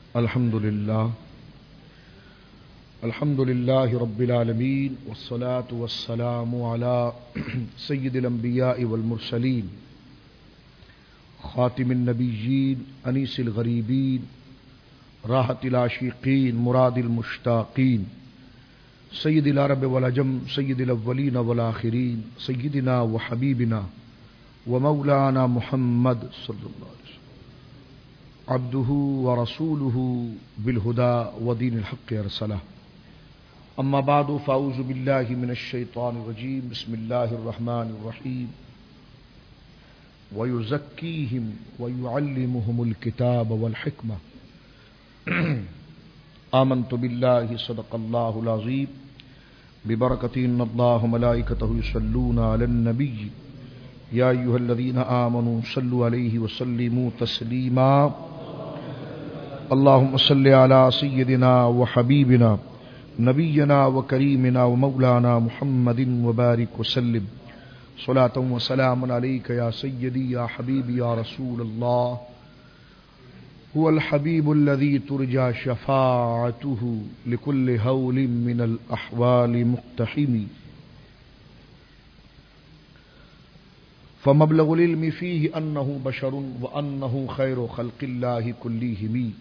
الحمد لله رب العالمين والصلاة والسلام على سيد الأنبياء والمرسلين خاتم النبيين أنيس الغريبين راحة العاشقين مراد المشتاقين سيد العرب والعجم سيد الأولين والآخرين سيدنا وحبيبنا ومولانا محمد صلى الله عليه وسلم عبده ورسوله بالهدى ودين الحق أرسله أما بعد فأعوذ بالله من الشيطان الرجيم بسم الله الرحمن الرحيم ويزكيهم ويعلمهم الكتاب والحكمة آمنت بالله صدق الله العظيم ببركة إن الله ملائكته يصلون على النبي يا أيها الذين آمنوا صلوا عليه وسلموا تسليما اللهم صل على سيدنا وحبيبنا نبينا وكريمنا ومولانا محمد وبارك وسلم صلاة وسلام عليك يا سيدي يا حبيبي يا رسول الله هو الحبيب الذي ترجى شفاعته لكل هول من الأحوال مقتحم فمبلغ العلم فيه أنه بشر وأنه خير خلق الله كلهم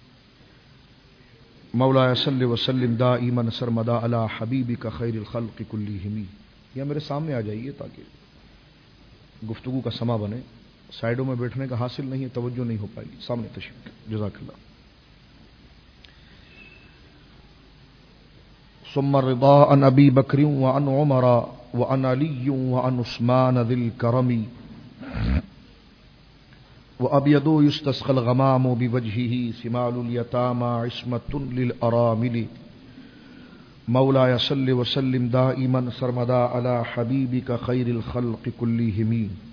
مولاي صل وسلم دائما سرمدا على حبیبک خیر الخلق کلہم. یا میرے سامنے آ جائیے تاکہ گفتگو کا سما بنے. سائیڈوں میں بیٹھنے کا حاصل نہیں ہے، توجہ نہیں ہو پائے گی. سامنے تشریف. جزاک اللہ. ثم الرضا عن ابی بکر وعن عمر وعن علی وعن عثمان ذی الکرم وأبيض يستسقى الغمام بوجهه ثمال اليتامى عصمة للأرامل مولاي صل وسلم دائما سرمدا على حبيبك خير الخلق كلهم.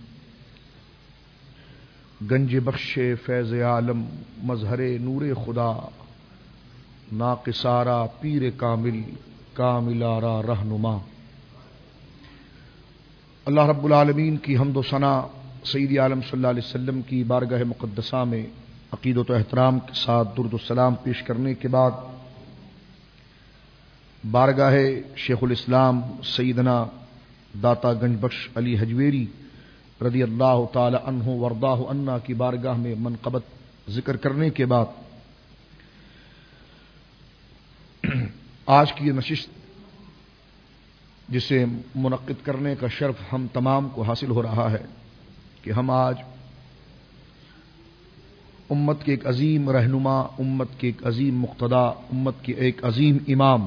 گنج بخش فیض عالم مظہر نور خدا ناقصارا پیر کامل کاملارا رہنما. اللہ رب العالمین کی حمد و ثنا سید عالم صلی اللہ علیہ وسلم کی بارگاہ مقدسہ میں عقیدت و احترام کے ساتھ درود و سلام پیش کرنے کے بعد بارگاہ شیخ الاسلام سیدنا داتا گنج بخش علی حجویری رضی اللہ تعالی عنہ ورداہ عنا کی بارگاہ میں منقبت ذکر کرنے کے بعد آج کی یہ نشست جسے منعقد کرنے کا شرف ہم تمام کو حاصل ہو رہا ہے کہ ہم آج امت کے ایک عظیم رہنما، امت کے ایک عظیم مقتدا، امت کے ایک عظیم امام،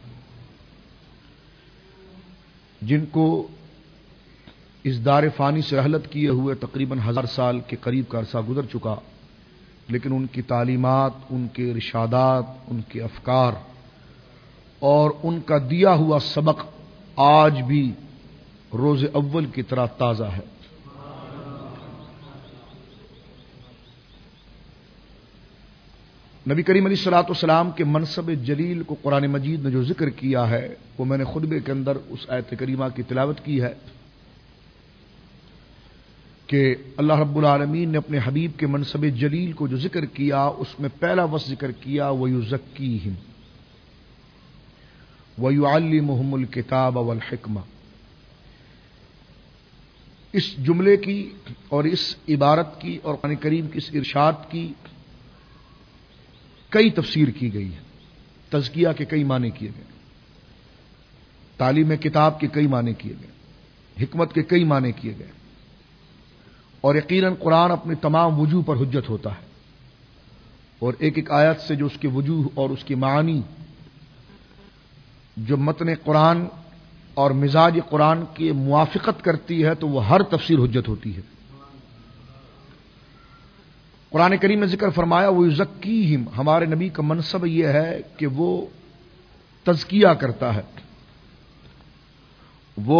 جن کو اس دار فانی سے رحلت کیے ہوئے تقریباً 1000 سال کے قریب کا عرصہ گزر چکا، لیکن ان کی تعلیمات، ان کے ارشادات، ان کے افکار اور ان کا دیا ہوا سبق آج بھی روز اول کی طرح تازہ ہے. نبی کریم علیہ الصلوۃ والسلام کے منصب جلیل کو قرآن مجید نے جو ذکر کیا ہے وہ میں نے خطبے کے اندر اس آیت کریمہ کی تلاوت کی ہے کہ اللہ رب العالمین نے اپنے حبیب کے منصب جلیل کو جو ذکر کیا اس میں پہلا وصف ذکر کیا وَيُزَكِّيهِمْ وَيُعَلِّمُهُمُ الْكِتَابَ وَالْحِكْمَةَ. اس جملے کی اور اس عبارت کی اور قرآن کریم کی اس ارشاد کی کئی تفسیر کی گئی ہے. تزکیہ کے کئی معنی کیے گئے، تعلیم کتاب کے کئی معنی کیے گئے، حکمت کے کئی معنی کیے گئے، اور یقیناً قرآن اپنے تمام وجوہ پر حجت ہوتا ہے، اور ایک ایک آیت سے جو اس کے وجوہ اور اس کی معانی جو متن قرآن اور مزاج قرآن کی موافقت کرتی ہے تو وہ ہر تفسیر حجت ہوتی ہے. قرآن کریم نے ذکر فرمایا وہ یزکیہم، ہمارے نبی کا منصب یہ ہے کہ وہ تزکیہ کرتا ہے، وہ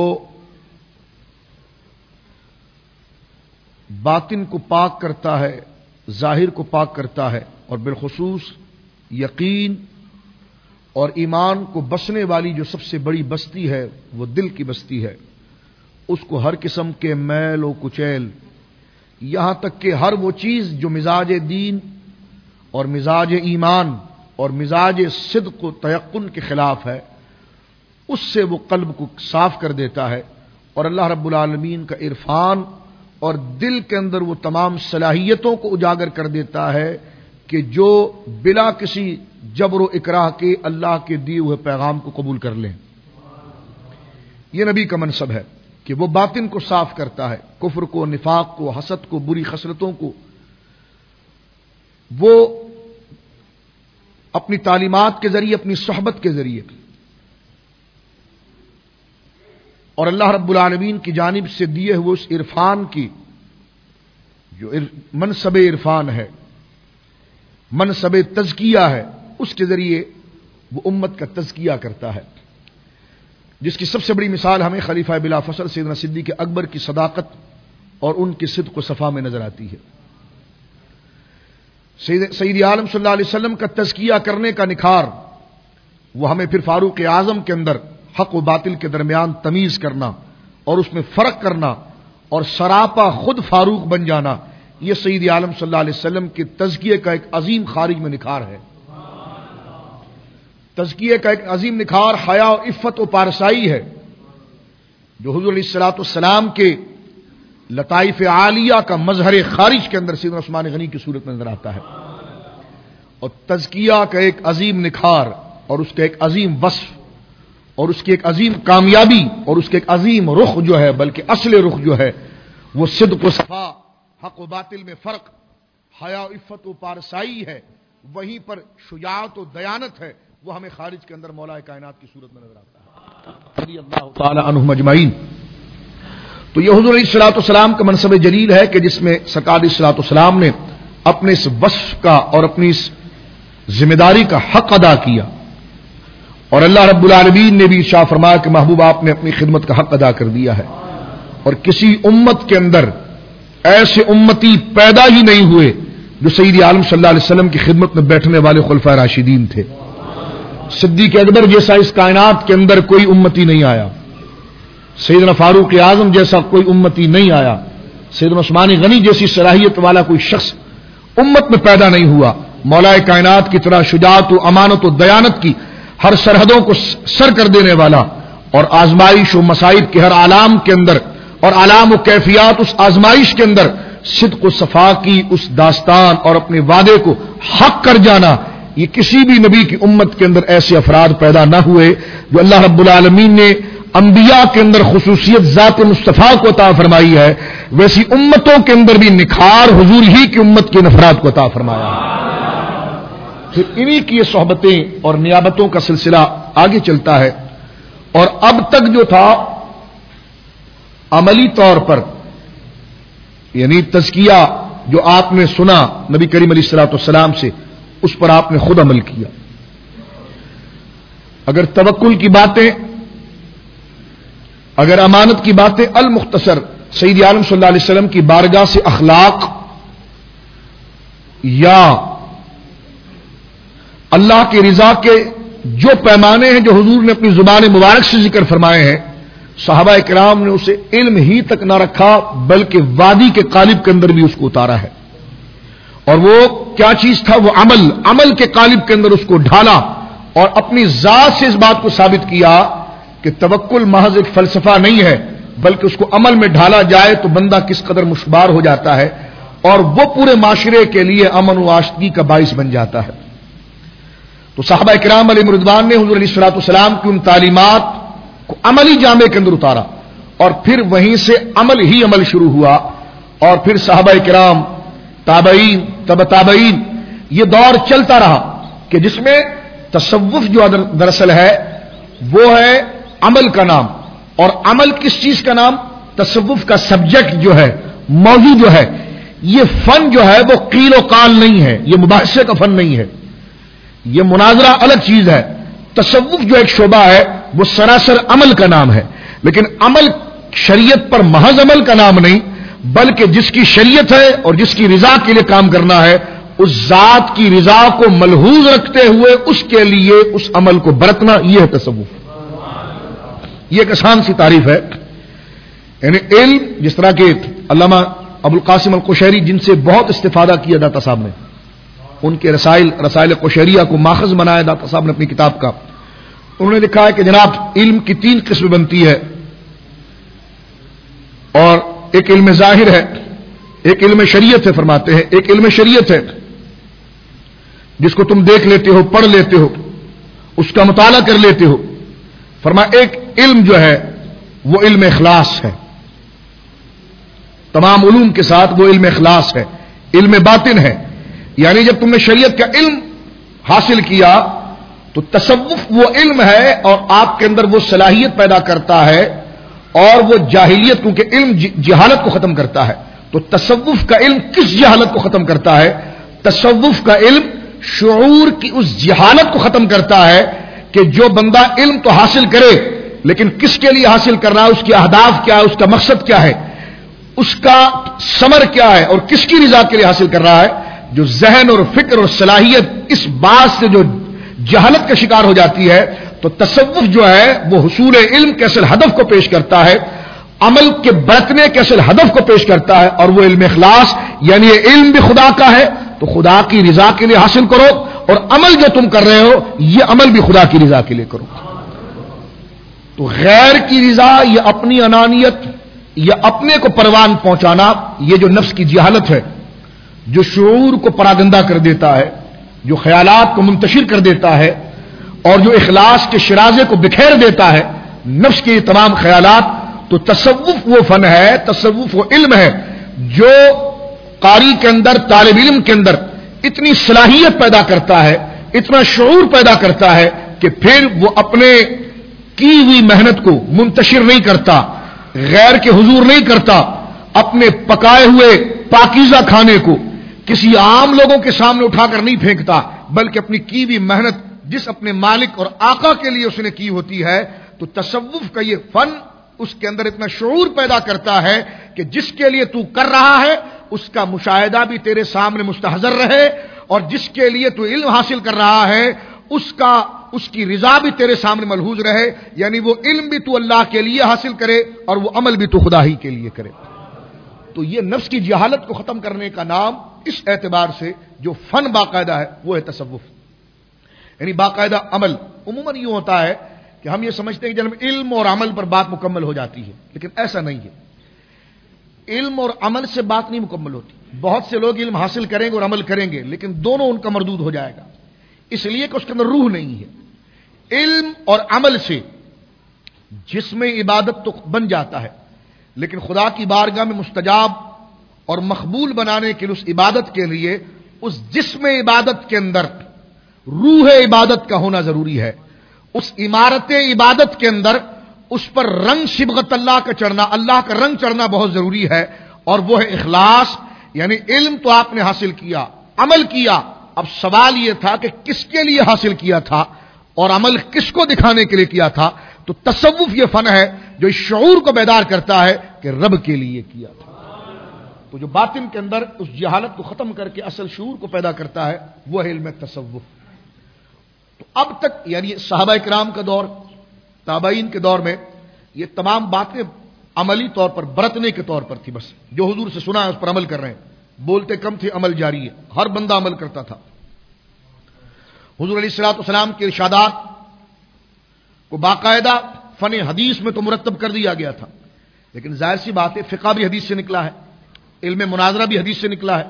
باطن کو پاک کرتا ہے، ظاہر کو پاک کرتا ہے، اور بالخصوص یقین اور ایمان کو بسنے والی جو سب سے بڑی بستی ہے وہ دل کی بستی ہے، اس کو ہر قسم کے میل و کچیل، یہاں تک کہ ہر وہ چیز جو مزاج دین اور مزاج ایمان اور مزاج صدق و تیقن کے خلاف ہے، اس سے وہ قلب کو صاف کر دیتا ہے، اور اللہ رب العالمین کا عرفان اور دل کے اندر وہ تمام صلاحیتوں کو اجاگر کر دیتا ہے کہ جو بلا کسی جبر و اکراہ کے اللہ کے دیے ہوئے پیغام کو قبول کر لیں۔ یہ نبی کا منصب ہے کہ وہ باطن کو صاف کرتا ہے، کفر کو، نفاق کو، حسد کو، بری خصلتوں کو وہ اپنی تعلیمات کے ذریعے، اپنی صحبت کے ذریعے اور اللہ رب العالمین کی جانب سے دیے ہوئے اس عرفان کی جو منصب عرفان ہے، منصب تزکیہ ہے، اس کے ذریعے وہ امت کا تزکیہ کرتا ہے، جس کی سب سے بڑی مثال ہمیں خلیفہ بلا فصل سیدنا صدیق اکبر کی صداقت اور ان کی صدق و صفا میں نظر آتی ہے۔ سید عالم صلی اللہ علیہ وسلم کا تزکیہ کرنے کا نکھار وہ ہمیں پھر فاروق اعظم کے اندر حق و باطل کے درمیان تمیز کرنا اور اس میں فرق کرنا اور سراپا خود فاروق بن جانا، یہ سید عالم صلی اللہ علیہ وسلم کے تزکیے کا ایک عظیم خارج میں نکھار ہے۔ تزکیے کا ایک عظیم نکھار حیا و عفت و پارسائی ہے، جو حضور علیہ الصلوۃ والسلام کے لطائف عالیہ کا مظہر خارج کے اندر سیدنا عثمان غنی کی صورت میں نظر آتا ہے۔ اور تزکیہ کا ایک عظیم نکھار اور اس کا ایک عظیم وصف اور اس کی ایک عظیم کامیابی اور اس کے ایک عظیم رخ جو ہے، بلکہ اصل رخ جو ہے وہ صدق و صفا، حق و باطل میں فرق، حیا و عفت و پارسائی ہے، وہیں پر شجاعت و دیانت ہے، وہ ہمیں خارج کے اندر مولا کائنات کی صورت میں نظر آتا ہے رضی اللہ تعالی عنہم اجمعین۔ تو یہ حضور علیہ الصلوۃ والسلام کا منصب جلیل ہے کہ جس میں سرکار علیہ الصلوۃ والسلام نے اپنے اس وصف کا اور اپنی اس ذمہ داری کا حق ادا کیا، اور اللہ رب العالمین نے بھی ارشاد فرمایا کہ محبوب آپ نے اپنی خدمت کا حق ادا کر دیا ہے، اور کسی امت کے اندر ایسے امتی پیدا ہی نہیں ہوئے جو سید عالم صلی اللہ علیہ وسلم کی خدمت میں بیٹھنے والے خلفائے راشدین تھے۔ صدیق اکبر جیسا اس کائنات کے اندر کوئی امتی نہیں آیا، سیدنا فاروق اعظم جیسا کوئی امتی نہیں آیا، سیدنا عثمان غنی جیسی صلاحیت والا کوئی شخص امت میں پیدا نہیں ہوا۔ مولا کائنات کی طرح شجاعت و امانت و دیانت کی ہر سرحدوں کو سر کر دینے والا، اور آزمائش و مصائب کے ہر عالم کے اندر اور علام و کیفیات اس آزمائش کے اندر صدق و صفا کی اس داستان اور اپنے وعدے کو حق کر جانا، یہ کسی بھی نبی کی امت کے اندر ایسے افراد پیدا نہ ہوئے جو اللہ رب العالمین نے انبیاء کے اندر خصوصیت ذات مصطفیٰ کو عطا فرمائی ہے، ویسی امتوں کے اندر بھی نکھار حضور ہی کی امت کے افراد کو عطا فرمایا ہے۔ پھر انہی کی یہ صحبتیں اور نیابتوں کا سلسلہ آگے چلتا ہے، اور اب تک جو تھا عملی طور پر، یعنی تزکیہ جو آپ نے سنا نبی کریم علیہ الصلوۃ والسلام سے، اس پر آپ نے خود عمل کیا۔ اگر توکل کی باتیں، اگر امانت کی باتیں، المختصر سید عالم صلی اللہ علیہ وسلم کی بارگاہ سے اخلاق یا اللہ کی رضا کے جو پیمانے ہیں جو حضور نے اپنی زبان مبارک سے ذکر فرمائے ہیں، صحابہ کرام نے اسے علم ہی تک نہ رکھا بلکہ وادی کے قالب کے اندر بھی اس کو اتارا ہے۔ اور وہ کیا چیز تھا؟ وہ عمل کے قالب کے اندر اس کو ڈھالا اور اپنی ذات سے اس بات کو ثابت کیا کہ توکل محض ایک فلسفہ نہیں ہے، بلکہ اس کو عمل میں ڈھالا جائے تو بندہ کس قدر مشبار ہو جاتا ہے، اور وہ پورے معاشرے کے لیے امن و آشتی کا باعث بن جاتا ہے۔ تو صحابہ کرام علیہ رضوان نے حضور علیہ الصلوۃ والسلام کی ان تعلیمات کو عملی جامے کے اندر اتارا، اور پھر وہیں سے عمل شروع ہوا، اور پھر صحابہ کرام، تابعین، تبع تابعین، یہ دور چلتا رہا کہ جس میں تصوف جو دراصل ہے وہ ہے عمل کا نام، اور عمل کس چیز کا نام؟ تصوف کا سبجیکٹ جو ہے، موضوع جو ہے، یہ فن جو ہے وہ قیل و قال نہیں ہے، یہ مباحثے کا فن نہیں ہے، یہ مناظرہ الگ چیز ہے۔ تصوف جو ایک شعبہ ہے وہ سراسر عمل کا نام ہے، لیکن عمل شریعت پر محض عمل کا نام نہیں، بلکہ جس کی شریعت ہے اور جس کی رضا کے لیے کام کرنا ہے، اس ذات کی رضا کو ملحوظ رکھتے ہوئے اس کے لیے اس عمل کو برتنا، یہ ہے تصوف۔ یہ ایک آسان سی تعریف ہے۔ یعنی علم، جس طرح کہ علامہ ابو القاسم القشیری جن سے بہت استفادہ کیا داتا صاحب نے، ان کے رسائل قشیریہ کو ماخذ بنایا داتا صاحب نے اپنی کتاب کا. انہوں نے لکھا ہے کہ جناب علم کی 3 قسم بنتی ہے، اور ایک علم ظاہر ہے، ایک علم شریعت ہے. فرماتے ہیں ایک علم شریعت ہے جس کو تم دیکھ لیتے ہو، پڑھ لیتے ہو، اس کا مطالعہ کر لیتے ہو. فرمایا ایک علم جو ہے وہ علم اخلاص ہے، تمام علوم کے ساتھ وہ علم اخلاص ہے، علم باطن ہے. یعنی جب تم نے شریعت کا علم حاصل کیا تو تصوف وہ علم ہے اور آپ کے اندر وہ صلاحیت پیدا کرتا ہے، اور وہ جاہلیت، کیونکہ علم جہالت کو ختم کرتا ہے. تو تصوف کا علم کس جہالت کو ختم کرتا ہے؟ تصوف کا علم شعور کی اس جہالت کو ختم کرتا ہے کہ جو بندہ علم تو حاصل کرے لیکن کس کے لیے حاصل کر رہا ہے، اس کے اہداف کیا ہے، اس کا مقصد کیا ہے، اس کا ثمر کیا ہے، اور کس کی رضا کے لیے حاصل کر رہا ہے. جو ذہن اور فکر اور صلاحیت اس بات سے جو جہالت کا شکار ہو جاتی ہے، تو تصوف جو ہے وہ حصول علم کے اصل ہدف کو پیش کرتا ہے، عمل کے برتنے کے اصل ہدف کو پیش کرتا ہے، اور وہ علم اخلاص. یعنی یہ علم بھی خدا کا ہے تو خدا کی رضا کے لیے حاصل کرو، اور عمل جو تم کر رہے ہو یہ عمل بھی خدا کی رضا کے لیے کرو. تو غیر کی رضا یا اپنی انانیت یا اپنے کو پروان پہنچانا، یہ جو نفس کی جہالت ہے، جو شعور کو پراگندہ کر دیتا ہے، جو خیالات کو منتشر کر دیتا ہے، اور جو اخلاص کے شرازے کو بکھیر دیتا ہے، نفس کے یہ تمام خیالات. تو تصوف وہ فن ہے، تصوف وہ علم ہے جو قاری کے اندر، طالب علم کے اندر اتنی صلاحیت پیدا کرتا ہے، اتنا شعور پیدا کرتا ہے کہ پھر وہ اپنے کی ہوئی محنت کو منتشر نہیں کرتا، غیر کے حضور نہیں کرتا، اپنے پکائے ہوئے پاکیزہ کھانے کو کسی عام لوگوں کے سامنے اٹھا کر نہیں پھینکتا، بلکہ اپنی کی ہوئی محنت جس اپنے مالک اور آقا کے لیے اس نے کی ہوتی ہے. تو تصوف کا یہ فن اس کے اندر اتنا شعور پیدا کرتا ہے کہ جس کے لیے تو کر رہا ہے اس کا مشاہدہ بھی تیرے سامنے مستحضر رہے، اور جس کے لیے تو علم حاصل کر رہا ہے اس کی رضا بھی تیرے سامنے ملحوظ رہے. یعنی وہ علم بھی تو اللہ کے لیے حاصل کرے اور وہ عمل بھی تو خدا ہی کے لیے کرے. تو یہ نفس کی جہالت کو ختم کرنے کا نام اس اعتبار سے جو فن باقاعدہ ہے وہ ہے تصوف. یعنی باقاعدہ عمل. عموماً یوں ہوتا ہے کہ ہم یہ سمجھتے ہیں کہ جب علم اور عمل پر بات مکمل ہو جاتی ہے، لیکن ایسا نہیں ہے. علم اور عمل سے بات نہیں مکمل ہوتی. بہت سے لوگ علم حاصل کریں گے اور عمل کریں گے لیکن دونوں ان کا مردود ہو جائے گا، اس لیے کہ اس کے اندر روح نہیں ہے. علم اور عمل سے جسم عبادت تو بن جاتا ہے، لیکن خدا کی بارگاہ میں مستجاب اور مقبول بنانے کے لیے اس عبادت کے لیے اس جسم عبادت کے اندر روح عبادت کا ہونا ضروری ہے. اس عمارت عبادت کے اندر اس پر رنگ صبغت اللہ کا چڑھنا، اللہ کا رنگ چڑھنا بہت ضروری ہے، اور وہ ہے اخلاص. یعنی علم تو آپ نے حاصل کیا، عمل کیا، اب سوال یہ تھا کہ کس کے لیے حاصل کیا تھا اور عمل کس کو دکھانے کے لیے کیا تھا. تو تصوف یہ فن ہے جو اس شعور کو بیدار کرتا ہے کہ رب کے لیے کیا تھا. تو جو باطن کے اندر اس جہالت کو ختم کر کے اصل شعور کو پیدا کرتا ہے وہ ہے علم تصوف. تو اب تک یعنی صحابہ کرام کا دور، تابعین کے دور میں یہ تمام باتیں عملی طور پر برتنے کے طور پر تھی. بس جو حضور سے سنا ہے اس پر عمل کر رہے ہیں. بولتے کم تھے، عمل جاری ہے، ہر بندہ عمل کرتا تھا. حضور علیہ الصلوۃ والسلام کے ارشادات کو باقاعدہ فن حدیث میں تو مرتب کر دیا گیا تھا، لیکن ظاہر سی بات ہے فقہ بھی حدیث سے نکلا ہے، علم مناظرہ بھی حدیث سے نکلا ہے،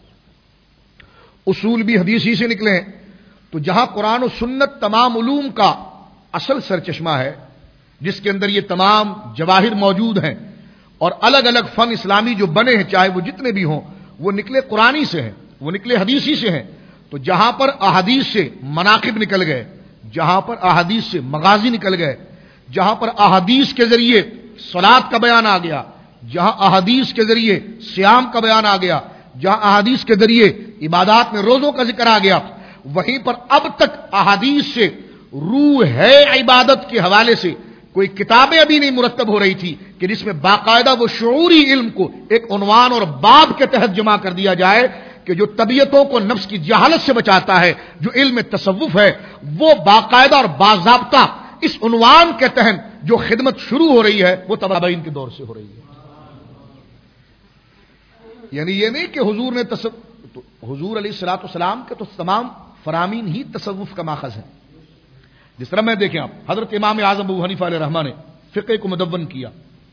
اصول بھی حدیث ہی سے نکلے ہیں. تو جہاں قرآن و سنت تمام علوم کا اصل سرچشمہ ہے، جس کے اندر یہ تمام جواہر موجود ہیں، اور الگ الگ فن اسلامی جو بنے ہیں چاہے وہ جتنے بھی ہوں وہ نکلے قرآنی سے ہیں، وہ نکلے حدیثی سے ہیں. تو جہاں پر احادیث سے مناقب نکل گئے، جہاں پر احادیث سے مغازی نکل گئے، جہاں پر احادیث کے ذریعے صلاۃ کا بیان آ گیا، جہاں احادیث کے ذریعے صیام کا بیان آ گیا، جہاں احادیث کے ذریعے عبادات میں روزوں کا ذکر آ گیا، وہیں پر اب تک احادیث سے روح ہے عبادت کے حوالے سے کوئی کتابیں ابھی نہیں مرتب ہو رہی تھی کہ جس میں باقاعدہ وہ شعوری علم کو ایک عنوان اور باب کے تحت جمع کر دیا جائے کہ جو طبیعتوں کو نفس کی جہالت سے بچاتا ہے. جو علم تصوف ہے وہ باقاعدہ اور باضابطہ اس عنوان کے تحت جو خدمت شروع ہو رہی ہے وہ تابعین کے دور سے ہو رہی ہے. یعنی یہ نہیں کہ حضور نے تو حضور علیہ الصلوۃ والسلام کے تو تمام فرامین ہی تصوف کا ماخذ ہیں. جس طرح میں دیکھیں آپ حضرت امام اعظم ابو حنیفہ علیہ رحمہ نے فقہ کو مدون کیا،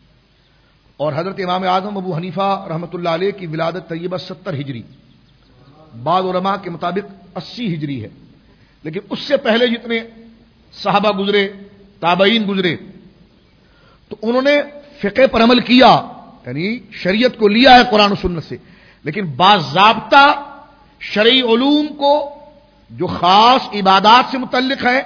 اور حضرت امام اعظم ابو حنیفہ رحمۃ اللہ علیہ کی ولادت طیبہ 70 ہجری، بعض علماء کے مطابق 80 ہجری ہے. لیکن اس سے پہلے جتنے صحابہ گزرے، تابعین گزرے، تو انہوں نے فقہ پر عمل کیا، یعنی شریعت کو لیا ہے قرآن و سنت سے، لیکن باضابطہ شرعی علوم کو جو خاص عبادات سے متعلق ہے،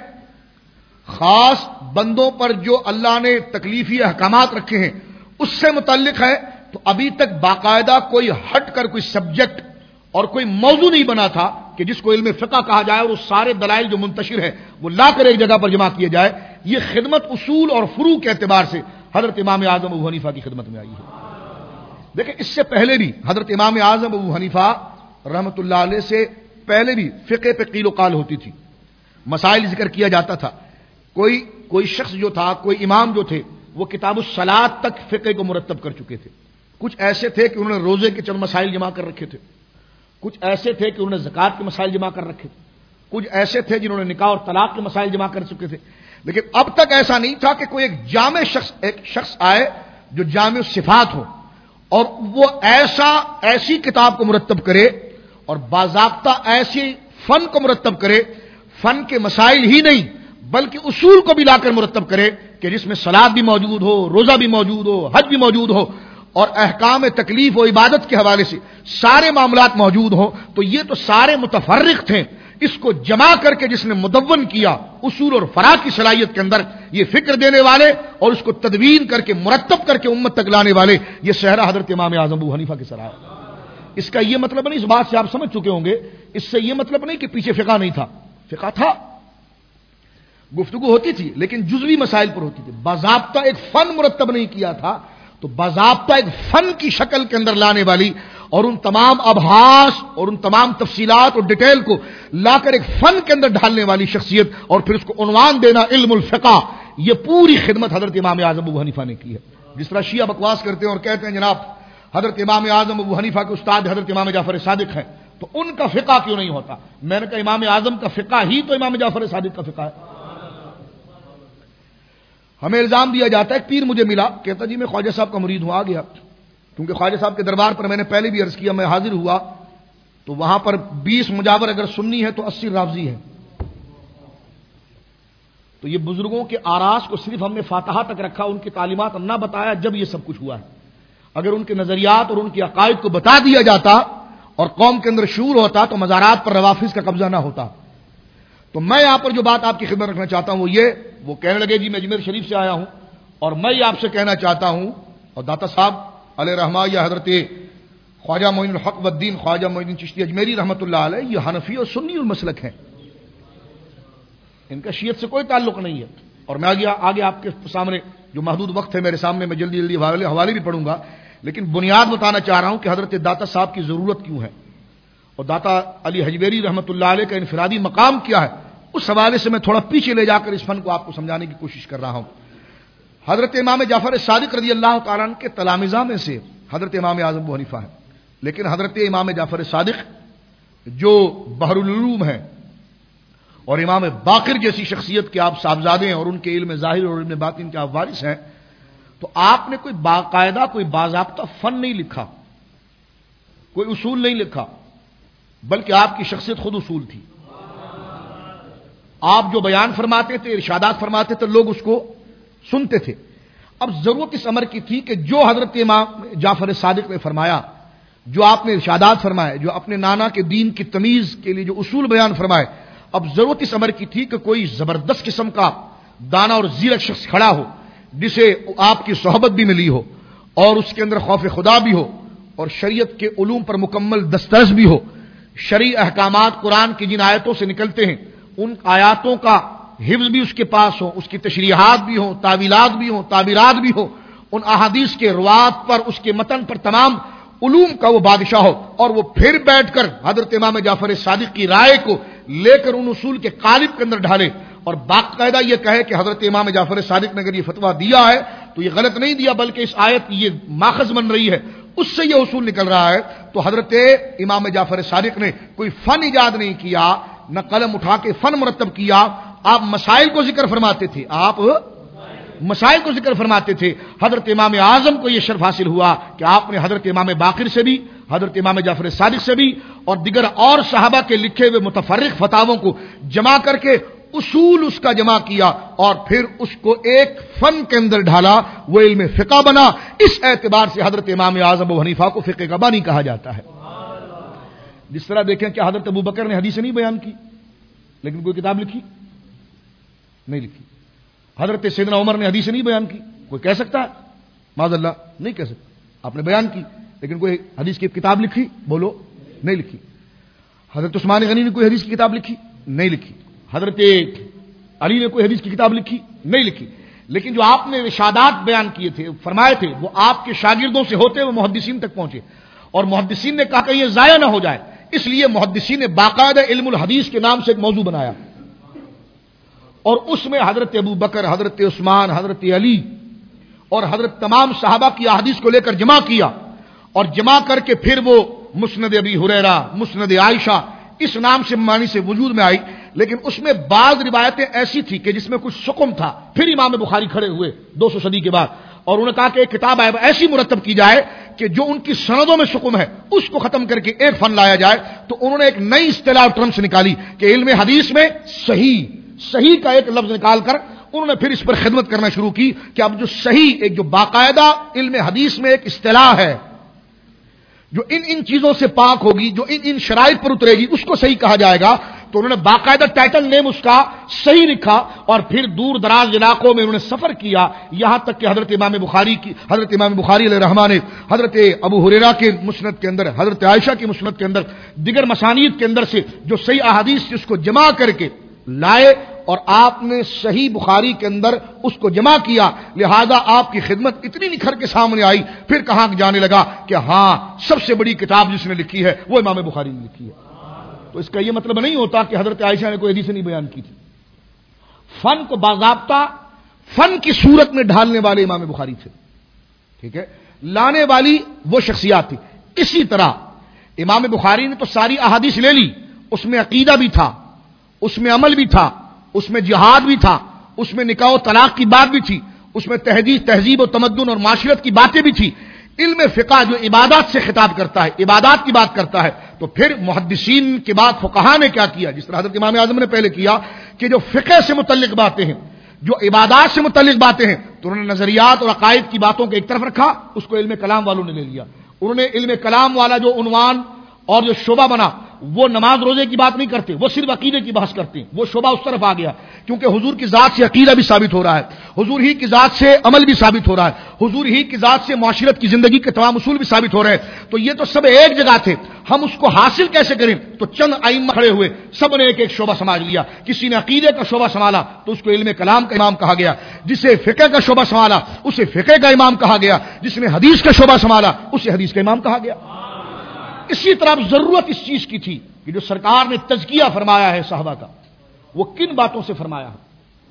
خاص بندوں پر جو اللہ نے تکلیفی احکامات رکھے ہیں اس سے متعلق ہے، تو ابھی تک باقاعدہ کوئی ہٹ کر کوئی سبجیکٹ اور کوئی موضوع نہیں بنا تھا کہ جس کو علم فقہ کہا جائے اور وہ سارے دلائل جو منتشر ہیں وہ لا کر ایک جگہ پر جمع کیے جائے. یہ خدمت اصول اور فروع کے اعتبار سے حضرت امام اعظم ابو حنیفہ کی خدمت میں آئی ہے. دیکھیں اس سے پہلے بھی حضرت امام اعظم ابو حنیفہ رحمۃ اللہ علیہ سے پہلے بھی فقہ پہ قیل و قال ہوتی تھی، مسائل ذکر کیا جاتا تھا. کوئی شخص جو تھا، کوئی امام جو تھے، وہ کتاب الصلاۃ تک فقہ کو مرتب کر چکے تھے. کچھ ایسے تھے کہ انہوں نے روزے کے چند مسائل جمع کر رکھے تھے، کچھ ایسے تھے کہ انہوں نے زکوٰۃ کے مسائل جمع کر رکھے تھے، کچھ ایسے تھے جنہوں نے نکاح اور طلاق کے مسائل جمع کر چکے تھے. لیکن اب تک ایسا نہیں تھا کہ کوئی ایک شخص آئے جو جامع صفات ہو اور وہ ایسی کتاب کو مرتب کرے اور باضابطہ ایسی فن کو مرتب کرے، فن کے مسائل ہی نہیں بلکہ اصول کو بھی لا کر مرتب کرے کہ جس میں صلاۃ بھی موجود ہو، روزہ بھی موجود ہو، حج بھی موجود ہو اور احکام تکلیف و عبادت کے حوالے سے سارے معاملات موجود ہوں. تو یہ تو سارے متفرق تھے، اس کو جمع کر کے جس نے مدون کیا اصول اور فرع کی صلاحیت کے اندر، یہ فکر دینے والے اور اس کو تدوین کر کے مرتب کر کے امت تک لانے والے، یہ صحرا حضرت امام اعظم ابو حنیفہ کے سرا ہے. اس کا یہ مطلب نہیں، اس بات سے آپ سمجھ چکے ہوں گے، اس سے یہ مطلب نہیں کہ پیچھے فقہ نہیں تھا، فقہ تھا، گفتگو ہوتی تھی لیکن جزوی مسائل پر ہوتی تھی. باضابطہ ایک فن مرتب نہیں کیا تھا، تو باضابطہ ایک فن کی شکل کے اندر لانے والی اور ان تمام ابحاث اور ان تمام تفصیلات اور ڈیٹیل کو لا کر ایک فن کے اندر ڈھالنے والی شخصیت اور پھر اس کو عنوان دینا علم الفقہ، یہ پوری خدمت حضرت امام اعظم ابو حنیفہ نے کی ہے. جس طرح شیعہ بکواس کرتے ہیں اور کہتے ہیں جناب حضرت امام اعظم ابو حنیفہ کے استاد حضرت امام جعفر صادق ہیں، تو ان کا فقہ کیوں نہیں ہوتا؟ میں نے کہا امام اعظم کا فقہ ہی تو امام جعفر صادق کا فقہ ہے. ہمیں الزام دیا جاتا ہے، ایک پیر مجھے ملا، کہتا جی میں خواجہ صاحب کا مرید ہوں، آ گیا، کیونکہ خواجہ صاحب کے دربار پر میں نے پہلے بھی عرض کیا، میں حاضر ہوا تو وہاں پر 20 مجاور اگر سنی ہے تو 80 رافضی ہے. تو یہ بزرگوں کے آراس کو صرف ہم نے فاتحہ تک رکھا، ان کی تعلیمات نہ بتایا جب یہ سب کچھ ہوا ہے. اگر ان کے نظریات اور ان کے عقائد کو بتا دیا جاتا اور قوم کے اندر شعور ہوتا تو مزارات پر روافظ کا قبضہ نہ ہوتا. تو میں یہاں پر جو بات آپ کی خدمت رکھنا چاہتا ہوں وہ یہ، وہ کہنے لگے جی میں اجمیر شریف سے آیا ہوں اور میں یہ آپ سے کہنا چاہتا ہوں، اور داتا صاحب علیہ رحمہ یا حضرت خواجہ معین الحق والدین خواجہ معین الدین چشتی اجمیری رحمۃ اللہ علیہ یہ حنفی اور سنی المسلک ہیں، ان کا شیعت سے کوئی تعلق نہیں ہے. اور میں آگے آپ کے سامنے جو محدود وقت ہے میرے سامنے، میں جلدی جلدی حوالے بھی پڑھوں گا، لیکن بنیاد بتانا چاہ رہا ہوں کہ حضرت داتا صاحب کی ضرورت کیوں ہے اور داتا علی حجویری رحمۃ اللہ علیہ کا انفرادی مقام کیا ہے. اس حوالے سے میں تھوڑا پیچھے لے جا کر اس فن کو آپ کو سمجھانے کی کوشش کر رہا ہوں. حضرت امام جعفر صادق رضی اللہ تعالیٰ عنہ کے تلامذہ میں سے حضرت امام اعظم ابو حنیفہ ہیں، لیکن حضرت امام جعفر صادق جو بحر العلوم ہیں اور امام باقر جیسی شخصیت کے آپ صاحبزادے ہیں اور ان کے علم ظاہر اور علم باطن کے آپ وارث ہیں، تو آپ نے کوئی باقاعدہ کوئی باضابطہ فن نہیں لکھا، کوئی اصول نہیں لکھا، بلکہ آپ کی شخصیت خود اصول تھی. آپ جو بیان فرماتے تھے، ارشادات فرماتے تھے، لوگ اس کو سنتے تھے. اب ضرورت اس امر کی تھی کہ جو حضرت امام جعفر صادق نے فرمایا، جو آپ نے ارشادات فرمائے، جو اپنے نانا کے دین کی تمیز کے لیے جو اصول بیان فرمائے، اب ضرورت اس امر کی تھی کہ کوئی زبردست قسم کا دانا اور زیرک شخص کھڑا ہو جسے آپ کی صحبت بھی ملی ہو اور اس کے اندر خوف خدا بھی ہو اور شریعت کے علوم پر مکمل دسترس بھی ہو. شرعی احکامات قرآن کی جن آیتوں سے نکلتے ہیں ان آیاتوں کا حفظ بھی اس کے پاس ہو، اس کی تشریحات بھی ہوں، تعویلات بھی ہوں، تعبیرات بھی ہوں، ان احادیث کے روات پر، اس کے متن پر تمام علوم کا وہ بادشاہ ہو، اور وہ پھر بیٹھ کر حضرت امام جعفر صادق کی رائے کو لے کر ان اصول کے قالب کے اندر ڈھالے اور باقاعدہ یہ کہے کہ حضرت امام جعفر صادق نے اگر یہ فتویٰ دیا ہے تو یہ غلط نہیں دیا بلکہ اس آیت کی یہ ماخذ بن رہی ہے اس سے یہ اصول نکل رہا ہے. تو حضرت امام جعفر صادق نے کوئی فن ایجاد نہیں کیا، نہ قلم اٹھا کے فن مرتب کیا. آپ مسائل کو ذکر فرماتے تھے، آپ مسائل کو ذکر فرماتے تھے. حضرت امام اعظم کو یہ شرف حاصل ہوا کہ آپ نے حضرت امام باقر سے بھی، حضرت امام جعفر صادق سے بھی اور دیگر اور صحابہ کے لکھے ہوئے متفرق فتاووں کو جمع کر کے اصول اس کا جمع کیا اور پھر اس کو ایک فن کے اندر ڈھالا، وہ علم فقہ بنا. اس اعتبار سے حضرت امام اعظم ابو حنیفہ کو فقہ کا بانی کہا جاتا ہے. جس طرح دیکھیں کہ حضرت ابو بکر نے حدیث نہیں بیان کی لیکن کوئی کتاب لکھی نہیں لکھی. حضرت سیدنا عمر نے حدیث نہیں بیان کی، کوئی کہہ سکتا ہے؟ معاذ اللہ نہیں کہہ سکتا. آپ نے بیان کی لیکن کوئی حدیث کی کتاب لکھی؟ بولو نہیں لکھی. حضرت عثمان غنی نے کوئی حدیث کی کتاب لکھی؟ نہیں لکھی. حضرت علی نے کوئی حدیث کی کتاب لکھی؟ نہیں لکھی. لیکن جو آپ نے ارشادات بیان کیے تھے، فرمائے تھے، وہ آپ کے شاگردوں سے ہوتے ہوئے محدثین تک پہنچے اور محدثین نے کہا کہ یہ ضائع نہ ہو جائے، اس لیے محدثین نے باقاعدہ علم الحدیث کے نام سے ایک موضوع بنایا اور اس میں حضرت ابو بکر، حضرت عثمان، حضرت علی اور حضرت تمام صحابہ کی احادیث کو لے کر جمع کیا اور جمع کر کے پھر وہ مسند ابی ہریرہ، مسند عائشہ اس نام سے معنی سے وجود میں آئی. لیکن اس میں بعض روایتیں ایسی تھی کہ جس میں کچھ سقم تھا. پھر امام بخاری کھڑے ہوئے 200 صدی کے بعد اور انہوں نے کہا کہ ایک کتاب ایسی مرتب کی جائے کہ جو ان کی سندوں میں سقم ہے اس کو ختم کر کے ایک فن لایا جائے. تو انہوں نے ایک نئی اصطلاح ٹرمس نکالی کہ علم حدیث میں صحیح کا ایک لفظ نکال کر انہوں نے پھر اس پر خدمت کرنا شروع کی کہ اب جو صحیح، ایک جو باقاعدہ علم حدیث میں ایک اصطلاح ہے جو ان چیزوں سے پاک ہوگی، جو ان شرائط پر اترے گی، اس کو صحیح کہا جائے گا. تو انہوں نے باقاعدہ ٹائٹل نیم اس کا صحیح لکھا اور پھر دور دراز علاقوں میں انہوں نے سفر کیا، یہاں تک کہ حضرت امام بخاری علیہ رحمہ نے حضرت ابو ہریرہ کے مسند کے اندر، حضرت عائشہ کی مسند کے اندر، دیگر مسانید کے اندر سے جو صحیح احادیث تھی اس کو جمع کر کے لائے اور آپ نے صحیح بخاری کے اندر اس کو جمع کیا. لہذا آپ کی خدمت اتنی نکھر کے سامنے آئی. پھر کہاں جانے لگا کہ ہاں سب سے بڑی کتاب جس نے لکھی ہے وہ امام بخاری نے لکھی ہے. تو اس کا یہ مطلب نہیں ہوتا کہ حضرت عائشہ نے کوئی حدیث نہیں بیان کی تھی. فن کو باضابطہ فن کی صورت میں ڈھالنے والے امام بخاری تھے. ٹھیک ہے، لانے والی وہ شخصیات تھی. اسی طرح امام بخاری نے تو ساری احادیث لے لی، اس میں عقیدہ بھی تھا، اس میں عمل بھی تھا، اس میں جہاد بھی تھا، اس میں نکاح و طلاق کی بات بھی تھی، اس میں تہذیب و تمدن اور معاشرت کی باتیں بھی تھی. علم فقہ جو عبادات سے خطاب کرتا ہے، عبادات کی بات کرتا ہے، تو پھر محدثین کے بعد فقہا نے کیا کیا؟ جس طرح حضرت امام اعظم نے پہلے کیا کہ جو فقہ سے متعلق باتیں ہیں، جو عبادات سے متعلق باتیں ہیں، تو انہوں نے نظریات اور عقائد کی باتوں کو ایک طرف رکھا، اس کو علم کلام والوں نے لے لیا. انہوں نے علم کلام والا جو عنوان اور جو شعبہ بنا، وہ نماز روزے کی بات نہیں کرتے، وہ صرف عقیدے کی بحث کرتے ہیں. وہ شعبہ اس طرف آ گیا کیونکہ حضور کی ذات سے عقیدہ بھی ثابت ہو رہا ہے، حضور ہی کی ذات سے عمل بھی ثابت ہو رہا ہے، حضور ہی کی ذات سے معاشرت کی زندگی کے تمام اصول بھی ثابت ہو رہے ہیں. تو یہ تو سب ایک جگہ تھے، ہم اس کو حاصل کیسے کریں؟ تو چند ائمہ کھڑے ہوئے، سب نے ایک ایک شعبہ سنبھال لیا. کسی نے عقیدے کا شعبہ سنبھالا تو اس کو علم کلام کا امام کہا گیا، جسے فقہ کا شعبہ سنبھالا اسے فقہ کا امام کہا گیا، جس نے حدیث کا شعبہ سنبھالا اسے حدیث کا امام کہا گیا. اسی طرح ضرورت اس چیز کی تھی کہ جو سرکار نے تزکیہ فرمایا ہے صحابہ کا، وہ کن باتوں سے فرمایا ہے؟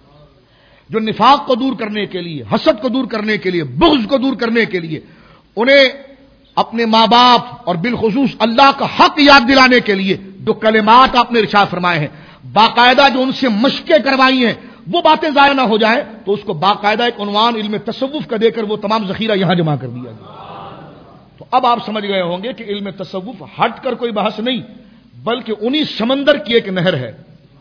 جو نفاق کو دور کرنے کے لیے، حسد کو دور کرنے کے لیے، بغض کو دور کرنے کے لیے، انہیں اپنے ماں باپ اور بالخصوص اللہ کا حق یاد دلانے کے لیے جو کلمات آپ نے ارشاد فرمائے ہیں، باقاعدہ جو ان سے مشقیں کروائی ہیں، وہ باتیں ضائع نہ ہو جائیں تو اس کو باقاعدہ ایک عنوان علم تصوف کا دے کر وہ تمام ذخیرہ یہاں جمع کر دیا گیا. تو اب آپ سمجھ گئے ہوں گے کہ علم تصوف ہٹ کر کوئی بحث نہیں، بلکہ انہی سمندر کی ایک نہر ہے،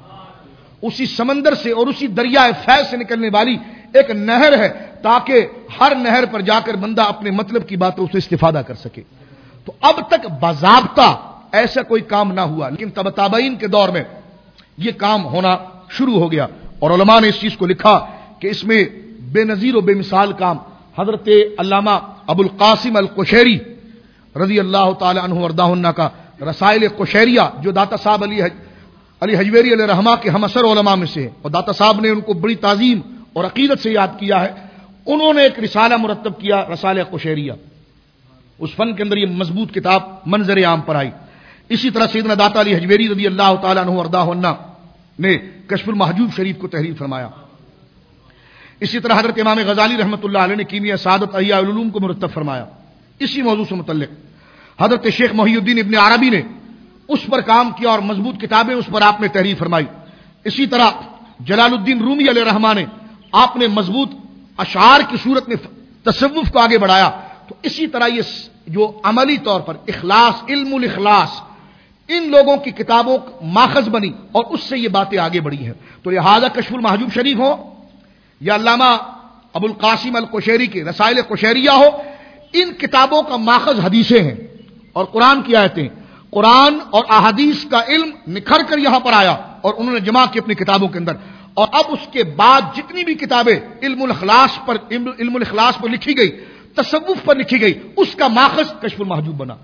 اسی سمندر سے اور اسی دریائے فیض سے نکلنے والی ایک نہر ہے، تاکہ ہر نہر پر جا کر بندہ اپنے مطلب کی باتوں سے استفادہ کر سکے. تو اب تک باضابطہ ایسا کوئی کام نہ ہوا، لیکن تابعین کے دور میں یہ کام ہونا شروع ہو گیا اور علماء نے اس چیز کو لکھا کہ اس میں بے نظیر و بے مثال کام حضرت علامہ ابو القاسم القشیری رضی اللہ تعالی عنہ وردہ عنہ کا رسائل قشیریہ، جو داتا صاحب علی حجویری علیہ رحمہ کے ہم اثر علماء میں سے، اور داتا صاحب نے ان کو بڑی تعظیم اور عقیدت سے یاد کیا ہے، انہوں نے ایک رسالہ مرتب کیا رسالہ قشیریہ. اس فن کے اندر یہ مضبوط کتاب منظر عام پر آئی. اسی طرح سیدنا داتا علی حجویری رضی اللہ تعالی عنہ وردہ عنہ نے کشف المحجوب شریف کو تحریر فرمایا. اسی طرح حضرت امام غزالی رحمۃ اللہ علیہ نے کیمیا سعادت احیاء العلوم کو مرتب فرمایا. اسی موضوع سے متعلق حضرت شیخ محی الدین ابن عربی نے اس پر کام کیا اور مضبوط کتابیں اس پر آپ نے تحریر فرمائی. اسی طرح جلال الدین رومی علیہ رحمٰ نے آپ نے مضبوط اشعار کی صورت میں تصوف کو آگے بڑھایا. تو اسی طرح یہ جو عملی طور پر اخلاص، علم الاخلاص، ان لوگوں کی کتابوں ماخذ بنی اور اس سے یہ باتیں آگے بڑھی ہیں. تو لہذا کشف المحجوب شریف ہو یا علامہ ابو القاسم القشیری کے رسائل قشیریہ ہو، ان کتابوں کا ماخذ حدیثیں ہیں اور قرآن کی آیتیں. قرآن اور احادیث کا علم نکھر کر یہاں پر آیا اور انہوں نے جمع کی اپنی کتابوں کے اندر. اور اب اس کے بعد جتنی بھی کتابیں علم الاخلاص پر لکھی گئی، تصوف پر لکھی گئی، اس کا ماخذ کشف المحجوب بنا،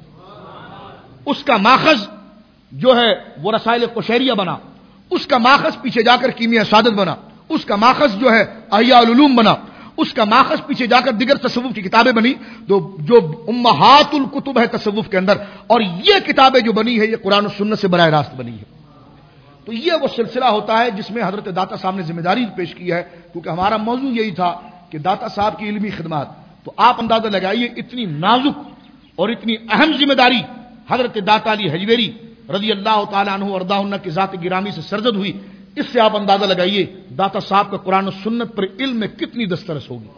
اس کا ماخذ جو ہے وہ رسائل قشیریہ بنا، اس کا ماخذ پیچھے جا کر کیمیاء سعادت بنا، اس کا ماخذ جو ہے احیاء العلوم بنا، اس کا ماخذ پیچھے جا کر دیگر تصوف کی کتابیں بنی جو امہات الکتب ہے تصوف کے اندر. اور یہ کتابیں جو بنی ہے یہ قرآن و سنت سے براہ راست بنی ہے. تو یہ وہ سلسلہ ہوتا ہے جس میں حضرت داتا صاحب نے ذمہ داری پیش کی ہے، کیونکہ ہمارا موضوع یہی تھا کہ داتا صاحب کی علمی خدمات. تو آپ اندازہ لگائیے اتنی نازک اور اتنی اہم ذمہ داری حضرت داتا علی حجویری رضی اللہ تعالیٰ عنہ وارضاہ کی ذات گرامی سے سرزد ہوئی. اس سے آپ اندازہ لگائیے داتا صاحب کا قرآن و سنت پر علم میں کتنی دسترس ہوگی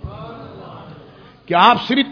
کہ آپ صرف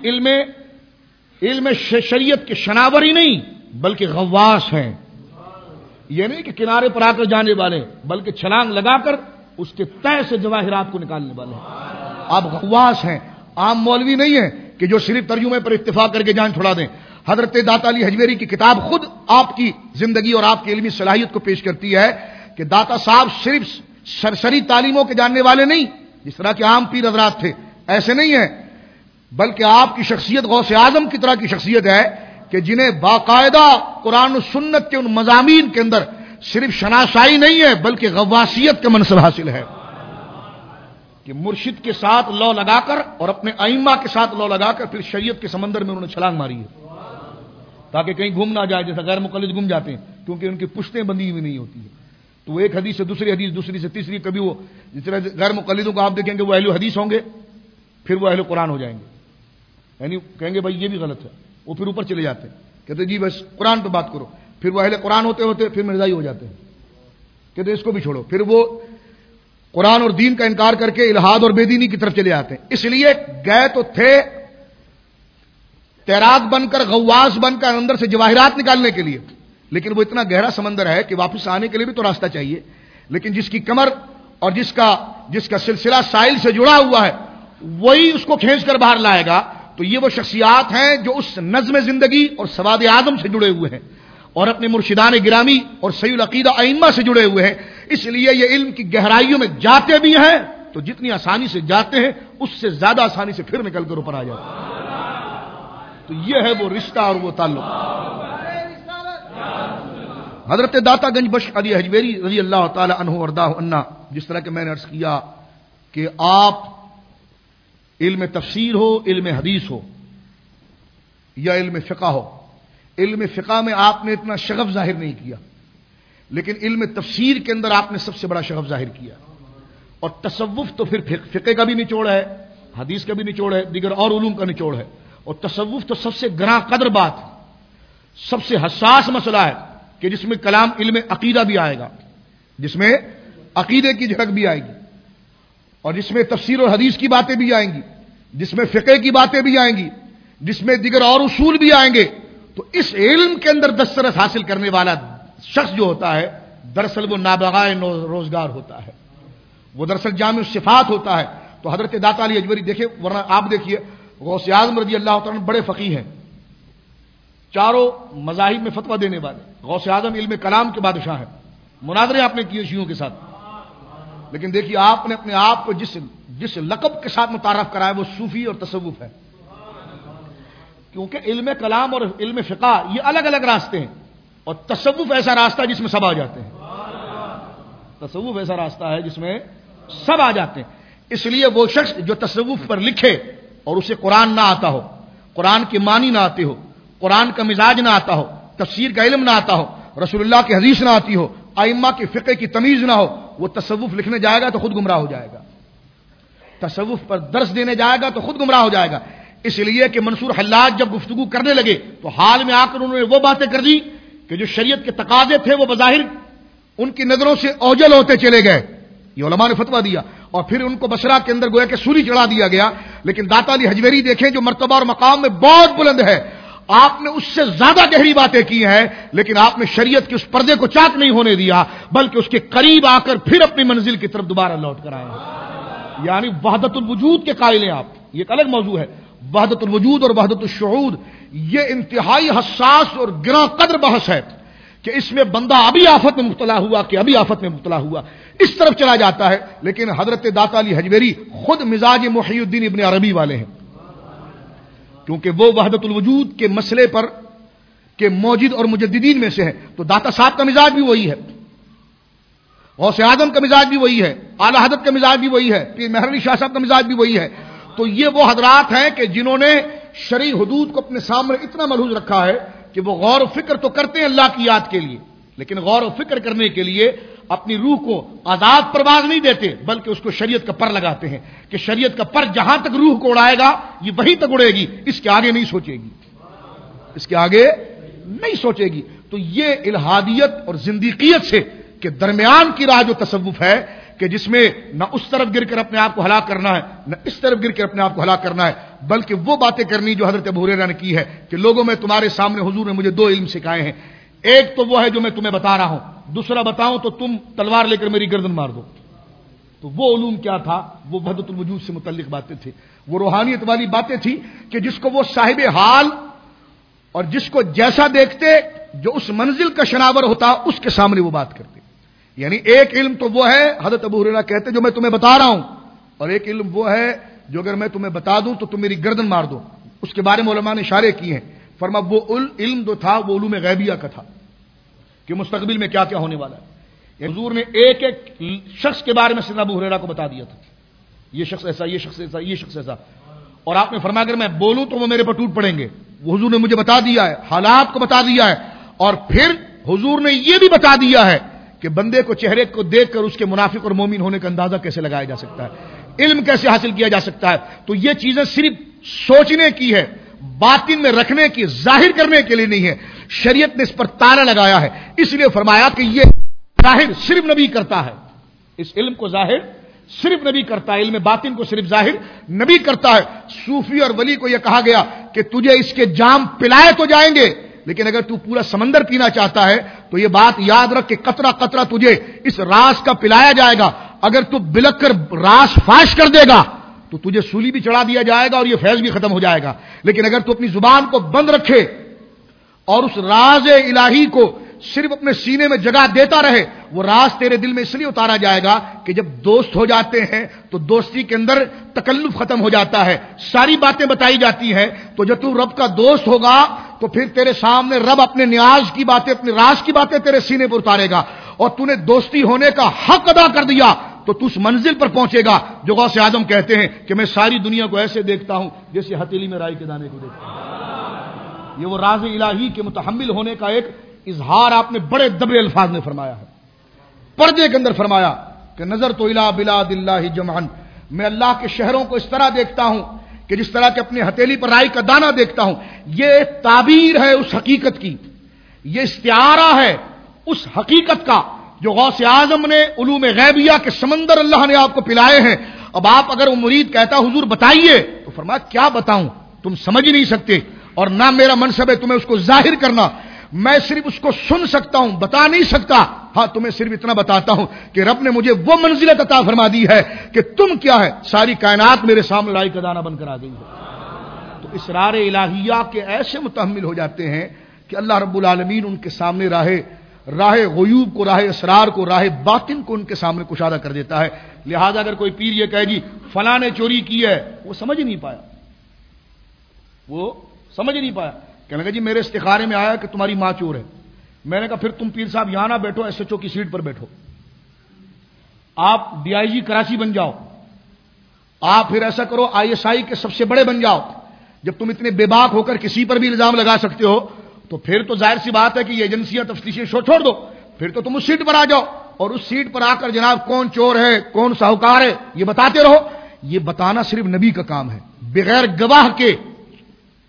علم شریعت کے شناور ہی نہیں بلکہ غواص ہیں. یہ نہیں کہ کنارے پر آ کر جانے والے، بلکہ چھلانگ لگا کر اس کے تہ سے جواہرات کو نکالنے والے ہیں. آپ غواص ہیں، عام مولوی نہیں ہیں کہ جو صرف ترجمے پر اتفاق کر کے جان چھڑا دیں. حضرت داتا علی حجویری کی کتاب خود آپ کی زندگی اور آپ کی علمی صلاحیت کو پیش کرتی ہے کہ داتا صاحب صرف سرسری تعلیموں کے جاننے والے نہیں، جس طرح کے عام پیر حضرات تھے ایسے نہیں ہیں، بلکہ آپ کی شخصیت غوث اعظم کی طرح کی شخصیت ہے کہ جنہیں باقاعدہ قرآن و سنت کے ان مضامین کے اندر صرف شناسائی نہیں ہے بلکہ غواصیت کا منصب حاصل ہے کہ مرشد کے ساتھ لو لگا کر اور اپنے ائمہ کے ساتھ لو لگا کر پھر شریعت کے سمندر میں انہوں نے چھلانگ ماری ہے تاکہ کہیں گم نہ جائے، جیسا غیر مقلد گم جاتے ہیں کیونکہ ان کی پشتیں بندھی ہوئی نہیں ہوتی ہے. تو وہ ایک حدیث سے دوسری حدیث، دوسری سے تیسری، کبھی وہ جس طرح غیر مقلدوں کو آپ دیکھیں گے وہ اہل حدیث ہوں گے پھر وہ اہل قرآن ہو جائیں گے، یعنی کہیں گے بھائی یہ بھی غلط ہے، وہ پھر اوپر چلے جاتے ہیں کہتے جی بس قرآن پہ بات کرو، پھر وہ اہل قرآن ہوتے ہوتے پھر مرزائی ہو جاتے ہیں کہتے اس کو بھی چھوڑو، پھر وہ قرآن اور دین کا انکار کر کے الہاد اور بے دینی کی طرف چلے آتے ہیں. اس لیے گئے تو تھے تیراک بن کر، غواص بن کر اندر سے جواہرات نکالنے کے لیے، لیکن وہ اتنا گہرا سمندر ہے کہ واپس آنے کے لیے بھی تو راستہ چاہیے. لیکن جس کی کمر اور جس کا سلسلہ ساحل سے جڑا ہوا ہے وہی اس کو کھینچ کر باہر لائے گا. تو یہ وہ شخصیات ہیں جو اس نظم زندگی اور سواد اعظم سے جڑے ہوئے ہیں اور اپنے مرشدان گرامی اور صحیح العقیدہ ائمہ سے جڑے ہوئے ہیں. اس لیے یہ علم کی گہرائیوں میں جاتے بھی ہیں تو جتنی آسانی سے جاتے ہیں اس سے زیادہ آسانی سے پھر نکل کر اوپر آ جاتے ہیں. تو یہ ہے وہ رشتہ اور وہ تعلق. حضرت داتا گنج بخش علی حجویری رضی اللہ تعالی عنہ وارضاہ عنہ، جس طرح کہ میں نے عرض کیا کہ آپ علم تفسیر ہو، علم حدیث ہو یا علم فقہ ہو، علم فقہ میں آپ نے اتنا شغف ظاہر نہیں کیا، لیکن علم تفسیر کے اندر آپ نے سب سے بڑا شغف ظاہر کیا. اور تصوف تو پھر فقہ کا بھی نچوڑ ہے، حدیث کا بھی نچوڑ ہے، دیگر اور علوم کا نچوڑ ہے. اور تصوف تو سب سے گراں قدر بات، سب سے حساس مسئلہ ہے کہ جس میں کلام علم عقیدہ بھی آئے گا، جس میں عقیدے کی جھلک بھی آئے گی، اور جس میں تفسیر اور حدیث کی باتیں بھی آئیں گی، جس میں فقہ کی باتیں بھی آئیں گی، جس میں دیگر اور اصول بھی آئیں گے. تو اس علم کے اندر دسترس حاصل کرنے والا شخص جو ہوتا ہے دراصل وہ نابغائے روزگار ہوتا ہے، وہ دراصل جامع صفات ہوتا ہے. تو حضرت داتا علی حجویری دیکھیں، ورنہ آپ دیکھیے غوث اعظم رضی اللہ تعالیٰ بڑے فقیہ ہیں، چاروں مذاہب میں فتویٰ دینے والے. غوث اعظم علم کلام کے بادشاہ ہیں، مناظرے آپ نے کیے شیعوں کے ساتھ، لیکن دیکھیے آپ نے اپنے آپ کو جس لقب کے ساتھ متعارف کرایا وہ صوفی اور تصوف ہے. کیونکہ علم کلام اور علم فقہ یہ الگ الگ راستے ہیں، اور تصوف ایسا راستہ ہے جس میں سب آ جاتے ہیں. تصوف ایسا راستہ ہے جس میں سب آ جاتے ہیں. اس لیے وہ شخص جو تصوف پر لکھے اور اسے قرآن نہ آتا ہو، قرآن کے معنی نہ آتے ہو، قرآن کا مزاج نہ آتا ہو، تفسیر کا علم نہ آتا ہو، رسول اللہ کی حدیث نہ آتی ہو، ائمہ کے فقہ کی تمیز نہ ہو، وہ تصوف لکھنے جائے گا تو خود گمراہ ہو جائے گا. تصوف پر درس دینے جائے گا تو خود گمراہ ہو جائے گا. اس لیے کہ منصور حلاج جب گفتگو کرنے لگے تو حال میں آ کر انہوں نے وہ باتیں کر دی کہ جو شریعت کے تقاضے تھے وہ بظاہر ان کی نظروں سے اوجل ہوتے چلے گئے. یہ علماء نے فتویٰ دیا اور پھر ان کو بصرہ کے اندر گویا کہ سولی چڑھا دیا گیا. لیکن داتا علی حجویری دیکھیں جو مرتبہ اور مقام میں بہت بلند ہے, آپ نے اس سے زیادہ گہری باتیں کی ہیں, لیکن آپ نے شریعت کے اس پردے کو چاک نہیں ہونے دیا بلکہ اس کے قریب آ کر پھر اپنی منزل کی طرف دوبارہ لوٹ کر آئے ہیں. یعنی وحدت الوجود کے قائل ہیں آپ. یہ ایک الگ موضوع ہے, وحدت الوجود اور وحدت الشعور. یہ انتہائی حساس اور گراں قدر بحث ہے کہ اس میں بندہ ابھی آفت میں مبتلا ہوا کہ ابھی آفت میں مبتلا ہوا, اس طرف چلا جاتا ہے. لیکن حضرت داتا علی حجویری خود مزاج محی الدین ابن عربی والے ہیں, کیونکہ وہ وحدت الوجود کے مسئلے پر کے موجد اور مجددین میں سے ہیں. تو داتا صاحب کا مزاج بھی وہی ہے, غوث اعظم کا مزاج بھی وہی ہے, اعلی حضرت کا مزاج بھی وہی ہے, پیر مہر علی شاہ صاحب کا مزاج بھی وہی ہے. تو یہ وہ حضرات ہیں کہ جنہوں نے شرعی حدود کو اپنے سامنے اتنا ملحوظ رکھا ہے کہ وہ غور و فکر تو کرتے ہیں اللہ کی یاد کے لیے, لیکن غور و فکر کرنے کے لیے اپنی روح کو آزاد پرواز نہیں دیتے بلکہ اس کو شریعت کا پر لگاتے ہیں کہ شریعت کا پر جہاں تک روح کو اڑائے گا یہ وہیں تک اڑے گی, اس کے آگے نہیں سوچے گی, اس کے آگے نہیں سوچے گی. تو یہ الہادیت اور زندیقیت سے کہ درمیان کی راہ جو تصوف ہے کہ جس میں نہ اس طرف گر کر اپنے آپ کو ہلاک کرنا ہے نہ اس طرف گر کر اپنے آپ کو ہلاک کرنا ہے, بلکہ وہ باتیں کرنی جو حضرت ابو ہریرہ نے کی ہے کہ لوگوں میں تمہارے سامنے حضور نے مجھے 2 علم سکھائے ہیں. ایک تو وہ ہے جو میں تمہیں بتا رہا ہوں, دوسرا بتاؤں تو تم تلوار لے کر میری گردن مار دو. تو وہ علوم کیا تھا؟ وہ وحدت الوجود سے متعلق باتیں تھیں, وہ روحانیت والی باتیں تھیں کہ جس کو وہ صاحب حال اور جس کو جیسا دیکھتے جو اس منزل کا شناور ہوتا اس کے سامنے وہ بات کرتے. یعنی ایک علم تو وہ ہے حضرت ابو ہریرہ کہتے جو میں تمہیں بتا رہا ہوں, اور ایک علم وہ ہے جو اگر میں تمہیں بتا دوں تو تم میری گردن مار دو. اس کے بارے میں علماء نے اشارے کیے ہیں. فرما وہ علم جو تھا وہ علوم غیبیہ کا تھا کہ مستقبل میں کیا کیا ہونے والا ہے. حضور نے ایک ایک شخص کے بارے میں سیدنا ابو ہریرہ کو بتا دیا تھا, یہ شخص ایسا, یہ شخص ایسا, یہ شخص ایسا. اور آپ نے فرمایا اگر میں بولوں تو وہ میرے پر ٹوٹ پڑیں گے. وہ حضور نے مجھے بتا دیا ہے, حالات کو بتا دیا ہے, اور پھر حضور نے یہ بھی بتا دیا ہے کہ بندے کو چہرے کو دیکھ کر اس کے منافق اور مومن ہونے کا اندازہ کیسے لگایا جا سکتا ہے, علم کیسے حاصل کیا جا سکتا ہے. تو یہ چیزیں صرف سوچنے کی ہے, باطن میں رکھنے کی, ظاہر کرنے کے لیے نہیں ہے. شریعت نے اس پر تالا لگایا ہے, اس لیے فرمایا کہ یہ ظاہر صرف نبی کرتا ہے. اس علم کو ظاہر صرف نبی کرتا ہے, علم باطن کو صرف ظاہر نبی کرتا ہے. صوفی اور ولی کو یہ کہا گیا کہ تجھے اس کے جام پلائے تو جائیں گے, لیکن اگر تو پورا سمندر پینا چاہتا ہے تو یہ بات یاد رکھ کہ قطرہ قطرہ تجھے اس راز کا پلایا جائے گا. اگر تو بلک کر راز فاش کر دے گا تو تجھے سولی بھی چڑھا دیا جائے گا اور یہ فیض بھی ختم ہو جائے گا. لیکن اگر تو اپنی زبان کو بند رکھے اور اس راز الہی کو صرف اپنے سینے میں جگہ دیتا رہے, وہ راز تیرے دل میں اس لیے اتارا جائے گا کہ جب دوست ہو جاتے ہیں تو دوستی کے اندر تکلف ختم ہو جاتا ہے, ساری باتیں بتائی جاتی ہیں. تو جب تو رب کا دوست ہوگا تو پھر تیرے سامنے رب اپنے نیاز کی باتیں, اپنے راز کی باتیں تیرے سینے پر اتارے گا, اور تو نے دوستی ہونے کا حق ادا کر دیا تو تو اس منزل پر پہنچے گا جو غوث اعظم کہتے ہیں کہ میں ساری دنیا کو ایسے دیکھتا ہوں جیسے ہتھیلی میں رائی کے دانے کو دیکھتا ہوں. یہ وہ راز الہی کے متحمل ہونے کا ایک اظہار آپ نے بڑے دبے الفاظ میں فرمایا ہے. پردے کے اندر فرمایا کہ نظر تو الی بلاد اللہ جمعا, میں اللہ کے شہروں کو اس طرح دیکھتا ہوں کہ جس طرح کہ اپنے ہتھیلی پر رائی کا دانہ دیکھتا ہوں. یہ تعبیر ہے اس حقیقت کی, یہ استعارہ ہے اس حقیقت کا جو غوث اعظم نے علوم غیبیہ کے سمندر اللہ نے آپ کو پلائے ہیں. اب آپ اگر وہ مرید کہتا حضور بتائیے, تو فرمایا کیا بتاؤں, تم سمجھ نہیں سکتے, اور نہ میرا منصب ہے تمہیں اس کو ظاہر کرنا, میں صرف اس کو سن سکتا ہوں, بتا نہیں سکتا. ہاں تمہیں صرف اتنا بتاتا ہوں کہ رب نے مجھے وہ منزلت عطا فرما دی ہے کہ تم کیا ہے, ساری کائنات میرے سامنے رائی کا دانہ بن کر آ گئی ہے. تو اسرار الہیہ کے ایسے متحمل ہو جاتے ہیں کہ اللہ رب العالمین ان کے سامنے راہ غیوب کو, راہ اسرار کو, راہ باطن کو ان کے سامنے کشادہ کر دیتا ہے. لہذا اگر کوئی پیر یہ کہے جی فلاں نے چوری کی ہے, وہ سمجھ نہیں پایا, وہ سمجھ نہیں پایا. کہنے لگا جی میرے استخارے میں آیا کہ تمہاری ماں چور ہے. میں نے کہا پھر تم پیر صاحب یہاں نہ بیٹھو, ایس ایچ او کی سیٹ پر بیٹھو, آپ ڈی آئی جی کراچی بن جاؤ, آپ پھر ایسا کرو آئی ایس آئی کے سب سے بڑے بن جاؤ. جب تم اتنے بے باک ہو کر کسی پر بھی الزام لگا سکتے ہو تو پھر تو ظاہر سی بات ہے کہ یہ ایجنسیاں تفتیشیں چھوڑ دو, پھر تو تم اس سیٹ پر آ جاؤ, اور اس سیٹ پر آ کر جناب کون چور ہے کون ساہوکار ہے یہ بتاتے رہو. یہ بتانا صرف نبی کا کام ہے, بغیر گواہ کے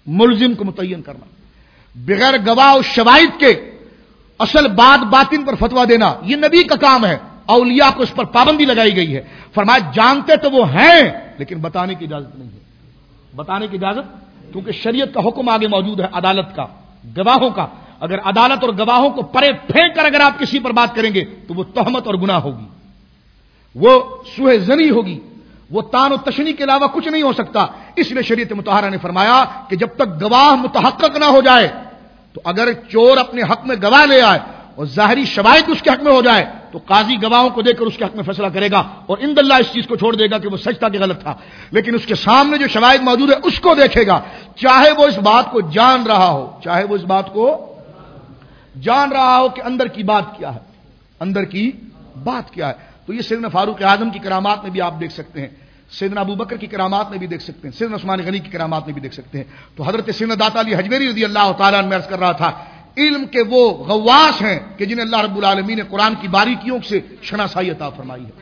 ملزم کو متعین کرنا، بغیر گواہ و شواہد کے اصل بات باطن پر فتویٰ دینا، یہ نبی کا کام ہے، اولیاء کو اس پر پابندی لگائی گئی ہے۔ فرمایا جانتے تو وہ ہیں لیکن بتانے کی اجازت نہیں ہے، بتانے کی اجازت، کیونکہ شریعت کا حکم آگے موجود ہے عدالت کا، گواہوں کا۔ اگر عدالت اور گواہوں کو پرے پھینک کر اگر آپ کسی پر بات کریں گے تو وہ تہمت اور گناہ ہوگی، وہ سوء ظنی ہوگی، وہ تان و تشنی کے علاوہ کچھ نہیں ہو سکتا۔ اس لیے شریعت مطہرہ نے فرمایا کہ جب تک گواہ متحقق نہ ہو جائے، تو اگر چور اپنے حق میں گواہ لے آئے اور ظاہری شواہد اس کے حق میں ہو جائے تو قاضی گواہوں کو دے کر اس کے حق میں فیصلہ کرے گا، اور عند اللہ اس چیز کو چھوڑ دے گا کہ وہ سچ تھا کہ غلط تھا، لیکن اس کے سامنے جو شواہد موجود ہے اس کو دیکھے گا، چاہے وہ اس بات کو جان رہا ہو، چاہے وہ اس بات کو جان رہا ہو کہ اندر کی بات کیا ہے، اندر کی بات کیا ہے۔ تو یہ سیدنا فاروق اعظم کی کرامات میں بھی آپ دیکھ سکتے ہیں، سیدنا ابو بکر کی کرامات میں بھی دیکھ سکتے ہیں، سیدنا عثمان غنی کی کرامات میں بھی دیکھ سکتے ہیں۔ تو حضرت سیدنا داتا علی حجویری رضی اللہ تعالیٰ عنہ عرض کر رہا تھا، علم کے وہ غواص ہیں کہ جنہیں اللہ رب العالمین نے قرآن کی باریکیوں سے شناسائی عطا فرمائی ہے۔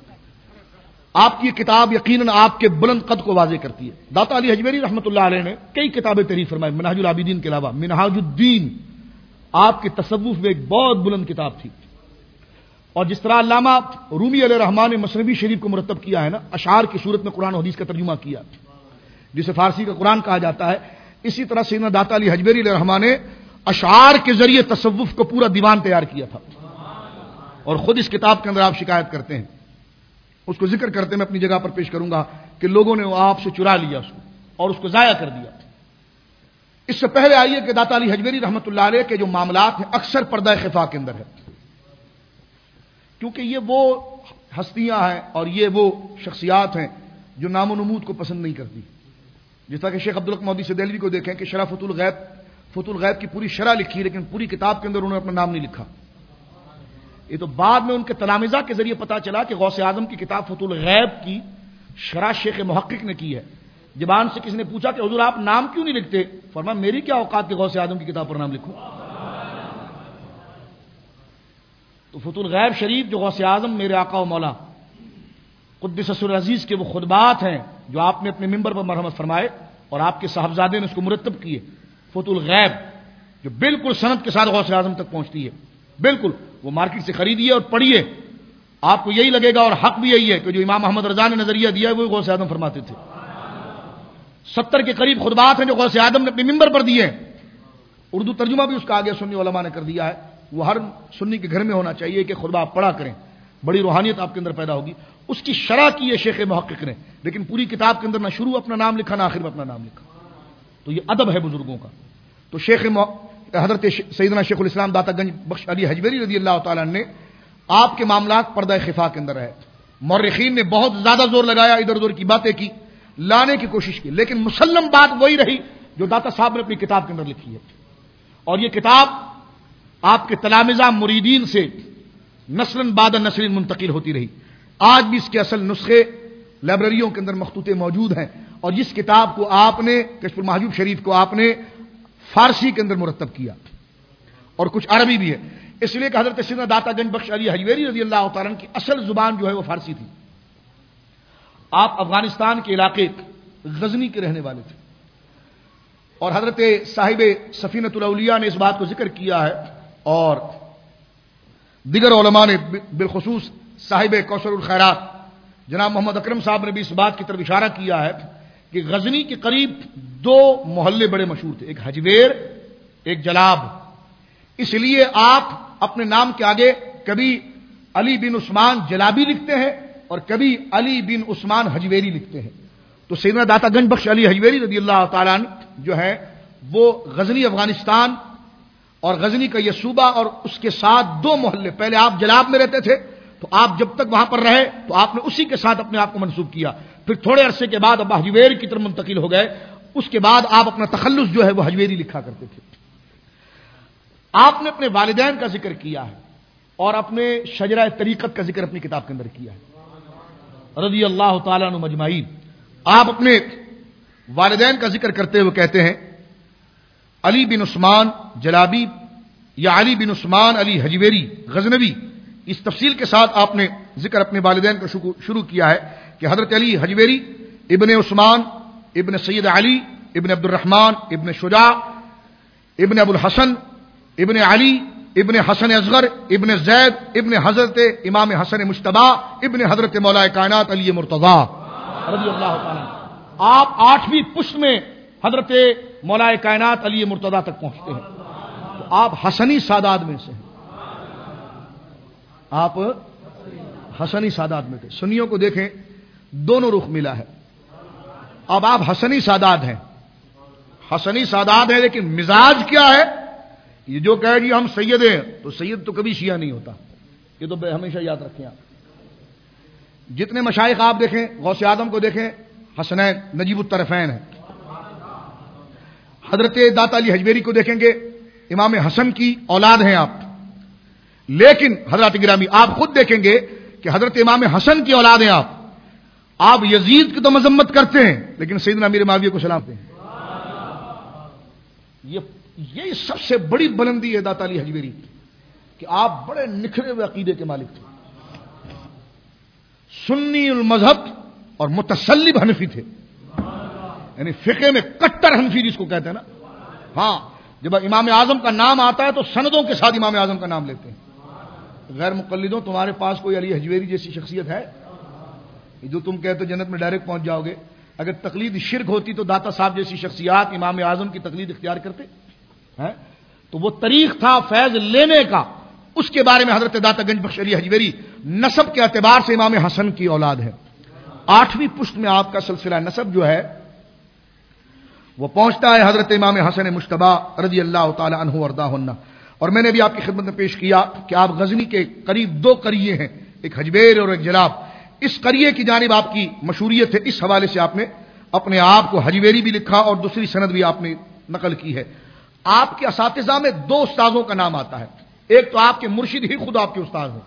آپ کی یہ کتاب یقیناً آپ کے بلند قد کو واضح کرتی ہے۔ داتا علی حجویری رحمۃ اللہ علیہ نے کئی کتابیں تحریر فرمائی، منہاج العابدین کے علاوہ منہاج الدین آپ کے تصوف میں ایک بہت بلند کتاب تھی۔ اور جس طرح علامہ رومی علیہ الرحمٰن نے مثنوی شریف کو مرتب کیا ہے نا، اشعار کی صورت میں قرآن و حدیث کا ترجمہ کیا جسے فارسی کا قرآن کہا جاتا ہے، اسی طرح سیدنا داتا علی حجویری علیہ الرحمٰن نے اشعار کے ذریعے تصوف کو پورا دیوان تیار کیا تھا، اور خود اس کتاب کے اندر آپ شکایت کرتے ہیں، اس کو ذکر کرتے میں اپنی جگہ پر پیش کروں گا کہ لوگوں نے آپ سے چرا لیا اس کو اور اس کو ضائع کر دیا۔ اس سے پہلے آئیے کہ داتا علی حجویری رحمۃ اللہ علیہ کے جو معاملات ہیں اکثر پردہ خفا کے اندر ہے، کیونکہ یہ وہ ہستیاں ہیں اور یہ وہ شخصیات ہیں جو نام و نمود کو پسند نہیں کرتی۔ جس طرح کہ شیخ عبدالحق مودودی سے دہلوی کو دیکھیں کہ شرح فتح الغیب کی پوری شرح لکھی ہے، لیکن پوری کتاب کے اندر انہوں نے اپنا نام نہیں لکھا۔ یہ تو بعد میں ان کے تلامذہ کے ذریعے پتا چلا کہ غوث اعظم کی کتاب فتح الغیب کی شرح شیخ محقق نے کی ہے۔ زبان سے کسی نے پوچھا کہ حضور آپ نام کیوں نہیں لکھتے؟ فرمایا میری کیا اوقات کہ غوث اعظم کی کتاب پر نام لکھوں۔ تو فتح الغیب شریف جو غوث اعظم میرے آقا و مولا قدس سر عزیز کے وہ خطبات ہیں جو آپ نے اپنے ممبر پر مرحمت فرمائے اور آپ کے صاحبزادے نے اس کو مرتب کیے، فتح الغیب جو بالکل سند کے ساتھ غوث اعظم تک پہنچتی ہے، بالکل وہ مارکیٹ سے خریدیے اور پڑھیے، آپ کو یہی لگے گا، اور حق بھی یہی ہے کہ جو امام احمد رضا نے نظریہ دیا ہے وہ غوث اعظم فرماتے تھے۔ 70 کے قریب خطبات ہیں جو غوث اعظم نے اپنے ممبر پر دیے ہیں، اردو ترجمہ بھی اس کا آگے سنی علماء نے کر دیا ہے، وہ ہر سنی کے گھر میں ہونا چاہیے کہ خطبہ آپ پڑھا کریں، بڑی روحانیت آپ کے اندر پیدا ہوگی۔ اس کی شرح کی ہے شیخ محقق نے، لیکن پوری کتاب کے اندر نہ شروع اپنا نام لکھا نہ آخر میں اپنا نام لکھا، تو یہ ادب ہے بزرگوں کا۔ تو حضرت سیدنا شیخ الاسلام داتا گنج بخش علی حجویری رضی اللہ تعالیٰ نے آپ کے معاملات پردہ خفا کے اندر ہے۔ مورخین نے بہت زیادہ زور لگایا، ادھر ادھر کی باتیں کی، لانے کی کوشش کی، لیکن مسلم بات وہی رہی جو داتا صاحب نے اپنی کتاب کے اندر لکھی ہے، اور یہ کتاب آپ کے تلامذہ مریدین سے نسل بعد نسل منتقل ہوتی رہی۔ آج بھی اس کے اصل نسخے لائبریریوں کے اندر مخطوطے موجود ہیں، اور جس کتاب کو آپ نے کشف المحجوب شریف کو آپ نے فارسی کے اندر مرتب کیا اور کچھ عربی بھی ہے، اس لیے کہ حضرت سیدنا داتا گنج بخش علی حجویری رضی اللہ تعالیٰ عنہ کی اصل زبان جو ہے وہ فارسی تھی۔ آپ افغانستان کے علاقے غزنی کے رہنے والے تھے، اور حضرت صاحب سفینۃ الاولیاء نے اس بات کو ذکر کیا ہے، اور دیگر علماء نے بالخصوص صاحب کوثر الخیرات جناب محمد اکرم صاحب نے بھی اس بات کی طرف اشارہ کیا ہے کہ غزنی کے قریب 2 محلے بڑے مشہور تھے، ایک حجویر ایک جلاب، اس لیے آپ اپنے نام کے آگے کبھی علی بن عثمان جلابی لکھتے ہیں اور کبھی علی بن عثمان حجویری لکھتے ہیں۔ تو سیدنا داتا گنج بخش علی حجویری رضی اللہ تعالیٰ عنہ جو ہے وہ غزنی افغانستان اور غزنی کا یہ صوبہ اور اس کے ساتھ 2 محلے، پہلے آپ جلاب میں رہتے تھے تو آپ جب تک وہاں پر رہے تو آپ نے اسی کے ساتھ اپنے آپ کو منسوب کیا، پھر تھوڑے عرصے کے بعد اب حجویر کی طرف منتقل ہو گئے، اس کے بعد آپ اپنا تخلص جو ہے وہ حجویری لکھا کرتے تھے۔ آپ نے اپنے والدین کا ذکر کیا ہے اور اپنے شجرہ طریقت کا ذکر اپنی کتاب کے اندر کیا ہے رضی اللہ تعالیٰ عنہ مجمعین۔ آپ اپنے والدین کا ذکر کرتے ہوئے کہتے ہیں علی بن عثمان جلابی یا علی بن عثمان علی حجویری غزنوی، اس تفصیل کے ساتھ آپ نے ذکر اپنے والدین کا شروع کیا ہے کہ حضرت علی حجویری ابن عثمان ابن سید علی ابن عبد الرحمن ابن شجاع ابن ابو الحسن ابن علی ابن حسن اصغر ابن زید ابن حضرت امام حسن مجتبی ابن حضرت مولا کائنات علی مرتضی رضی اللہ تعالی. آپ 8ویں پشت میں حضرت مولا کائنات علی مرتضی تک پہنچتے ہیں. تو آپ حسنی سادات میں سے ہیں. آپ حسنی سادات میں تھے. سنیوں کو دیکھیں دونوں رخ ملا ہے. اب آپ حسنی سادات ہیں, حسنی سادات ہیں, لیکن مزاج کیا ہے؟ یہ جو کہے جی ہم سید ہیں, تو سید تو کبھی شیعہ نہیں ہوتا. یہ تو ہمیشہ یاد رکھیں. آپ جتنے مشائخ آپ دیکھیں, غوث اعظم کو دیکھیں, حسنین نجیب الطرفین ہیں. حضرت داتا علی حجویری کو دیکھیں گے, امام حسن کی اولاد ہیں آپ. لیکن حضرت گرامی آپ خود دیکھیں گے کہ حضرت امام حسن کی اولاد ہیں آپ. آپ یزید کی تو مذمت کرتے ہیں, لیکن سیدنا امیر معاویہ کو سلام دیں. یہ سب سے بڑی بلندی ہے داتا علی حجویری کی, کہ آپ بڑے نکھرے ہوئے عقیدے کے مالک تھے. سنی المذہب اور متسلب حنفی تھے, یعنی فقہ میں کٹر حنفی جس کو کہتے ہیں نا. ہاں, جب امام اعظم کا نام آتا ہے تو سندوں کے ساتھ امام اعظم کا نام لیتے ہیں. غیر مقلدوں, تمہارے پاس کوئی علی حجویری جیسی شخصیت ہے جو تم کہتے جنت میں ڈائریکٹ پہنچ جاؤ گے؟ اگر تقلید شرک ہوتی تو داتا صاحب جیسی شخصیات امام اعظم کی تقلید اختیار کرتے ہیں. تو وہ طریق تھا فیض لینے کا, اس کے بارے میں حضرت داتا گنج بخش علی حجویری نسب کے اعتبار سے امام حسن کی اولاد ہے. 8ویں پشت میں آپ کا سلسلہ نسب جو ہے وہ پہنچتا ہے حضرت امام حسن مجتبی رضی اللہ تعالی عنہ وارضاہ. اور میں نے بھی آپ کی خدمت میں پیش کیا کہ آپ غزنی کے قریب 2 قریے ہیں, ایک حجبیر اور ایک جلاب. اس قریے کی جانب آپ کی مشہوریت ہے, اس حوالے سے آپ نے اپنے آپ کو حجویری بھی لکھا اور دوسری سند بھی آپ نے نقل کی ہے. آپ کے اساتذہ میں 2 استاذوں کا نام آتا ہے. ایک تو آپ کے مرشد ہی خود آپ کے استاد ہیں,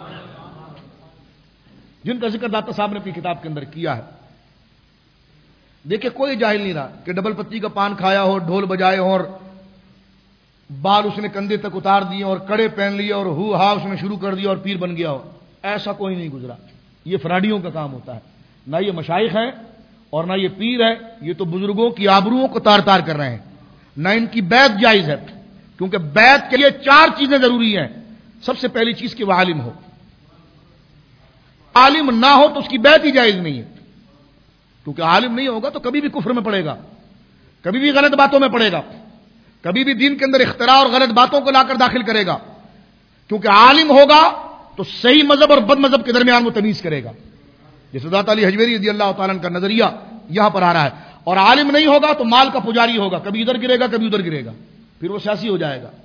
جن کا ذکر داتا صاحب نے اپنی کتاب کے اندر کیا ہے. دیکھیں کوئی جاہل نہیں رہا کہ ڈبل پتی کا پان کھایا ہو, ڈھول بجائے ہو, اور بال اس نے کندھے تک اتار دیے اور کڑے پہن لیے اور ہو ہا اس نے شروع کر دیا اور پیر بن گیا ہو. ایسا کوئی نہیں گزرا. یہ فراڈیوں کا کام ہوتا ہے. نہ یہ مشائخ ہیں اور نہ یہ پیر ہے, یہ تو بزرگوں کی آبروؤں کو تار تار کر رہے ہیں. نہ ان کی بیعت جائز ہے, کیونکہ بیعت کے لیے 4 چیزیں ضروری ہیں. سب سے پہلی چیز کہ وہ عالم ہو. عالم نہ ہو تو اس کی بیعت ہی جائز نہیں ہے, کیونکہ عالم نہیں ہوگا تو کبھی بھی کفر میں پڑے گا, کبھی بھی غلط باتوں میں پڑے گا, کبھی بھی دین کے اندر اختراع اور غلط باتوں کو لا کر داخل کرے گا. کیونکہ عالم ہوگا تو صحیح مذہب اور بد مذہب کے درمیان وہ تمیز کرے گا, جیسے داتا علی حجویری رضی اللہ تعالیٰ عنہ کا نظریہ یہاں پر آ رہا ہے. اور عالم نہیں ہوگا تو مال کا پجاری ہوگا, کبھی ادھر گرے گا کبھی ادھر گرے گا, پھر وہ سیاسی ہو جائے گا,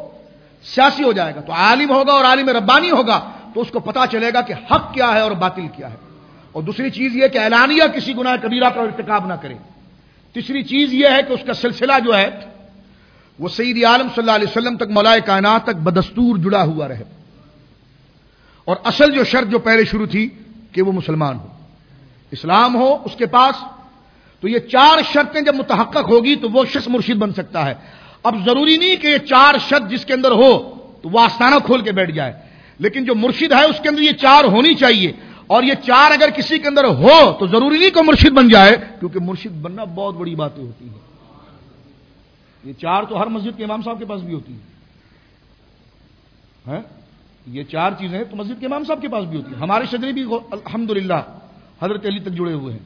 تو عالم ہوگا اور عالم ربانی ہوگا تو اس کو پتا چلے گا کہ حق کیا ہے اور باطل کیا ہے. اور دوسری چیز یہ کہ اعلانیہ کسی گناہ کبیرہ کا ارتکاب نہ کرے. تیسری چیز یہ ہے کہ اس کا سلسلہ جو ہے وہ سید عالم صلی اللہ علیہ وسلم تک, مولا کائنات تک بدستور جڑا ہوا رہے. اور اصل جو شرط جو پہلے شروع تھی کہ وہ مسلمان ہو, اسلام ہو اس کے پاس. تو یہ 4 شرطیں جب متحقق ہوگی تو وہ شخص مرشد بن سکتا ہے. اب ضروری نہیں کہ یہ 4 شرط جس کے اندر ہو تو وہ آستانہ کھول کے بیٹھ جائے, لیکن جو مرشد ہے اس کے اندر یہ 4 ہونی چاہیے. اور یہ 4 اگر کسی کے اندر ہو تو ضروری نہیں کہ مرشد بن جائے, کیونکہ مرشد بننا بہت بڑی باتیں ہوتی ہیں. یہ 4 تو ہر مسجد کے امام صاحب کے پاس بھی ہوتی ہے. یہ 4 چیزیں تو مسجد کے امام صاحب کے پاس بھی ہوتی ہیں. ہمارے شجرے بھی الحمدللہ حضرت علی تک جڑے ہوئے ہیں.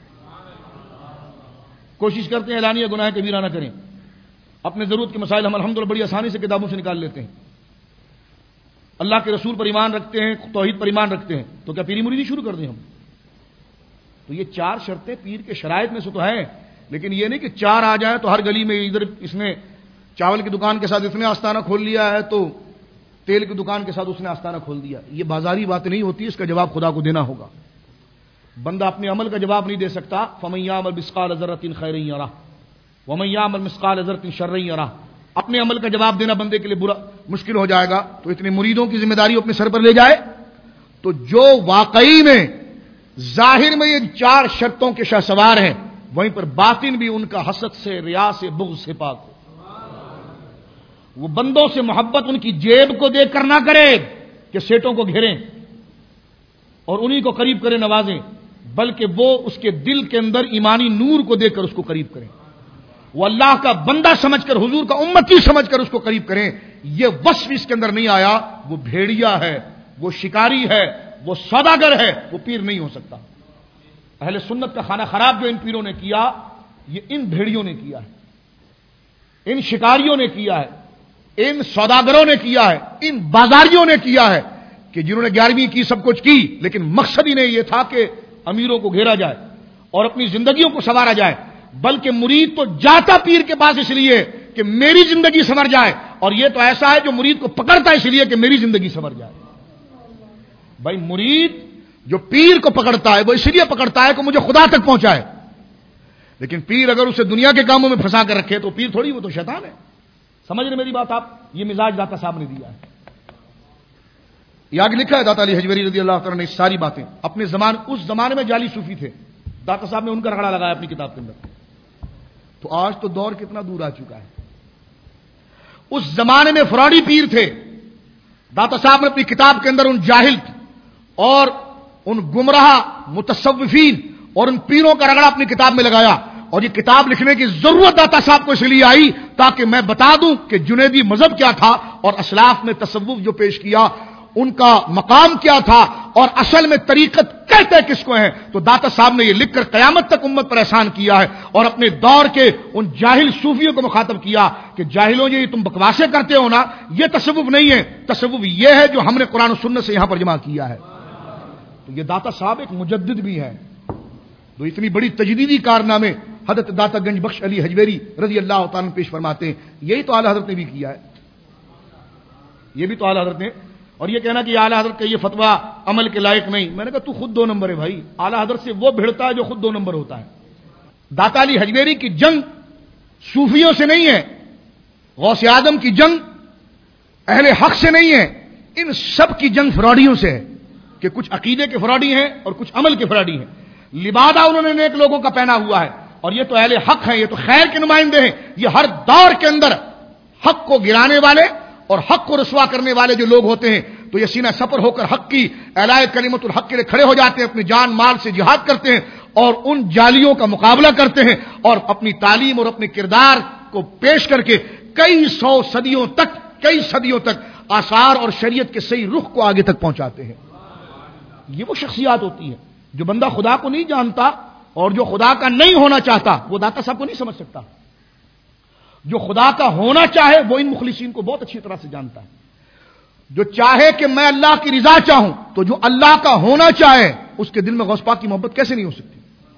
کوشش کرتے ہیں اعلانیہ گناہ کبیرہ نہ کریں. اپنے ضرورت کے مسائل ہم الحمدللہ بڑی آسانی سے کتابوں سے نکال لیتے ہیں. اللہ کے رسول پر ایمان رکھتے ہیں, توحید پر ایمان رکھتے ہیں, تو کیا پیری مریدی شروع کر دیں ہم؟ تو یہ 4 شرطیں پیر کے شرائط میں سے تو ہیں, لیکن یہ نہیں کہ 4 آ جائیں تو ہر گلی میں ادھر اس نے چاول کی دکان کے ساتھ اس نے آستانہ کھول لیا ہے تو تیل کی دکان کے ساتھ اس نے آستانہ کھول دیا. یہ بازاری بات نہیں ہوتی, اس کا جواب خدا کو دینا ہوگا. بندہ اپنے عمل کا جواب نہیں دے سکتا. فَمَن يَعْمَلْ مِثْقَالَ ذَرَّةٍ خَيْرًا يَرَهُ وَمَن يَعْمَلْ مِثْقَالَ ذَرَّةٍ شَرًّا يَرَهُ. اپنے عمل کا جواب دینا بندے کے لیے برا مشکل ہو جائے گا, تو اتنے مریدوں کی ذمہ داری اپنے سر پر لے جائے. تو جو واقعی میں ظاہر میں یہ 4 شرطوں کے شاہ سوار ہیں, وہیں پر باطن بھی ان کا حسد سے, ریا سے, بغض سے پاک ہو. وہ بندوں سے محبت ان کی جیب کو دیکھ کر نہ کرے کہ سیٹوں کو گھیریں اور انہی کو قریب کریں, نوازیں, بلکہ وہ اس کے دل کے اندر ایمانی نور کو دیکھ کر اس کو قریب کریں. وہ اللہ کا بندہ سمجھ کر، حضور کا امتی سمجھ کر اس کو قریب کریں، یہ وصف اس کے اندر نہیں آیا، وہ بھیڑیا ہے، وہ شکاری ہے، وہ سوداگر ہے، وہ پیر نہیں ہو سکتا۔ اہل سنت کا خانہ خراب جو ان پیروں نے کیا، یہ ان بھیڑیوں نے کیا ہے، ان شکاریوں نے کیا ہے، ان سوداگروں نے کیا ہے، ان بازاریوں نے کیا ہے، کہ جنہوں نے 11ویں کی، سب کچھ کی، لیکن مقصد ہی نہیں یہ تھا کہ امیروں کو گھیرا جائے اور اپنی زندگیوں کو سنوارا جائے، بلکہ مرید تو جاتا پیر کے پاس اس لیے کہ میری زندگی سنور جائے، اور یہ تو ایسا ہے جو مرید کو پکڑتا ہے اس لیے کہ میری زندگی سنور جائے۔ بھائی مرید جو پیر کو پکڑتا ہے وہ اس لیے پکڑتا ہے کہ مجھے خدا تک پہنچائے، لیکن پیر اگر اسے دنیا کے کاموں میں پھنسا کر رکھے تو پیر تھوڑی، وہ تو شیطان ہے۔ سمجھ رہے میری بات آپ؟ یہ مزاج داتا صاحب نے دیا ہے۔ یہ آگے لکھا ہے داتا علی حجویری رضی اللہ تعالیٰ نے اس ساری باتیں اپنے اس زمانے میں جعلی صوفی تھے، داتا صاحب نے ان کا رگڑا لگایا اپنی کتاب کے اندر۔ تو آج تو دور کتنا دور آ چکا ہے۔ اس زمانے میں فراڈی پیر تھے، داتا صاحب نے اپنی کتاب کے اندر ان جاہل اور ان گمراہ متصوفین اور ان پیروں کا رگڑا اپنی کتاب میں لگایا، اور یہ کتاب لکھنے کی ضرورت داتا صاحب کو اس لیے آئی تاکہ میں بتا دوں کہ جنیدی مذہب کیا تھا اور اسلاف نے تصوف جو پیش کیا ان کا مقام کیا تھا، اور اصل میں طریقت کہتے کس کو ہیں۔ تو داتا صاحب نے یہ لکھ کر قیامت تک امت پر احسان کیا ہے، اور اپنے دور کے ان جاہل صوفیوں کو مخاطب کیا کہ جاہلوں یہ تم بکواسیں کرتے ہو نا، یہ تصوف نہیں ہے، تصوف یہ ہے جو ہم نے قرآن و سنت سے یہاں پر جمع کیا ہے۔ تو یہ داتا صاحب ایک مجدد بھی ہے، تو اتنی بڑی تجدیدی کارنامے حضرت داتا گنج بخش علی حجویری رضی اللہ تعالیٰ پیش فرماتے ہیں۔ یہی تو اعلی حضرت نے بھی کیا ہے، یہ بھی تو اعلی حضرت نے۔ اور یہ کہنا کہ اعلی حضرت کا یہ فتویٰ عمل کے لائق نہیں، میں نے کہا تو خود 2 نمبر ہے بھائی، اعلی حضرت سے وہ بھڑتا ہے جو خود 2 نمبر ہوتا ہے۔ داتا علی حجویری کی جنگ صوفیوں سے نہیں ہے، غوث اعظم کی جنگ اہل حق سے نہیں ہے، ان سب کی جنگ فراڈیوں سے ہے، کہ کچھ عقیدے کے فراڈی ہیں اور کچھ عمل کے فراڈی ہیں۔ لبادہ انہوں نے نیک لوگوں کا پہنا ہوا ہے، اور یہ تو اہل حق ہیں، یہ تو خیر کے نمائندے ہیں۔ یہ ہر دور کے اندر حق کو گرانے والے اور حق کو رسوا کرنے والے جو لوگ ہوتے ہیں، تو یہ سینہ سپر ہو کر حق کی اعلاء کلمت الحق کے لیے کھڑے ہو جاتے ہیں، اپنی جان مال سے جہاد کرتے ہیں اور ان جالیوں کا مقابلہ کرتے ہیں، اور اپنی تعلیم اور اپنے کردار کو پیش کر کے کئی صدیوں تک آثار اور شریعت کے صحیح رخ کو آگے تک پہنچاتے ہیں۔ یہ وہ شخصیات ہوتی ہے جو بندہ خدا کو نہیں جانتا اور جو خدا کا نہیں ہونا چاہتا وہ داتا صاحب کو نہیں سمجھ سکتا، جو خدا کا ہونا چاہے وہ ان مخلصین کو بہت اچھی طرح سے جانتا ہے۔ جو چاہے کہ میں اللہ کی رضا چاہوں تو جو اللہ کا ہونا چاہے اس کے دل میں غوث پاک کی محبت کیسے نہیں ہو سکتی؟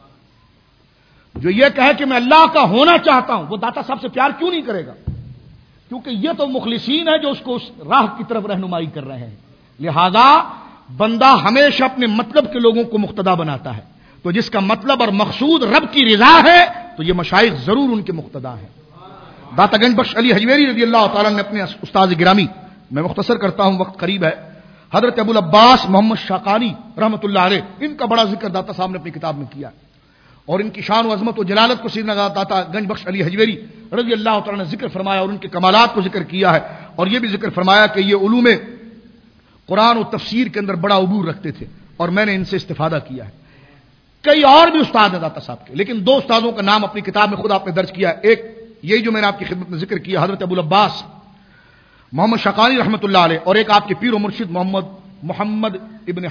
جو یہ کہے کہ میں اللہ کا ہونا چاہتا ہوں وہ داتا صاحب سے پیار کیوں نہیں کرے گا؟ کیونکہ یہ تو مخلصین ہے جو اس کو اس راہ کی طرف رہنمائی کر رہے ہیں۔ لہذا بندہ ہمیشہ اپنے مطلب کے لوگوں کو مقتدا بناتا ہے، تو جس کا مطلب اور مقصود رب کی رضا ہے تو یہ مشائخ ضرور ان کے مقتدا ہیں۔ داتا گنج بخش علی حجویری رضی اللہ تعالیٰ نے اپنے استاد گرامی، میں مختصر کرتا ہوں وقت قریب ہے، حضرت ابو العباس محمد شاقانی رحمۃ اللہ علیہ، ان کا بڑا ذکر داتا صاحب نے اپنی کتاب میں کیا، اور ان کی شان و عظمت و جلالت کو سیدنا داتا گنج بخش علی حجویری رضی اللہ تعالیٰ نے ذکر فرمایا اور ان کے کمالات کو ذکر کیا ہے، اور یہ بھی ذکر فرمایا کہ یہ علوم قرآن و تفسیر کے اندر بڑا عبور رکھتے تھے اور میں نے ان سے استفادہ کیا ہے۔ کئی اور بھی استاد ہیں داتا صاحب کے، لیکن 2 استادوں کا نام اپنی کتاب میں خود آپ نے درج کیا ہے۔ ایک یہی جو میں نے آپ کی خدمت میں ذکر کیا حضرت ابو العباس محمد شاقانی رحمۃ اللہ علیہ، اور ایک آپ کے پیر و مرشد محمد ابن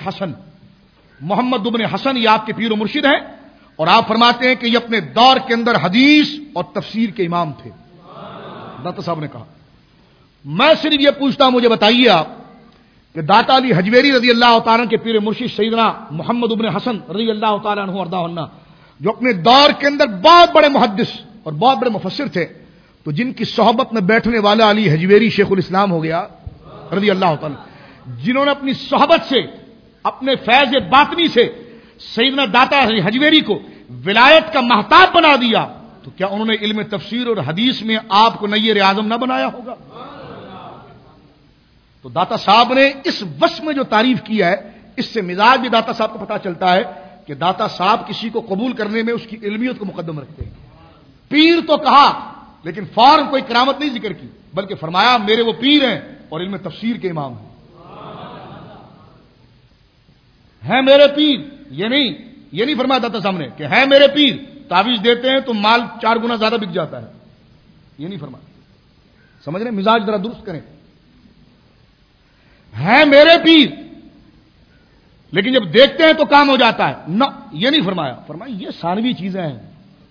حسن، یہ آپ کے پیر و مرشد ہیں، اور آپ فرماتے ہیں کہ یہ اپنے دور کے اندر حدیث اور تفسیر کے امام تھے۔ داتا صاحب نے کہا میں صرف یہ پوچھتا ہوں، مجھے بتائیے آپ کہ داتا علی حجویری رضی اللہ تعالیٰ کے پیر مرشد سیدنا محمد ابن حسن رضی اللہ تعالیٰ عنہ وارضاہ عنہ، جو اپنے دور کے اندر بہت بڑے محدث اور بہت بڑے مفسر تھے، تو جن کی صحبت میں بیٹھنے والا علی حجویری شیخ الاسلام ہو گیا رضی اللہ تعالیٰ، جنہوں نے اپنی صحبت سے اپنے فیض باطنی سے سیدنا داتا علی حجویری کو ولایت کا مہتاب بنا دیا، تو کیا انہوں نے علم تفسیر اور حدیث میں آپ کو نیر اعظم نہ بنایا ہوگا؟ تو داتا صاحب نے اس وصف میں جو تعریف کیا ہے، اس سے مزاج بھی داتا صاحب کو پتا چلتا ہے کہ داتا صاحب کسی کو قبول کرنے میں اس کی علمیت کو مقدم رکھتے ہیں۔ پیر تو کہا لیکن فوراً کوئی کرامت نہیں ذکر کی، بلکہ فرمایا میرے وہ پیر ہیں اور علم تفسیر کے امام ہیں میرے پیر، یہ نہیں فرمایا داتا صاحب نے کہ ہے میرے پیر تعویذ دیتے ہیں تو مال 4 گنا زیادہ بک جاتا ہے. یہ نہیں فرمایا. سمجھ رہے ہیں؟ مزاج ذرا درست کریں. ہیں میرے پیر لیکن جب دیکھتے ہیں تو کام ہو جاتا ہے. نہ یہ نہیں فرمایا. فرمایا یہ ثانوی چیزیں ہیں.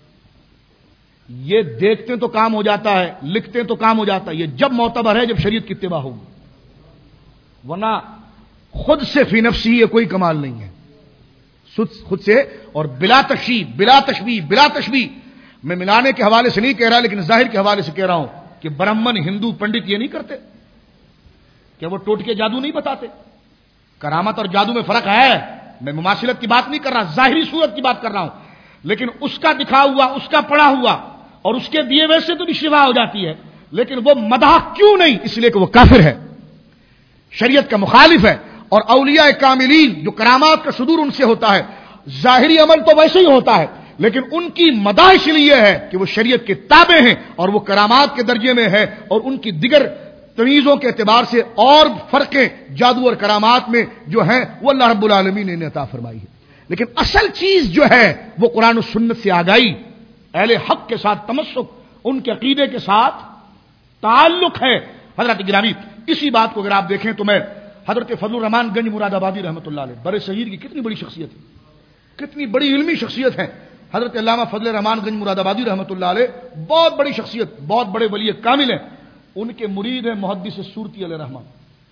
یہ دیکھتے ہیں تو کام ہو جاتا ہے, لکھتے ہیں تو کام ہو جاتا ہے. یہ جب معتبر ہے جب شریعت کی اتباع ہوگی, ورنہ خود سے فی نفسی یہ کوئی کمال نہیں ہے. خود سے اور بلا تشبیہ بلا تشبیہ. میں ملانے کے حوالے سے نہیں کہہ رہا لیکن ظاہر کے حوالے سے کہہ رہا ہوں کہ برہمن ہندو پنڈت یہ نہیں کرتے کہ وہ ٹوٹکے جادو نہیں بتاتے. کرامت اور جادو میں فرق ہے. میں مماثلت کی بات نہیں کر رہا, ظاہری صورت کی بات کر رہا ہوں. لیکن اس کا دکھا ہوا, اس کا پڑھا ہوا اور اس کے دیے ویسے تو بھی شفا ہو جاتی ہے, لیکن وہ مداح کیوں نہیں؟ اس لیے کہ وہ کافر ہے, شریعت کا مخالف ہے. اور اولیاء کاملین جو کرامات کا صدور ان سے ہوتا ہے, ظاہری عمل تو ویسے ہی ہوتا ہے, لیکن ان کی مداح اس لیے ہے کہ وہ شریعت کے تابع ہیں اور وہ کرامات کے درجے میں ہے, اور ان کی دیگر تمیزوں کے اعتبار سے اور فرقیں جادو اور کرامات میں جو ہیں وہ اللہ رب العالمین نے عطا فرمائی ہے. لیکن اصل چیز جو ہے وہ قرآن و سنت سے آگاہی, اہل حق کے ساتھ تمسک, ان کے عقیدے کے ساتھ تعلق ہے. حضرت گرامی اسی بات کو اگر آپ دیکھیں تو میں حضرت فضل الرحمان گنج مراد آبادی رحمۃ اللہ علیہ, بر صغیر کی کتنی بڑی شخصیت ہے, کتنی بڑی علمی شخصیت ہے حضرت علامہ فضل الرحمان گنج مراد آبادی رحمۃ اللہ علیہ, بہت بڑی شخصیت, بہت بڑے ولی کامل ہیں. ان کے مرید ہیں محدث سورتی علیہ رحمان,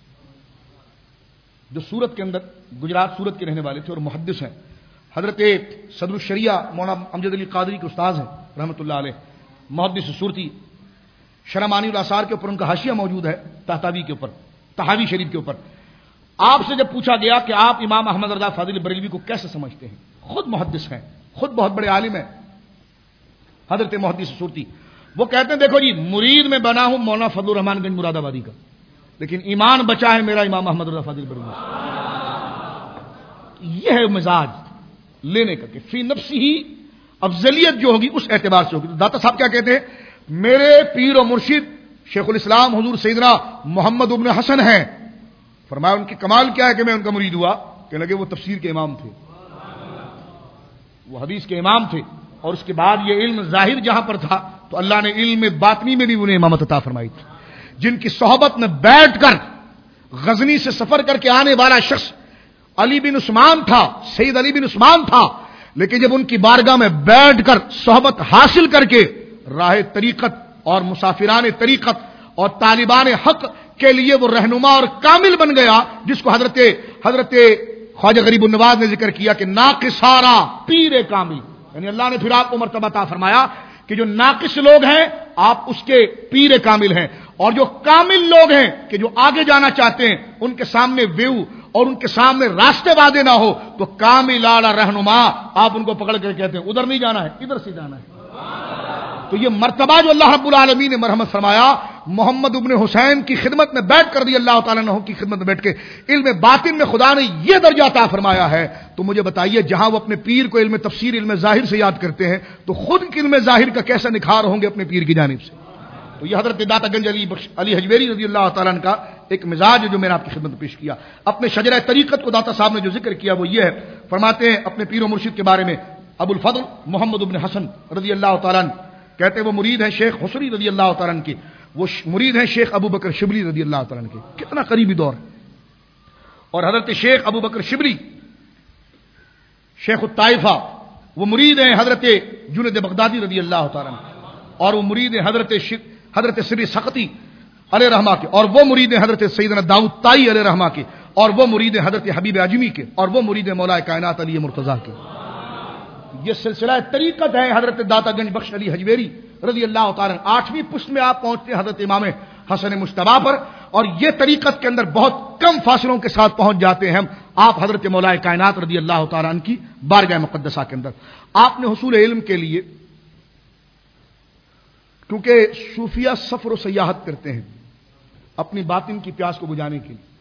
جو سورت کے اندر گجرات سورت کے رہنے والے تھے اور محدث ہیں. حضرت صدر الشریعہ مولانا امجد علی قادری کے استاذ ہیں رحمۃ اللہ علیہ, محدث سورتی. شرح معانی الاثار کے اوپر ان کا حاشیہ موجود ہے, تحتاوی کے اوپر, تحاوی شریف کے اوپر. آپ سے جب پوچھا گیا کہ آپ امام احمد رضا فاضل بریلوی کو کیسے سمجھتے ہیں, خود محدث ہیں, خود بہت بڑے عالم ہیں حضرت محدث سورتی. وہ کہتے ہیں دیکھو جی, مرید میں بنا ہوں مولانا فضل الرحمان گنج مراد آبادی کا, لیکن ایمان بچا ہے میرا امام احمد رضا فاضل بریلوی. یہ ہے مزاج لینے کا کہ فی نفسی ہی افضلیت جو ہوگی اس اعتبار سے ہوگی. تو داتا صاحب کیا کہتے ہیں, میرے پیر و مرشد شیخ الاسلام حضور سیدنا محمد ابن حسن ہیں. فرمایا ان کی کمال کیا ہے کہ میں ان کا مرید ہوا, کہ لگے وہ تفسیر کے امام تھے, وہ حدیث کے امام تھے, اور اس کے بعد یہ علم ظاہر جہاں پر تھا تو اللہ نے علم باطنی میں بھی انہیں امامت عطا فرمائی تھی. جن کی صحبت میں بیٹھ کر غزنی سے سفر کر کے آنے والا شخص علی بن عثمان تھا, سید علی بن عثمان تھا, لیکن جب ان کی بارگاہ میں بیٹھ کر صحبت حاصل کر کے راہ طریقت اور مسافران طریقت اور طالبان حق کے لیے وہ رہنما اور کامل بن گیا, جس کو حضرت خواجہ غریب النواز نے ذکر کیا کہ ناقصارا پیر کامل. یعنی اللہ نے پھر آپ کو مرتبہ عطا فرمایا کہ جو ناقص لوگ ہیں آپ اس کے پیر کامل ہیں, اور جو کامل لوگ ہیں کہ جو آگے جانا چاہتے ہیں ان کے سامنے ویو اور ان کے سامنے راستے وعدے نہ ہو تو کامل اعلی رہنما آپ ان کو پکڑ کر کہتے ہیں ادھر نہیں جانا ہے, ادھر سے جانا ہے. تو یہ مرتبہ جو اللہ رب العالمین نے مرحمت فرمایا, محمد ابن حسین کی خدمت میں بیٹھ کر دی, اللہ تعالیٰ عنہ کی خدمت میں بیٹھ کے علم باطن میں خدا نے یہ درجہ عطا فرمایا ہے. تو مجھے بتائیے جہاں وہ اپنے پیر کو علم تفسیر, علم ظاہر سے یاد کرتے ہیں, تو خود علم ظاہر کا کیسا نکھار ہوں گے اپنے پیر کی جانب سے. تو یہ حضرت داتا گنج علی حجویری رضی اللہ تعالیٰ عنہ کا ایک مزاج جو میں نے آپ کی خدمت میں پیش کیا. اپنے شجرہ طریقت کو داتا صاحب نے جو ذکر کیا وہ یہ ہے, فرماتے ہیں اپنے پیر و مرشد کے بارے میں, ابو الفضل محمد ابن حسن رضی اللہ تعالیٰ عنہ, کہتے ہیں وہ مرید ہیں شیخ حسری رضی اللہ تعالیٰ عنہ کے, وہ مرید ہیں شیخ ابو بکر شبلی رضی اللہ تعالیٰ عنہ کے. کتنا قریبی دور ہے. اور حضرت شیخ ابو بکر شبلی شیخ الطائفہ وہ مرید ہیں حضرت جنید بغدادی رضی اللہ تعالیٰ عنہ, اور وہ مرید ہیں حضرت سری سختی علیہ رحمہ کے, اور وہ مرید ہیں حضرت سیدنا داؤد طائی علیہ رحمہ کے, اور وہ مرید ہیں حضرت حبیب اعجمی کے, اور وہ مرید ہیں مولا کائنات علی مرتضیٰ کے. یہ سلسلہ طریقت ہے حضرت داتا گنج بخش علی حجویری رضی اللہ تعالیٰ. 8ویں پشت میں آپ پہنچتے ہیں حضرت امام حسن مجتبیٰ پر, اور یہ طریقت کے اندر بہت کم فاصلوں کے ساتھ پہنچ جاتے ہیں ہم آپ حضرت مولا کائنات رضی اللہ تعالیٰ عنہ کی بارگاہ مقدسہ کے اندر. آپ نے حصول علم کے لیے, کیونکہ صوفیہ سفر و سیاحت کرتے ہیں اپنی باطن کی پیاس کو بجھانے کے لیے,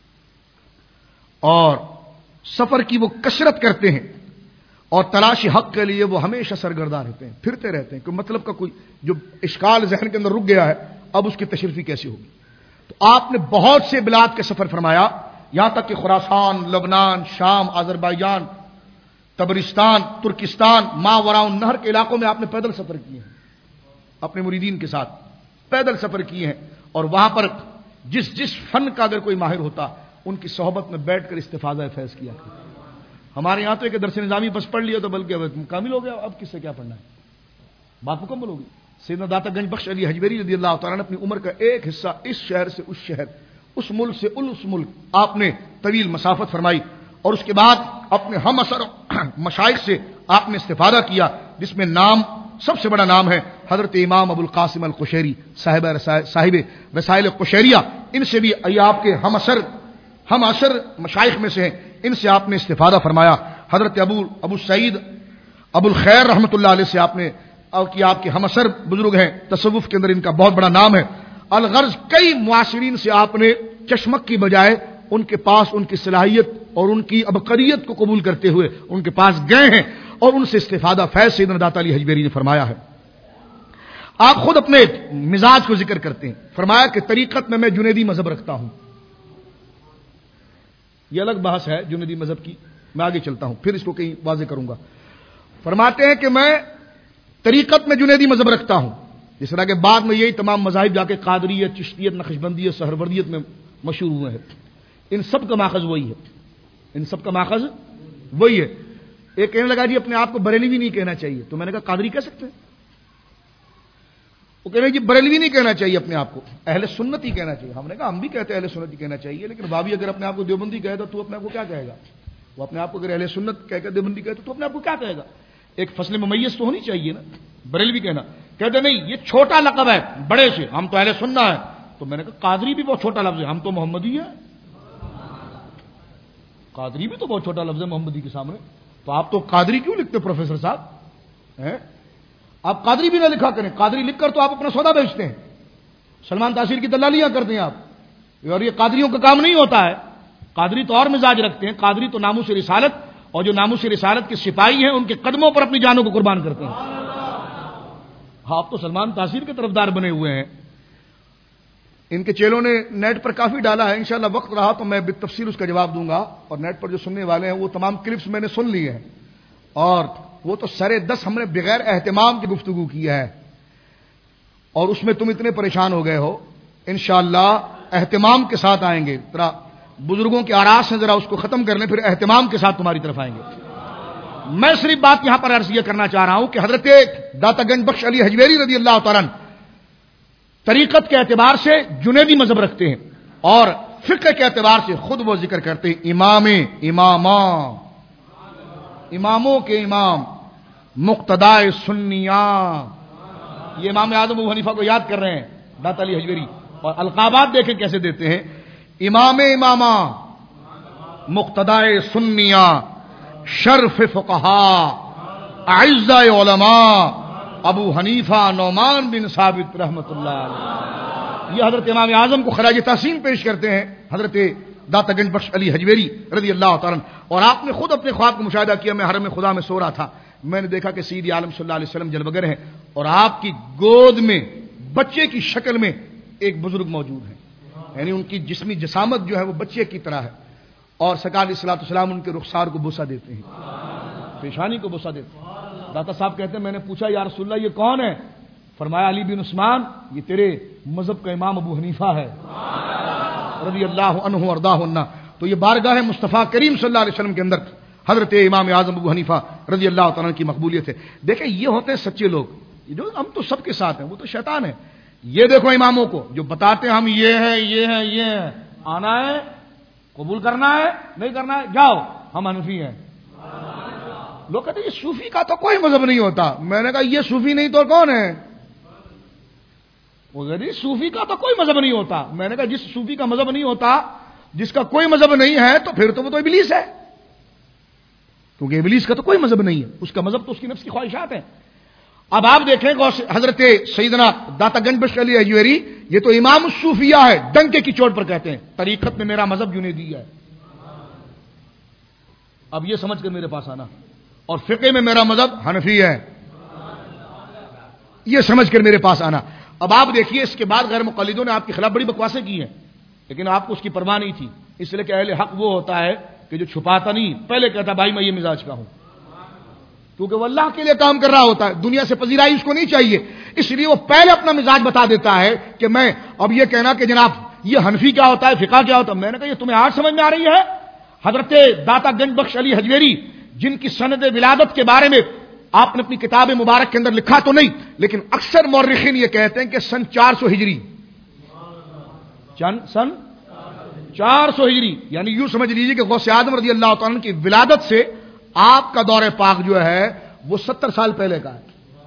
اور سفر کی وہ کثرت کرتے ہیں, اور تلاش حق کے لیے وہ ہمیشہ سرگرداں رہتے ہیں, پھرتے رہتے ہیں, کہ مطلب کا کوئی جو اشکال ذہن کے اندر رک گیا ہے اب اس کی تشریفی کیسی ہوگی. تو آپ نے بہت سے بلاد کے سفر فرمایا, یہاں تک کہ خراسان, لبنان, شام, آذربائیجان, تبرستان، ترکستان، ماوراء النہر کے علاقوں میں آپ نے پیدل سفر کیے ہیں، اپنے مریدین کے ساتھ پیدل سفر کیے ہیں، اور وہاں پر جس فن کا اگر کوئی ماہر ہوتا ان کی صحبت میں بیٹھ کر استفادہ فیض کیا کرتے۔ ہمارے یہاں تو ایک درس نظامی بس پڑھ لیا تو بلکہ کامل ہو گیا، اب کس سے کیا پڑھنا ہے، بات مکمل ہوگی۔ سیدنا داتا گنج بخش علی حجویری رضی اللہ تعالیٰ نے اپنی عمر کا ایک حصہ اس شہر سے اس شہر، اس ملک سے اس ملک آپ نے طویل مسافت فرمائی، اور اس کے بعد اپنے ہم اثر مشائخ سے آپ نے استفادہ کیا، جس میں نام سب سے بڑا نام ہے حضرت امام ابو القاسم القشیری صاحب رسائل قشیریہ۔ ان سے بھی آپ کے ہم اثر مشائخ میں سے ہیں، ان سے آپ نے استفادہ فرمایا۔ حضرت ابو سعید ابو الخیر رحمۃ اللہ علیہ سے آپ نے آپ کے ہم اثر بزرگ ہیں، تصوف کے اندر ان کا بہت بڑا نام ہے۔ الغرض کئی معاصرین سے آپ نے چشمک کی بجائے ان کے پاس ان کی صلاحیت اور ان کی عبقریت کو قبول کرتے ہوئے ان کے پاس گئے ہیں اور ان سے استفادہ فیض سیدنا داتا علی حجویری نے فرمایا ہے۔ آپ خود اپنے مزاج کو ذکر کرتے ہیں، فرمایا کہ طریقت میں جنیدی مذہب رکھتا ہوں۔ یہ الگ بحث ہے جنیدی مذہب کی، میں آگے چلتا ہوں پھر اس کو کہیں واضح کروں گا۔ فرماتے ہیں کہ میں طریقت میں جنیدی مذہب رکھتا ہوں، جس طرح کہ بعد میں یہی تمام مذاہب جا کے قادریت، چشتیت، نقشبندیت، سہروردیت میں مشہور ہوئے ہیں۔ ان سب کا ماخذ وہی ہے، ان سب کا ماخذ وہی ہے۔ ایک کہنے لگا جی اپنے آپ کو بریلوی نہیں کہنا چاہیے، تو میں نے کہا قادری کہہ سکتے ہیں؟ وہ کہہ رہے جی بریلوی نہیں کہنا چاہیے اپنے آپ کو، اہل سنت ہی کہنا چاہیے۔ ہم نے کہا ہم بھی کہتے ہیں اہل سنت ہی کہنا چاہیے، لیکن بابی اگر اپنے آپ کو دیوبندی کہے تو اپنے آپ کو کیا کہے گا؟ وہ اپنے آپ کو اگر اہل سنت کہہ کر دیوبندی کہے تو اپنے آپ کو کیا کہے گا؟ ایک فصل ممیز تو ہونی چاہیے نا۔ بریلوی کہنا، کہتے نہیں یہ چھوٹا لقب ہے بڑے سے، ہم تو اہل سنت ہے۔ تو میں نے کہا قادری بھی بہت چھوٹا لفظ ہے، ہم تو محمدی ہیں۔ قادری بھی تو بہت چھوٹا لفظ ہے محمدی کے سامنے، تو آپ تو قادری کیوں لکھتے پروفیسر صاحب؟ آپ قادری بھی نہ لکھا کریں، قادری لکھ کر تو آپ اپنا سودا بیچتے ہیں، سلمان تاثیر کی دلالیاں کرتے ہیں آپ، اور یہ قادریوں کا کام نہیں ہوتا ہے۔ قادری تو اور مزاج رکھتے ہیں، قادری تو ناموس رسالت، اور جو ناموس رسالت کے سپاہی ہیں ان کے قدموں پر اپنی جانوں کو قربان کرتے ہیں۔ آپ تو سلمان تاثیر کے طرفدار بنے ہوئے ہیں۔ ان کے چیلوں نے نیٹ پر کافی ڈالا ہے، انشاءاللہ وقت رہا تو میں بالتفصیل اس کا جواب دوں گا، اور نیٹ پر جو سننے والے ہیں وہ تمام کلپس میں نے سن لی ہیں، اور وہ تو سرے 10 ہم نے بغیر اہتمام کی گفتگو کی ہے، اور اس میں تم اتنے پریشان ہو گئے ہو۔ انشاءاللہ اہتمام کے ساتھ آئیں گے، ذرا بزرگوں کے آراز سے ذرا اس کو ختم کر لیں، پھر اہتمام کے ساتھ تمہاری طرف آئیں گے۔ میں صرف بات یہاں پر عرض یہ کرنا چاہ رہا ہوں کہ حضرت داتا گنج بخش علی حجویری رضی اللہ تعالیٰ طریقت کے اعتبار سے جنیدی مذہب رکھتے ہیں، اور فقہ کے اعتبار سے خود وہ ذکر کرتے ہیں اماموں کے امام، مقتدائے سنیاں۔ یہ امام اعظم ابو حنیفہ کو یاد کر رہے ہیں داتا علی حجویری، اور القابات دیکھیں کیسے دیتے ہیں، امامہ، مقتدائے سنیاں، شرف فقہا، اعزائے علماء، ابو حنیفہ نعمان بن ثابت رحمۃ اللہ علیہ۔ یہ حضرت امام اعظم کو خراج تحسین پیش کرتے ہیں حضرت داتا گنج بخش علی حجویری رضی اللہ تعالیٰ۔ اور آپ نے خود اپنے خواب کو مشاہدہ کیا، میں حرم خدا میں سو رہا تھا، میں نے دیکھا کہ سید عالم صلی اللہ علیہ وسلم جلوگر ہیں، اور آپ کی گود میں بچے کی شکل میں ایک بزرگ موجود ہیں، یعنی ان کی جسمی جسامت جو ہے وہ بچے کی طرح ہے، اور سرکار علیہ الصلوۃ والسلام ان کے رخسار کو بوسہ دیتے ہیں، پیشانی کو بوسہ دیتے ہیں۔ داتا صاحب کہتے ہیں میں نے پوچھا یا رسول اللہ یہ کون ہے؟ فرمایا علی بن عثمان، یہ تیرے مذہب کا امام ابو حنیفہ ہے رضی اللہ عنہ وارضاہ عنہ۔ تو یہ بارگاہ مصطفیٰ کریم صلی اللہ علیہ وسلم کے اندر حضرت امام اعظم ابو حنیفہ رضی اللہ تعالیٰ کی مقبولیت ہے۔ دیکھیں یہ ہوتے ہیں سچے لوگ، جو ہم تو سب کے ساتھ ہیں، وہ تو شیطان ہے۔ یہ دیکھو اماموں کو جو بتاتے ہیں ہم یہ ہے، آنا ہے، قبول کرنا ہے، نہیں کرنا ہے، جاؤ ہم حنفی ہیں۔ لوگ کہتے ہیں یہ صوفی کا تو کوئی مذہب نہیں ہوتا۔ میں نے کہا یہ صوفی نہیں تو کون ہے؟ وہ کہتے ہیں صوفی کا تو کوئی مذہب نہیں ہوتا۔ میں نے کہا جس صوفی کا مذہب نہیں ہوتا، جس کا کوئی مذہب نہیں ہے، تو پھر تو وہ تو ابلیس ہے، کیونکہ ابلیس کا تو کوئی مذہب نہیں ہے، اس کا مذہب تو اس کی نفس کی خواہشات ہیں۔ اب آپ دیکھیں حضرت سیدنا داتا گنج بخش علی حجویری، یہ تو امام الصوفیہ ہے، ڈنکے کی چوٹ پر کہتے ہیں طریقت میں میرا مذہب جنیدی ہے۔ اب یہ سمجھ کر میرے پاس آنا، اور فقہ میں میرا مذہب حنفی ہے، یہ سمجھ کر میرے پاس آنا۔ اب آپ دیکھیے اس کے بعد غیر مقلدوں نے آپ کے خلاف بڑی بکواسیں کی ہیں، لیکن آپ کو اس کی پرواہ نہیں تھی، اس لیے کہ اہل حق وہ ہوتا ہے کہ جو چھپاتا نہیں، پہلے کہتا بھائی میں یہ مزاج کا ہوں، کیونکہ وہ اللہ کے لیے کام کر رہا ہوتا ہے، دنیا سے پذیرائی اس کو نہیں چاہیے، اس لیے وہ پہلے اپنا مزاج بتا دیتا ہے کہ میں اب یہ کہنا کہ جناب یہ حنفی کیا ہوتا ہے، فقہ کیا ہوتا ہے، میں نے کہا یہ تمہیں آج سمجھ میں آ رہی ہے؟ حضرت داتا گنج بخش علی حجویری جن کی سند ولادت کے بارے میں آپ نے اپنی کتاب مبارک کے اندر لکھا تو نہیں، لیکن اکثر مورخین یہ کہتے ہیں کہ سن 400 ہجری، سن 400 ہجری، یعنی یوں سمجھ لیجیے کہ غوث اعظم رضی اللہ تعالیٰ عنہ کی ولادت سے آپ کا دور پاک جو ہے وہ 70 سال پہلے کا ہے۔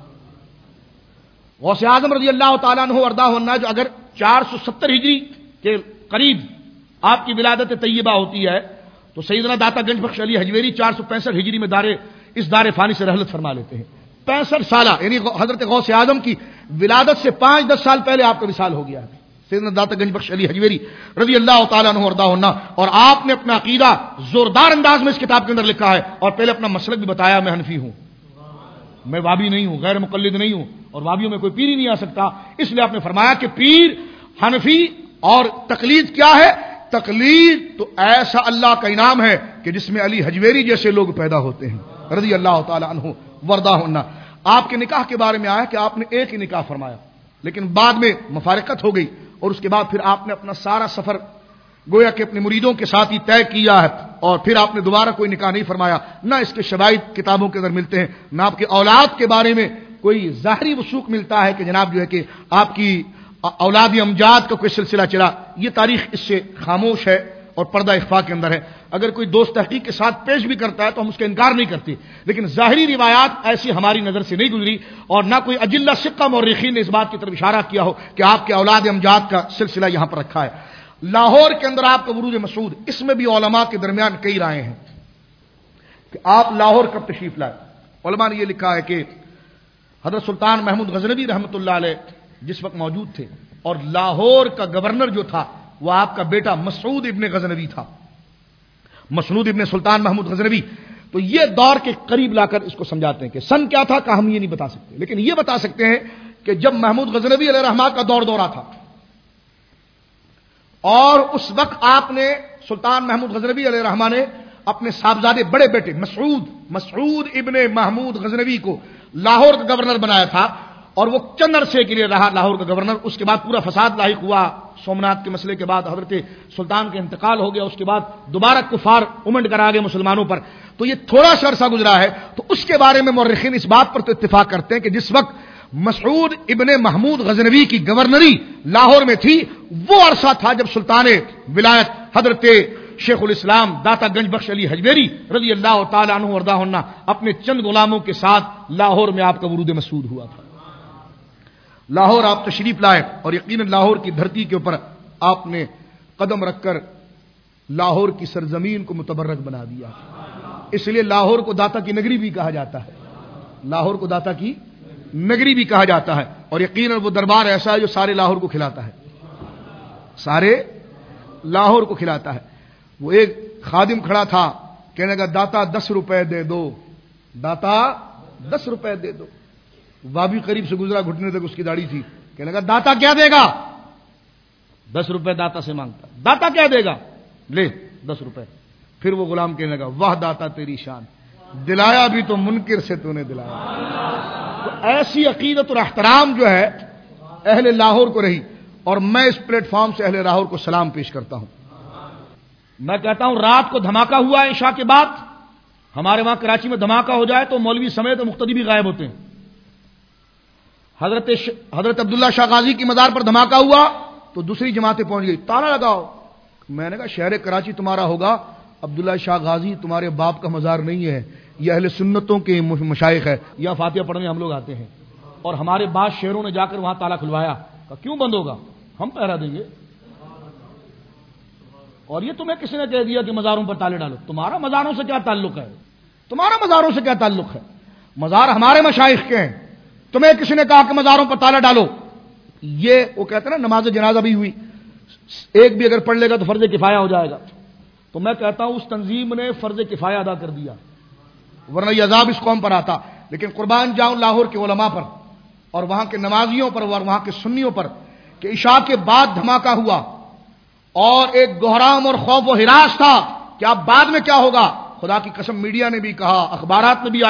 غوث اعظم رضی اللہ تعالیٰ عنہ وردہ ہونا جو اگر 470 ہجری کے قریب آپ کی ولادت طیبہ ہوتی ہے تو سیدنا داتا گنج بخش علی حجویری 465 ہجری میں اس دار فانی سے رحلت فرما لیتے ہیں۔ 65 سالہ یعنی حضرت غوث اعظم کی ولادت سے 5-10 سال پہلے آپ کا وصال ہو گیا ہے سیدنا داتا گنج بخش علی حجویری رضی اللہ تعالیٰ عنہ وارضاہ ہونا، اور آپ نے اپنا عقیدہ زوردار انداز میں اس کتاب کے اندر لکھا ہے اور پہلے اپنا مسلک بھی بتایا، میں حنفی ہوں، میں وابی نہیں ہوں، غیر مقلد نہیں ہوں، اور وابیوں میں کوئی پیر ہی نہیں آ سکتا۔ اس لیے آپ نے فرمایا کہ پیر، حنفی اور تقلید کیا ہے؟ تقلید تو ایسا اللہ کا انعام ہے کہ جس میں علی حجویری جیسے لوگ پیدا ہوتے ہیں رضی اللہ تعالی عنہ وارضاہ عنہ۔ آپ کے نکاح کے بارے میں آیا کہ آپ نے ایک ہی نکاح فرمایا، لیکن بعد میں مفارقت ہو گئی اور اس کے بعد پھر آپ نے اپنا سارا سفر گویا کہ اپنے مریدوں کے ساتھ ہی طے کیا ہے، اور پھر آپ نے دوبارہ کوئی نکاح نہیں فرمایا، نہ اس کے شواہد کتابوں کے اندر ملتے ہیں، نہ آپ کی اولاد کے بارے میں کوئی ظاہری وثوق ملتا ہے کہ جناب جو ہے کہ آپ کی اولاد امجاد کا کوئی سلسلہ چلا۔ یہ تاریخ اس سے خاموش ہے اور پردہ اخفاء کے اندر ہے۔ اگر کوئی دوست تحقیق کے ساتھ پیش بھی کرتا ہے تو ہم اس کا انکار نہیں کرتے، لیکن ظاہری روایات ایسی ہماری نظر سے نہیں گزری، اور نہ کوئی اجلہ سقہ مورخین نے اس بات کی طرف اشارہ کیا ہو کہ آپ کے اولاد امجاد کا سلسلہ یہاں پر رکھا ہے۔ لاہور کے اندر آپ کا ورود مسعود، اس میں بھی علماء کے درمیان کئی رائے ہیں کہ آپ لاہور کب تشریف لائے۔ علماء نے یہ لکھا ہے کہ حضرت سلطان محمود غزنوی رحمۃ اللہ علیہ جس وقت موجود تھے، اور لاہور کا گورنر جو تھا وہ آپ کا بیٹا مسعود ابن غزنوی تھا، مسعود ابن سلطان محمود غزنوی۔ تو یہ دور کے قریب لا کر اس کو سمجھاتے ہیں کہ سن کیا تھا کا ہم یہ نہیں بتا سکتے، لیکن یہ بتا سکتے ہیں کہ جب محمود غزنوی علیہ الرحمہ کا دورہ تھا، اور اس وقت آپ نے سلطان محمود غزنوی علیہ الرحمہ نے اپنے صاحبزادے بڑے بیٹے مسعود ابن محمود غزنوی کو لاہور کا گورنر بنایا تھا، اور وہ چند عرصے کے لیے رہا لاہور کا گورنر۔ اس کے بعد پورا فساد لاحق ہوا، سومنات کے مسئلے کے بعد حضرت سلطان کا انتقال ہو گیا، اس کے بعد دوبارہ کفار امنڈ کر آگے مسلمانوں پر، تو یہ تھوڑا سا عرصہ گزرا ہے۔ تو اس کے بارے میں مورخین اس بات پر تو اتفاق کرتے ہیں کہ جس وقت مسعود ابن محمود غزنوی کی گورنری لاہور میں تھی، وہ عرصہ تھا جب سلطان ولایت حضرت شیخ الاسلام داتا گنج بخش علی حجویری رضی اللہ تعالی عنہ وارضاہ عنہ اپنے چند غلاموں کے ساتھ لاہور میں آپ کا ورود مسعود ہوا تھا۔ لاہور آپ تشریف لائے، اور یقیناً لاہور کی دھرتی کے اوپر آپ نے قدم رکھ کر لاہور کی سرزمین کو متبرک بنا دیا، اس لیے لاہور کو داتا کی نگری بھی کہا جاتا ہے، لاہور کو داتا کی نگری بھی کہا جاتا ہے۔ اور یقیناً وہ دربار ایسا ہے جو سارے لاہور کو کھلاتا ہے، سارے لاہور کو کھلاتا ہے۔ وہ ایک خادم کھڑا تھا، کہنے لگا داتا 10 روپے دے دو، داتا 10 روپے دے دو۔ وابی قریب سے گزرا، گھٹنے تک اس کی داڑھی تھی، کہنے لگا داتا کیا دے گا؟ 10 روپے داتا سے مانگتا، داتا کیا دے گا؟ لے 10 روپے۔ پھر وہ غلام کہنے لگا واہ داتا تیری شان، دلایا بھی تو منکر سے تو نے دلایا۔ تو ایسی عقیدت اور احترام جو ہے اہل لاہور کو رہی، اور میں اس پلیٹ فارم سے اہل لاہور کو سلام پیش کرتا ہوں۔ میں کہتا ہوں رات کو دھماکہ ہوا ہے عشاء کے بعد، ہمارے وہاں کراچی میں دھماکہ ہو جائے تو مولوی سمیت مقتدی بھی غائب ہوتے ہیں۔ حضرت عبداللہ شاہ غازی کی مزار پر دھماکہ ہوا تو دوسری جماعتیں پہنچ گئی، تالا لگاؤ۔ میں نے کہا شہر کراچی تمہارا ہوگا، عبداللہ شاہ غازی تمہارے باپ کا مزار نہیں ہے، یہ اہل سنتوں کے مشائخ ہے، یا فاتحہ پڑھنے ہم لوگ آتے ہیں، اور ہمارے بعض شہروں نے جا کر وہاں تالا کھلوایا، کہا کیوں بند ہوگا، ہم پہرا دیں گے۔ اور یہ تمہیں کسی نے کہہ دیا کہ مزاروں پر تالے ڈالو؟ تمہارا مزاروں سے کیا تعلق ہے؟ تمہارا مزاروں سے کیا تعلق ہے؟ مزار ہمارے مشائخ کے ہیں، تمہیں کسی نے کہا کہ مزاروں پر تالا ڈالو؟ یہ وہ کہتے ہیں نا نماز جنازہ بھی ہوئی، ایک بھی اگر پڑھ لے گا تو فرض کفایہ ہو جائے گا۔ تو میں کہتا ہوں اس تنظیم نے فرض کفایہ ادا کر دیا، ورنہ یہ عذاب اس قوم پر آتا۔ لیکن قربان جاؤں لاہور کے علماء پر اور وہاں کے نمازیوں پر اور وہاں کے سنیوں پر کہ عشاء کے بعد دھماکہ ہوا اور ایک گہرام اور خوف و ہراس تھا کہ اب بعد میں کیا ہوگا۔ خدا کی قسم میڈیا نے بھی کہا، اخبارات میں بھی آیا،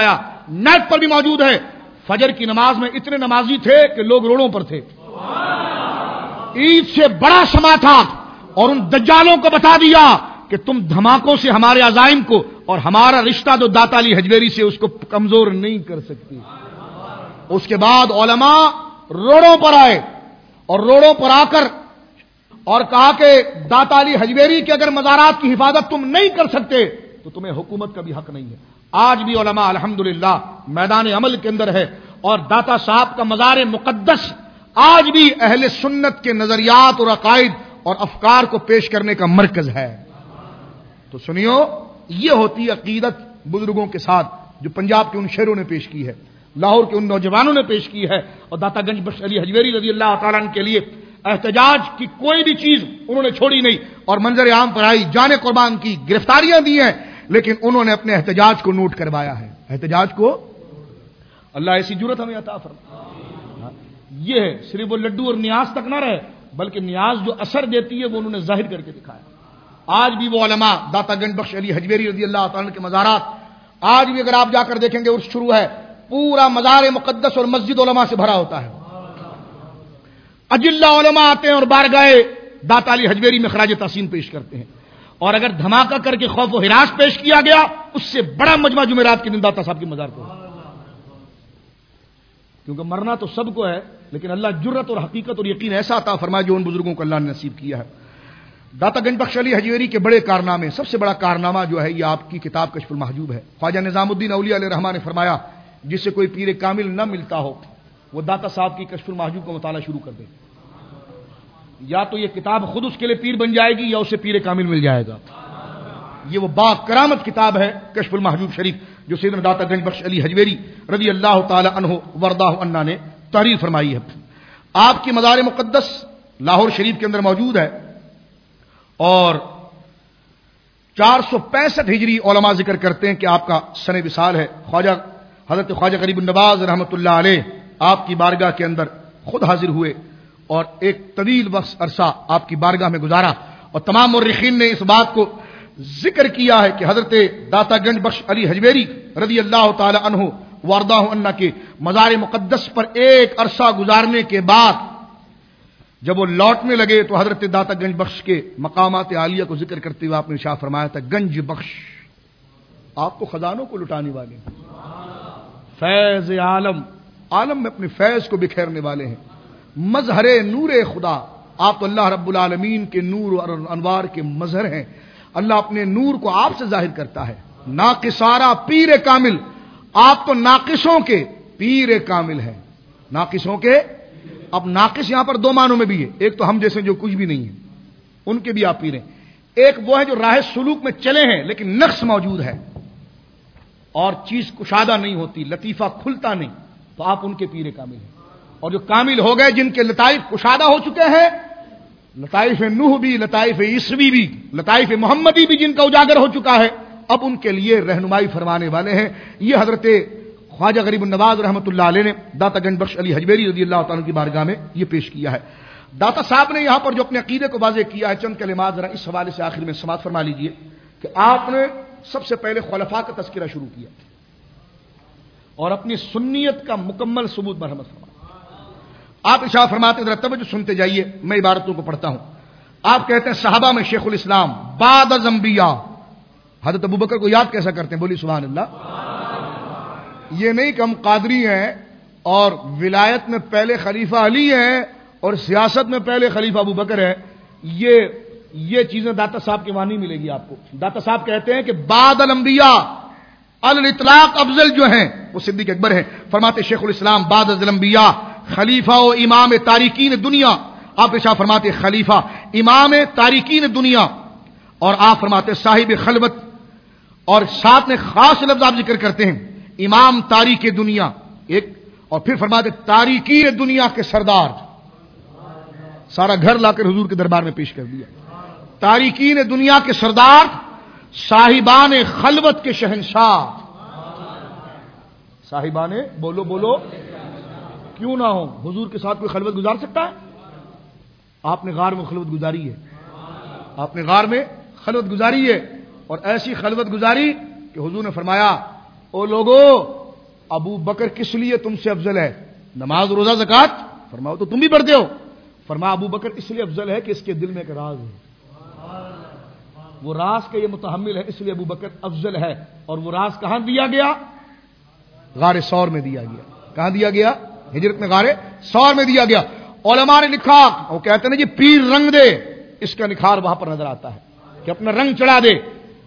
نیٹ پر بھی موجود ہے. فجر کی نماز میں اتنے نمازی تھے کہ لوگ روڑوں پر تھے. عید سے بڑا سما تھا اور ان دجالوں کو بتا دیا کہ تم دھماکوں سے ہمارے عزائم کو اور ہمارا رشتہ جو داتا علی حجویری سے اس کو کمزور نہیں کر سکتی. اس کے بعد علماء روڑوں پر آئے اور روڑوں پر آ کر اور کہا کہ داتا علی حجویری کے اگر مزارات کی حفاظت تم نہیں کر سکتے تو تمہیں حکومت کا بھی حق نہیں ہے. آج بھی علماء الحمدللہ میدان عمل کے اندر ہے اور داتا صاحب کا مزار مقدس آج بھی اہل سنت کے نظریات اور عقائد اور افکار کو پیش کرنے کا مرکز ہے. تو سنیو، یہ ہوتی عقیدت بزرگوں کے ساتھ جو پنجاب کے ان شیروں نے پیش کی ہے، لاہور کے ان نوجوانوں نے پیش کی ہے. اور داتا گنج بخش علی حجویری رضی اللہ تعالیٰ عنہ کے لیے احتجاج کی کوئی بھی چیز انہوں نے چھوڑی نہیں اور منظر عام پر آئی، جان قربان کی، گرفتاریاں دی ہیں، لیکن انہوں نے اپنے احتجاج کو نوٹ کروایا ہے. احتجاج کو اللہ ایسی جرت ہمیں عطا فرمائے. یہ ہے صرف وہ لڈو اور نیاز تک نہ رہے بلکہ نیاز جو اثر دیتی ہے وہ انہوں نے ظاہر کر کے دکھایا. آج بھی وہ علماء داتا گنج بخش علی حجویری رضی اللہ تعالیٰ کے مزارات آج بھی اگر آپ جا کر دیکھیں گے عرس شروع ہے، پورا مزار مقدس اور مسجد علماء سے بھرا ہوتا ہے. اجلہ علماء آتے ہیں اور بارگاہ داتا علی حجویری میں خراج تحسین پیش کرتے ہیں. اور اگر دھماکہ کر کے خوف و ہراس پیش کیا گیا اس سے بڑا مجمع جمعرات کے دن داتا صاحب کے مزار کو، کیونکہ مرنا تو سب کو ہے لیکن اللہ جرت اور حقیقت اور یقین ایسا عطا فرمائے جو ان بزرگوں کو اللہ نے نصیب کیا ہے. داتا گنج بخش علی حجویری کے بڑے کارنامے، سب سے بڑا کارنامہ جو ہے یہ آپ کی کتاب کشف المحجوب ہے. خواجہ نظام الدین اولیاء علیہ رحمٰن نے فرمایا جس سے کوئی پیر کامل نہ ملتا ہو وہ داتا صاحب کی کشف المحجوب کا مطالعہ شروع کر دے. یا تو یہ کتاب خود اس کے لیے پیر بن جائے گی یا اسے پیر کامل مل جائے گا. یہ وہ با کرامت کتاب ہے کشف المحجوب شریف جو سیدنا داتا گنج بخش علی حجویری رضی اللہ تعالی عنہ وردہ عنہ نے تحریر فرمائی ہے. آپ کی مزار مقدس لاہور شریف کے اندر موجود ہے اور 465 ہجری علماء ذکر کرتے ہیں کہ آپ کا سن وصال ہے. حضرت خواجہ غریب النواز رحمۃ اللہ علیہ آپ کی بارگاہ کے اندر خود حاضر ہوئے اور ایک طویل وقت عرصہ آپ کی بارگاہ میں گزارا. اور تمام مورخین نے اس بات کو ذکر کیا ہے کہ حضرت داتا گنج بخش علی حجویری رضی اللہ تعالی عنہ وردہ عنہ کے مزار مقدس پر ایک عرصہ گزارنے کے بعد جب وہ لوٹنے لگے تو حضرت داتا گنج بخش کے مقامات عالیہ کو ذکر کرتے ہوئے آپ نے ارشاد فرمایا تھا گنج بخش آپ کو خزانوں کو لٹانے والے ہیں، فیض عالم عالم میں اپنے فیض کو بکھیرنے والے ہیں، مظہر نور خدا آپ تو اللہ رب العالمین کے نور اور انوار کے مظہر ہیں. اللہ اپنے نور کو آپ سے ظاہر کرتا ہے. ناقصارہ پیر کامل آپ تو ناقصوں کے پیر کامل ہیں، ناقصوں کے. اب ناقص یہاں پر دو معنوں میں بھی ہے، ایک تو ہم جیسے جو کچھ بھی نہیں ہے ان کے بھی آپ پیر ہیں، ایک وہ ہے جو راہ سلوک میں چلے ہیں لیکن نقص موجود ہے اور چیز کشادہ نہیں ہوتی، لطیفہ کھلتا نہیں، تو آپ ان کے پیر کامل ہیں. اور جو کامل ہو گئے جن کے لطائف کشادہ ہو چکے ہیں، لطائف نوح بھی، لطائف عیسوی بھی، لطائف محمدی بھی جن کا اجاگر ہو چکا ہے، اب ان کے لیے رہنمائی فرمانے والے ہیں. یہ حضرت خواجہ غریب النواز رحمۃ اللہ علیہ نے داتا گنج بخش علی حجویری رضی اللہ تعالیٰ کی بارگاہ میں یہ پیش کیا ہے. داتا صاحب نے یہاں پر جو اپنے عقیدے کو واضح کیا ہے چند کلمات ذرا اس حوالے سے آخر میں سماعت فرما لیجئے کہ آپ نے سب سے پہلے خلفاء کا تذکرہ شروع کیا اور اپنی سنیت کا مکمل ثبوت مرحمت فرمایا. آپ ارشاد فرماتے ہیں، ذرا توجہ سنتے جائیے، میں عبارتوں کو پڑھتا ہوں. آپ کہتے ہیں صحابہ میں شیخ الاسلام بعد از انبیاء، حضرت ابوبکر کو یاد کیسا کرتے ہیں؟ بولی سبحان اللہ. یہ نہیں کہ ہم قادری ہیں اور ولایت میں پہلے خلیفہ علی ہیں اور سیاست میں پہلے خلیفہ ابوبکر ہے. یہ چیزیں داتا صاحب کے وہاں نہیں ملے گی آپ کو. داتا صاحب کہتے ہیں کہ بعد الانبیاء الاطلاق افضل جو ہیں وہ صدیق اکبر ہیں. فرماتے شیخ الاسلام بعد از الانبیاء خلیفہ و امام تارکین دنیا. آپ ارشاد فرماتے خلیفہ امام تارکین دنیا اور آپ فرماتے صاحب خلوت اور ساتھ میں خاص لفظ آپ ذکر کرتے ہیں امام تاریک دنیا ایک، اور پھر فرماتے تاریکین دنیا کے سردار. سارا گھر لا کر حضور کے دربار میں پیش کر دیا. تاریکین دنیا کے سردار، صاحبان خلوت کے شہنشاہ. صاحبان بولو بولو کیوں نہ ہو، حضور کے ساتھ کوئی خلوت گزار سکتا ہے؟ آپ نے غار میں خلوت گزاری ہے، آپ نے غار میں خلوت گزاری ہے اور ایسی خلوت گزاری کہ حضور نے فرمایا او لوگو ابو بکر کس لیے تم سے افضل ہے؟ نماز روزہ زکات، فرماؤ تو تم بھی پڑھتے ہو. فرمایا ابو بکر اس لیے افضل ہے کہ اس کے دل میں ایک راز ہے، وہ راز کا یہ متحمل ہے، اس لیے ابو بکر افضل ہے. اور وہ راز کہاں دیا گیا؟ غار ثور میں دیا گیا. کہاں دیا گیا؟ ہجرت میں غار ثور میں دیا گیا. علماء نے لکھا، وہ کہتے ہیں جی پیر رنگ دے، اس کا نکھار وہاں پر نظر آتا ہے کہ اپنا رنگ چڑھا دے.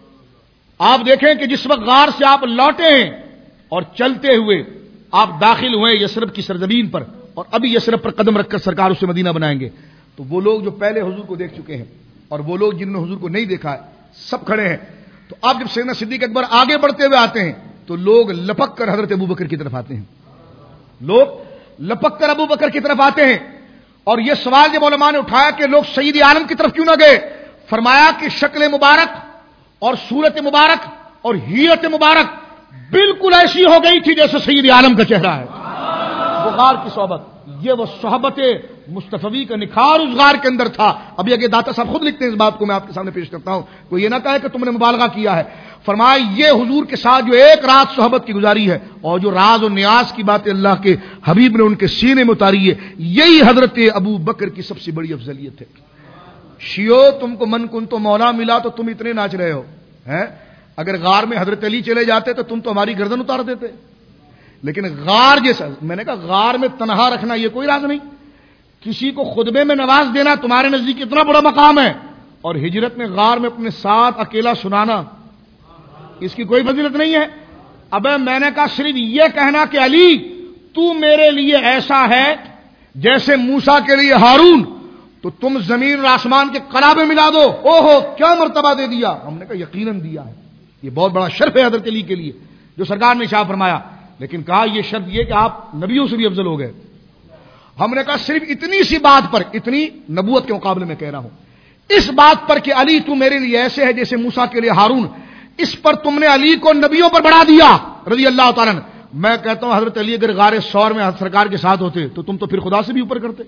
آپ دیکھیں کہ جس وقت غار سے آپ لوٹے ہیں اور چلتے ہوئے آپ داخل ہوئے یثرب کی سرزمین پر، اور ابھی یثرب پر قدم رکھ کر سرکار اسے مدینہ بنائیں گے، تو وہ لوگ جو پہلے حضور کو دیکھ چکے ہیں اور وہ لوگ جنہوں نے حضور کو نہیں دیکھا ہے سب کھڑے ہیں. تو اب جب سیدنا صدیق اکبر آگے بڑھتے ہوئے آتے ہیں تو لوگ لپک کر حضرت ابو بکر کی طرف آتے ہیں، لوگ لپک کر ابو بکر کی طرف آتے ہیں. اور یہ سوال جب علماء نے اٹھایا کہ لوگ سید عالم کی طرف کیوں نہ گئے، فرمایا کہ شکل مبارک اور صورت مبارک اور ہیئت مبارک بالکل ایسی ہو گئی تھی جیسے سید عالم کا چہرہ ہے. وہ غار کی صحبت، یہ وہ صحبت مصطفی کا نکھار اس غار کے اندر تھا. ابھی آگے داتا صاحب خود لکھتے ہیں اس بات کو، میں آپ کے سامنے پیش کرتا ہوں، کوئی یہ نہ کہے کہ تم نے مبالغہ کیا ہے. فرمایا یہ حضور کے ساتھ جو ایک رات صحبت کی گزاری ہے اور جو راز و نیاز کی باتیں اللہ کے حبیب نے ان کے سینے میں اتاری ہے، یہی حضرت ابو بکر کی سب سے بڑی افضلیت ہے. شیو تم کو من کن تو مولا ملا تو تم اتنے ناچ رہے ہو ہیں؟ اگر غار میں حضرت علی چلے جاتے تو تم تو ہماری گردن اتار دیتے. لیکن غار جیسا، میں نے کہا غار میں تنہا رکھنا یہ کوئی راز نہیں، کسی کو خطبے میں نواز دینا تمہارے نزدیک اتنا بڑا مقام ہے، اور ہجرت میں غار میں اپنے ساتھ اکیلا سنانا اس کی کوئی فضیلت نہیں ہے. اب میں نے کہا صرف یہ کہنا کہ علی تو میرے لیے ایسا ہے جیسے موسیٰ کے لیے ہارون، تو تم زمین اور آسمان کے قلابے ملا دو. اوہو کیا مرتبہ دے دیا. ہم نے کہا یقیناً دیا ہے، یہ بہت بڑا شرف ہے حضرت علی کے لیے جو سرکار نے اشارہ فرمایا. لیکن کہا یہ شرط یہ کہ آپ نبیوں سے بھی افضل ہو گئے. ہم نے کہا صرف اتنی سی بات پر، اتنی نبوت کے مقابلے میں کہہ رہا ہوں، اس بات پر کہ علی تو میرے لیے ایسے ہے جیسے موسیٰ کے لیے ہارون، اس پر تم نے علی کو نبیوں پر بڑھا دیا رضی اللہ تعالیٰ عنہ. میں کہتا ہوں حضرت علی اگر غار ثور میں سرکار کے ساتھ ہوتے تو تم تو پھر خدا سے بھی اوپر کرتے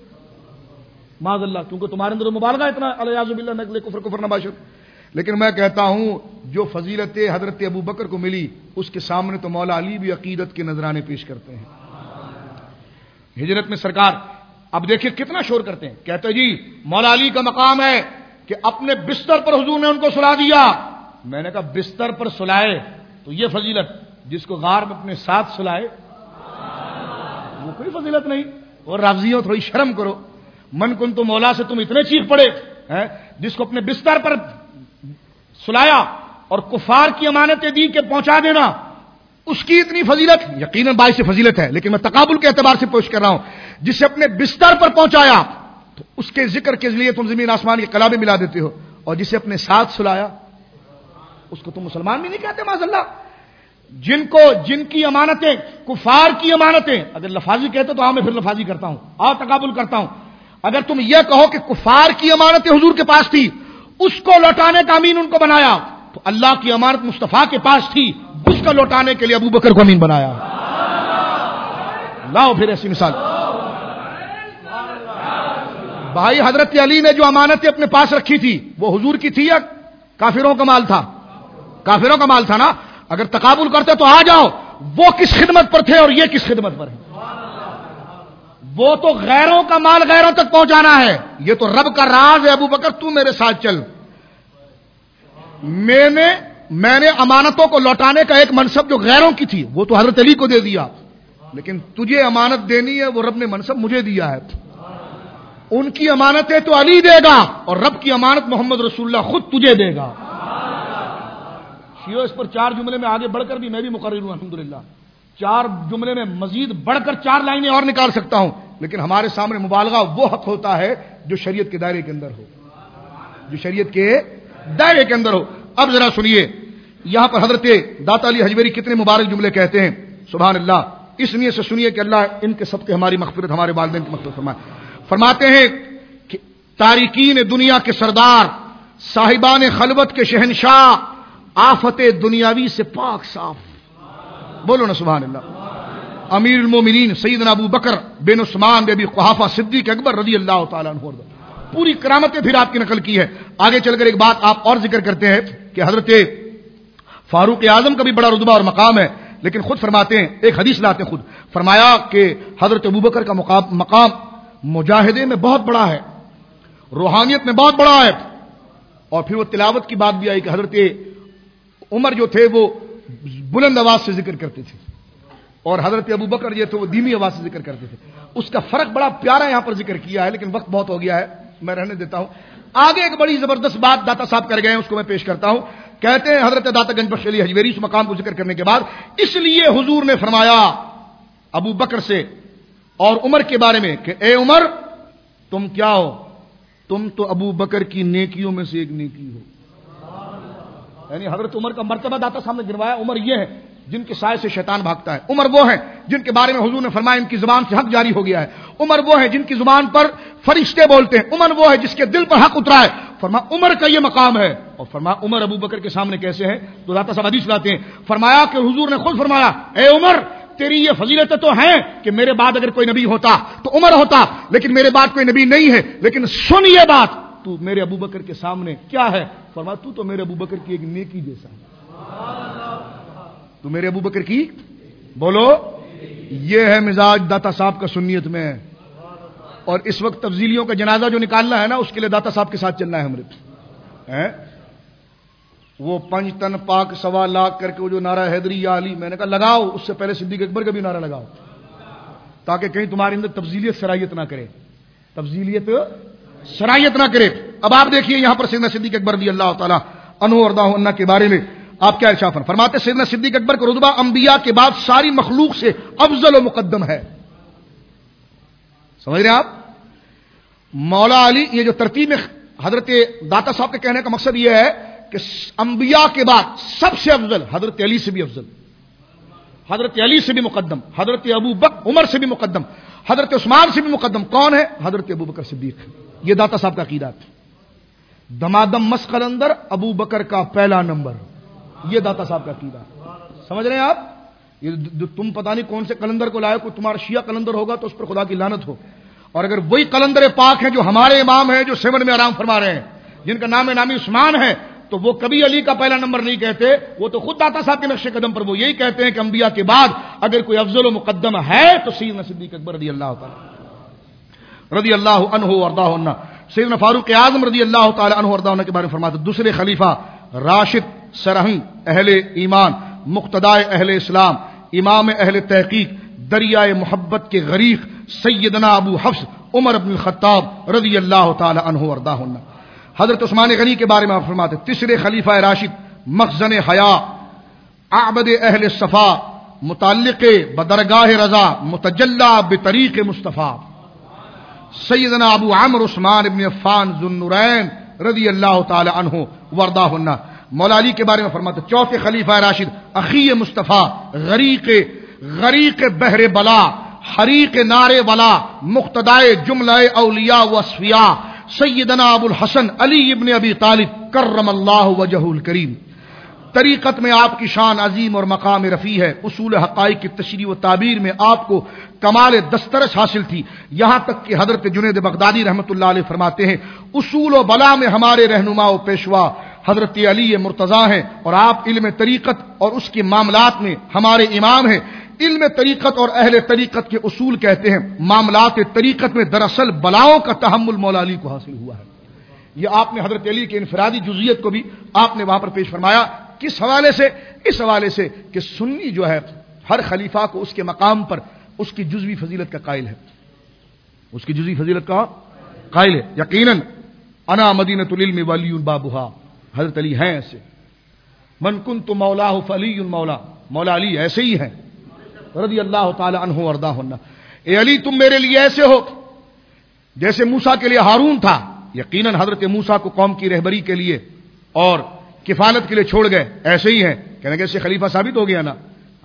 معاذ اللہ، کیونکہ تمہارے اندر مبالغہ اتنا الیاذ باللہ نقل کفر نباشر. لیکن میں کہتا ہوں جو فضیلت حضرت ابو بکر کو ملی اس کے سامنے تو مولا علی بھی عقیدت کے نذرانے پیش کرتے ہیں. ہجرت میں سرکار اب دیکھیں کتنا شور کرتے ہیں، کہتے ہیں جی مولا علی کا مقام ہے کہ اپنے بستر پر حضور نے ان کو سلا دیا. میں نے کہا بستر پر سلائے تو یہ فضیلت، جس کو غار میں اپنے ساتھ سلائے وہ کوئی فضیلت نہیں. اور رافضیوں تھوڑی شرم کرو، من کن تو مولا سے تم اتنے چیخ پڑے ہیں، جس کو اپنے بستر پر سلایا اور کفار کی امانتیں دی کہ پہنچا دینا، اس کی اتنی فضیلت یقیناً باعث فضیلت ہے. لیکن میں تقابل کے اعتبار سے پیش کر رہا ہوں، جسے اپنے بستر پر پہنچایا تو اس کے ذکر کے لیے تم زمین آسمان کے قلابے ملا دیتے ہو، اور جسے اپنے ساتھ سلایا اس کو تم مسلمان بھی نہیں کہتے معاذ اللہ. جن کی امانتیں کفار کی امانتیں، اگر لفاظی کہتے تو ہاں میں پھر لفاظی کرتا ہوں اور تقابل کرتا ہوں. اگر تم یہ کہو کہ کفار کی امانتیں حضور کے پاس تھی، اس کو لوٹانے کا امین ان کو بنایا، تو اللہ کی امانت مصطفیٰ کے پاس تھی، اس کو لوٹانے کے لیے ابو بکر کو امین بنایا. لاؤ پھر ایسی مثال. بھائی حضرت علی نے جو امانتیں اپنے پاس رکھی تھی وہ حضور کی تھی یا کافروں کا مال تھا؟ کافروں کا مال تھا نا. اگر تقابل کرتے تو آ جاؤ، وہ کس خدمت پر تھے اور یہ کس خدمت پر ہے؟ وہ تو غیروں کا مال غیروں تک پہنچانا ہے، یہ تو رب کا راز ہے. ابو بکر تو میرے ساتھ چل. میں نے امانتوں کو لوٹانے کا ایک منصب جو غیروں کی تھی وہ تو حضرت علی کو دے دیا، لیکن تجھے امانت دینی ہے وہ رب نے منصب مجھے دیا ہے. ان کی امانتیں تو علی دے گا اور رب کی امانت محمد رسول اللہ خود تجھے دے گا. شیعو اس پر 4 جملے میں آگے بڑھ کر بھی میں بھی مقرر ہوں الحمدللہ. 4 جملے میں مزید بڑھ کر 4 لائنیں اور نکال سکتا ہوں، لیکن ہمارے سامنے مبالغہ وہ حق ہوتا ہے جو شریعت کے دائرے کے اندر ہو، جو شریعت کے دائرے کے اندر ہو. اب ذرا سنیے یہاں پر حضرت داتا علی حجویری کتنے مبارک جملے کہتے ہیں سبحان اللہ. اس نیت سے سنیے کہ اللہ ان کے صدقے ہماری مغفرت، ہمارے والدین کی مغفرت فرمائے. فرماتے ہیں کہ تارکین دنیا کے سردار، صاحبان خلوت کے شہنشاہ، آفت دنیاوی سے پاک صاف، بولو نا سبحان اللہ. امیر المومنین سیدنا ابو بکر بن عثمان بن ابی قحافہ صدیق اکبر رضی اللہ تعالیٰ عنہ، پوری کرامتیں پھر آپ کی نقل کی ہے. آگے چل کر ایک بات آپ اور ذکر کرتے ہیں کہ حضرت فاروق اعظم کا بھی بڑا رتبہ اور مقام ہے لیکن خود فرماتے ہیں، ایک حدیث لاتے ہیں خود، فرمایا کہ حضرت ابوبکر کا مقام مجاہدے میں بہت بڑا ہے، روحانیت میں بہت بڑا ہے. اور پھر وہ تلاوت کی بات بھی آئی کہ حضرت عمر جو تھے وہ بلند آواز سے ذکر کرتے تھے اور حضرت ابوبکر جو تھے وہ دھیمی آواز سے ذکر کرتے تھے. اس کا فرق بڑا پیارا یہاں پر ذکر کیا ہے، لیکن وقت بہت ہو گیا ہے، میں رہنے دیتا ہوں. آگے ایک بڑی زبردست بات داتا صاحب کر گئے ہیں، اس کو میں پیش کرتا ہوں. کہتے ہیں حضرت داتا گنج بخش علی حجویری اس مقام کو ذکر کرنے کے بعد، اس لیے حضور نے فرمایا ابو بکر سے اور عمر کے بارے میں کہ اے عمر تم کیا ہو؟ تم تو ابو بکر کی نیکیوں میں سے ایک نیکی ہو. یعنی حضرت عمر کا مرتبہ داتا صاحب نے گنوایا. عمر یہ ہے جن کے سائے سے شیطان بھاگتا ہے. عمر وہ ہیں جن کے بارے میں حضور نے فرمایا ان کی زبان سے حق جاری ہو گیا ہے. عمر وہ ہیں جن کی زبان پر فرشتے بولتے ہیں. عمر وہ ہے جس کے دل پر حق اترا ہے. فرمایا عمر کا یہ مقام ہے. اور فرمایا عمر ابو بکر کے سامنے کیسے ہیں؟ تو داتا صاحب حدیث لاتے ہیں، فرمایا کہ حضور نے خود فرمایا اے عمر تیری یہ فضیلتیں تو ہیں کہ میرے بعد اگر کوئی نبی ہوتا تو عمر ہوتا، لیکن میرے بعد کوئی نبی نہیں ہے. لیکن سن یہ بات، تو میرے ابو بکر کے سامنے کیا ہے؟ فرمایا تو تو میرے ابو بکر کی ایک نیکی جیسا ہے. تو میرے ابو بکر کی بولو، یہ ہے مزاج داتا صاحب کا سنیت میں. اور اس وقت تفضیلیوں کا جنازہ جو نکالنا ہے نا، اس کے لیے داتا صاحب کے ساتھ چلنا ہے ہمارے. وہ 5 تن پاک سوا لاکھ کر کے وہ جو نعرہ حیدری یا علی، میں نے کہا لگاؤ، اس سے پہلے صدیق اکبر کا بھی نعرہ لگاؤ تاکہ کہیں تمہارے اندر تفضیلیت سرایت نہ کرے، تفضیلیت سرایت نہ کرے. اب آپ دیکھیے یہاں پر سیدنا صدیق اکبر رضی اللہ تعالی عنہ وارضہ عنہ کے بارے میں آپ کیا ارشاد فرماتے؟ سیدنا صدیق اکبر کا رتبہ انبیاء کے بعد ساری مخلوق سے افضل و مقدم ہے. سمجھ رہے ہیں آپ؟ مولا علی، یہ جو ترتیب میں حضرت داتا صاحب کے کہنے کا مقصد یہ ہے کہ انبیاء کے بعد سب سے افضل حضرت علی سے بھی افضل، حضرت علی سے بھی مقدم، حضرت ابو بکر عمر سے بھی مقدم، حضرت عثمان سے بھی مقدم کون ہے؟ حضرت ابو بکر صدیق. یہ داتا صاحب کا عقیدہ ہے. دمادم مس قلندر ابو بکر کا پہلا نمبر، یہ داتا صاحب کا عقیدہ ہے. سمجھ رہے ہیں آپ؟ یہ تم پتہ نہیں کون سے قلندر کو لائے، کوئی تمہارا شیعہ قلندر ہوگا تو اس پر خدا کی لعنت ہو. اور اگر وہی قلندر پاک ہیں جو ہمارے امام ہیں جو 7 میں آرام فرما رہے ہیں، جن کا نام نامی عثمان ہے، تو وہ کبھی علی کا پہلا نمبر نہیں کہتے. وہ تو خود داتا صاحب کے نقش قدم پر وہ یہی کہتے ہیں کہ انبیاء کے بعد اگر کوئی افضل و مقدم ہے تو سیدنا صدیق اکبر رضی اللہ تعالی رضی اللہ عنہ وارضاہ عنہ. سیدنا فاروق اعظم رضی اللہ تعالی عنہ وارضاہ عنہ کے بارے میں فرماتے دوسرے خلیفہ راشد سرہنگ اہل ایمان، مقتدائے اہل اسلام، امام اہل تحقیق، دریائے محبت کے غریق سیدنا ابو حفص عمر بن الخطاب رضی اللہ تعالی عنہ وارضاہ عنہ. حضرت عثمان غنی کے بارے میں آپ فرماتے تیسرے خلیفہ راشد، مخزن حیا، اعبد اہل صفا، متعلق بدرگاہ رضا، متجلا بطریق مصطفیٰ، سیدنا ابو عمرو عثمان ابن عفان ذو النورین رضی اللہ تعالی عنہ وارضاہ عنہ. مولا علی کے بارے میں فرماتے چوتھے خلیفہ راشد، اخی مصطفیٰ، غریق بحر بلا، حریق نار ولا، مقتدائے جملہ اولیاء و اصفیاء، سیدنا ابو الحسن علی ابن ابی طالب کرم اللہ وجہہ الکریم. طریقت میں آپ کی شان عظیم اور مقام رفیع ہے. اصول حقائق کی تشریح و تعبیر میں آپ کو کمال دسترس حاصل تھی، یہاں تک کہ حضرت جنید بغدادی رحمۃ اللہ علیہ فرماتے ہیں اصول و بلا میں ہمارے رہنما و پیشوا حضرت علی مرتضیٰ ہیں، اور آپ علم طریقت اور اس کے معاملات میں ہمارے امام ہیں. علم طریقت اور اہل طریقت کے اصول کہتے ہیں معاملات طریقت میں دراصل بلاؤں کا تحمل مولا علی کو حاصل ہوا ہے. یہ آپ نے حضرت علی کے انفرادی جزئیت کو بھی آپ نے وہاں پر پیش فرمایا. کس حوالے سے؟ اس حوالے سے کہ سنی جو ہے ہر خلیفہ کو اس کے مقام پر اس کی جزوی فضیلت کا قائل ہے، اس کی جزوی فضیلت کا قائل ہے. یقیناً انا مدینۃ العلم ولی بابھا، حضرت علی ہیں ایسے. من کنت مولاہ فعلی مولا، مولا علی ایسے ہی ہیں رضی اللہ تعالی عنہ وارضاہ عنہ. اے علی تم میرے لیے ایسے ہو جیسے موسیٰ کے لیے ہارون تھا. یقیناً حضرت موسیٰ کو قوم کی رہبری کے لیے اور کفالت کے لیے چھوڑ گئے، ایسے ہی ہیں. کہنے کہ اس سے خلیفہ ثابت ہو گیا نا.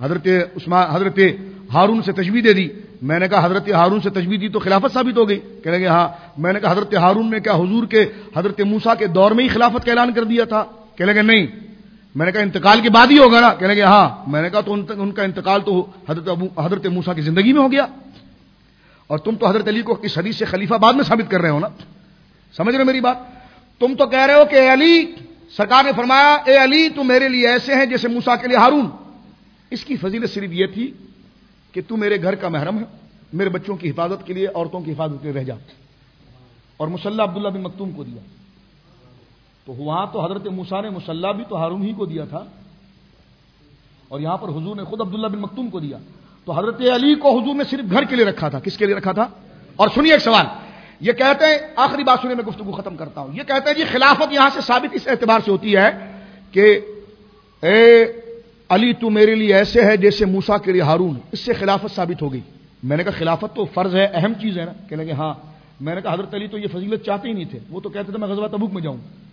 حضرت ہارون سے تشبیہ دے دی. میں نے کہا حضرت ہارون سے تشبیہ دی تو خلافت ثابت ہو گئی. کہنے کہ ہاں. میں نے کہا حضرت ہارون نے کیا حضور کے حضرت موسیٰ کے دور میں ہی خلافت کا اعلان کر دیا تھا؟ کہنے کہ نہیں. میں نے کہا انتقال کے بعد ہی ہوگا نا؟ کہنے کہ ہاں. میں نے کہا تو ان کا انتقال تو حضرت موسیٰ کی زندگی میں ہو گیا، اور تم تو حضرت علی کو اس حدیث سے خلیفہ بعد میں ثابت کر رہے ہو نا. سمجھ رہے میری بات؟ تم تو کہہ رہے ہو کہ اے علی، سرکار نے فرمایا اے علی تم میرے لیے ایسے ہیں جیسے موسیٰ کے لیے ہارون. اس کی فضیلت صرف یہ تھی کہ تو میرے گھر کا محرم ہے، میرے بچوں کی حفاظت کے لیے، عورتوں کی حفاظت کے لیے رہ جا، اور مصلی عبداللہ بن مکتوم کو دیا۔ تو وہاں تو حضرت موسیٰ نے مصلی بھی تو ہارون ہی کو دیا تھا، اور یہاں پر حضور نے خود عبداللہ بن مکتوم کو دیا۔ تو حضرت علی کو حضور نے صرف گھر کے لیے رکھا تھا۔ کس کے لیے رکھا تھا؟ اور سنیے ایک سوال، یہ کہتے ہیں، آخری بات سنیے، میں گفتگو ختم کرتا ہوں۔ یہ کہتے ہیں جی خلافت یہاں سے ثابت اس اعتبار سے ہوتی ہے کہ اے علی تو میرے لیے ایسے ہے جیسے موسیٰ کے لیے ہارون، اس سے خلافت ثابت ہو گئی۔ میں نے کہا خلافت تو فرض ہے، اہم چیز ہے نا؟ کہنے لگے ہاں۔ میں نے کہا حضرت علی تو یہ فضیلت چاہتے ہی نہیں تھے، وہ تو کہتے تھے میں غزوہ تبوک میں جاؤں۔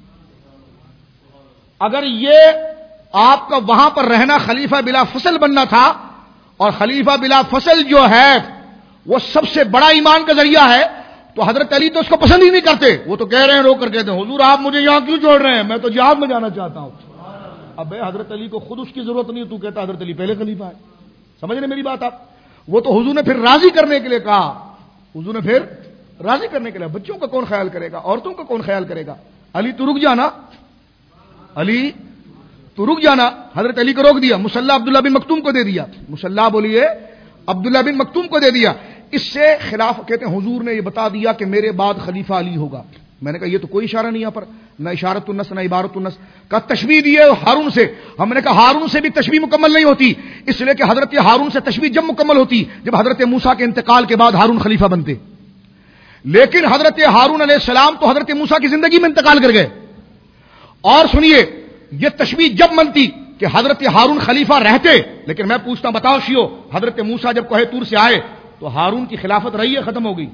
اگر یہ آپ کا وہاں پر رہنا خلیفہ بلا فصل بننا تھا، اور خلیفہ بلا فصل جو ہے وہ سب سے بڑا ایمان کا ذریعہ ہے، تو حضرت علی تو اس کو پسند ہی نہیں کرتے۔ وہ تو کہہ رہے ہیں، رو کر کہتے ہیں حضور آپ مجھے یہاں کیوں چھوڑ رہے ہیں، میں تو جہاد میں جانا چاہتا ہوں۔ اب حضرت علی کو خود اس کی ضرورت نہیں، تو کہتا حضرت علی پہلے خلیفہ ہے۔ سمجھ رہے میری بات آپ؟ وہ تو حضور نے پھر راضی کرنے کے لیے کہا، حضور نے پھر راضی کرنے کے لیے، بچوں کا کون خیال کرے گا، عورتوں کا کون خیال کرے گا؟ علی تو رک جانا، علی تو رک جانا۔ حضرت علی کو روک دیا، مصلی عبداللہ بن مکتوم کو دے دیا، مصلی بولیے عبداللہ بن مکتوم کو دے دیا۔ اس سے خلاف کہتے ہیں حضور نے یہ بتا دیا کہ میرے بعد خلیفہ علی ہوگا۔ میں نے کہا یہ تو کوئی اشارہ نہیں یہاں پر، نہ اشارت النص نہ عبارت النص کا تشبیہ دی ہے ہارون سے۔ ہم نے کہا ہارون سے بھی تشبیہ مکمل نہیں ہوتی، اس لیے کہ حضرت ہارون سے تشبیہ جب مکمل ہوتی جب حضرت موسیٰ کے انتقال کے بعد ہارون خلیفہ بنتے، لیکن حضرت ہارون علیہ السلام تو حضرت موسیٰ کی زندگی میں انتقال کر گئے۔ اور سنیے، یہ تشبیہ جب بنتی کہ حضرت ہارون خلیفہ رہتے، لیکن میں پوچھتا ہوں بتاؤ شیو، حضرت موسیٰ جب کوہ طور سے آئے تو ہارون کی خلافت رہی ہے ختم ہو گئی؟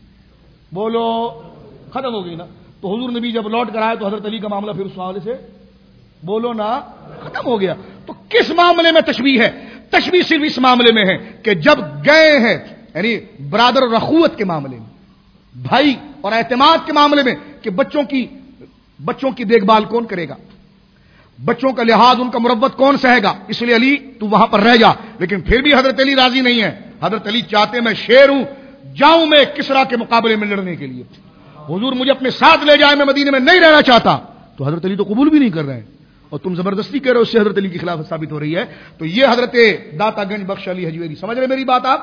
بولو ختم ہو گئی نا؟ تو حضور نبی جب لوٹ کر آئے تو حضرت علی کا معاملہ پھر اس حوالے سے بولو نا ختم ہو گیا۔ تو کس معاملے میں تشبیہ ہے؟ تشبیہ صرف اس معاملے میں ہے کہ جب گئے ہیں، یعنی برادر اور اخوت کے معاملے میں، بھائی اور اعتماد کے معاملے میں، کہ بچوں کی دیکھ بھال کون کرے گا، بچوں کا لحاظ ان کا مربت کون سہے گا، اس لیے علی تو وہاں پر رہ جا۔ لیکن پھر بھی حضرت علی راضی نہیں ہے، حضرت علی چاہتے میں شیر ہوں، جاؤں میں کسرا کے مقابلے میں لڑنے کے لیے، حضور مجھے اپنے ساتھ لے جائے، میں مدینے میں نہیں رہنا چاہتا۔ تو حضرت علی تو قبول بھی نہیں کر رہے ہیں، اور تم زبردستی کہہ رہے ہو اس سے حضرت علی کی خلافت ثابت ہو رہی ہے۔ تو یہ حضرت داتا گنج بخش علی حجویری، سمجھ رہے میری بات آپ؟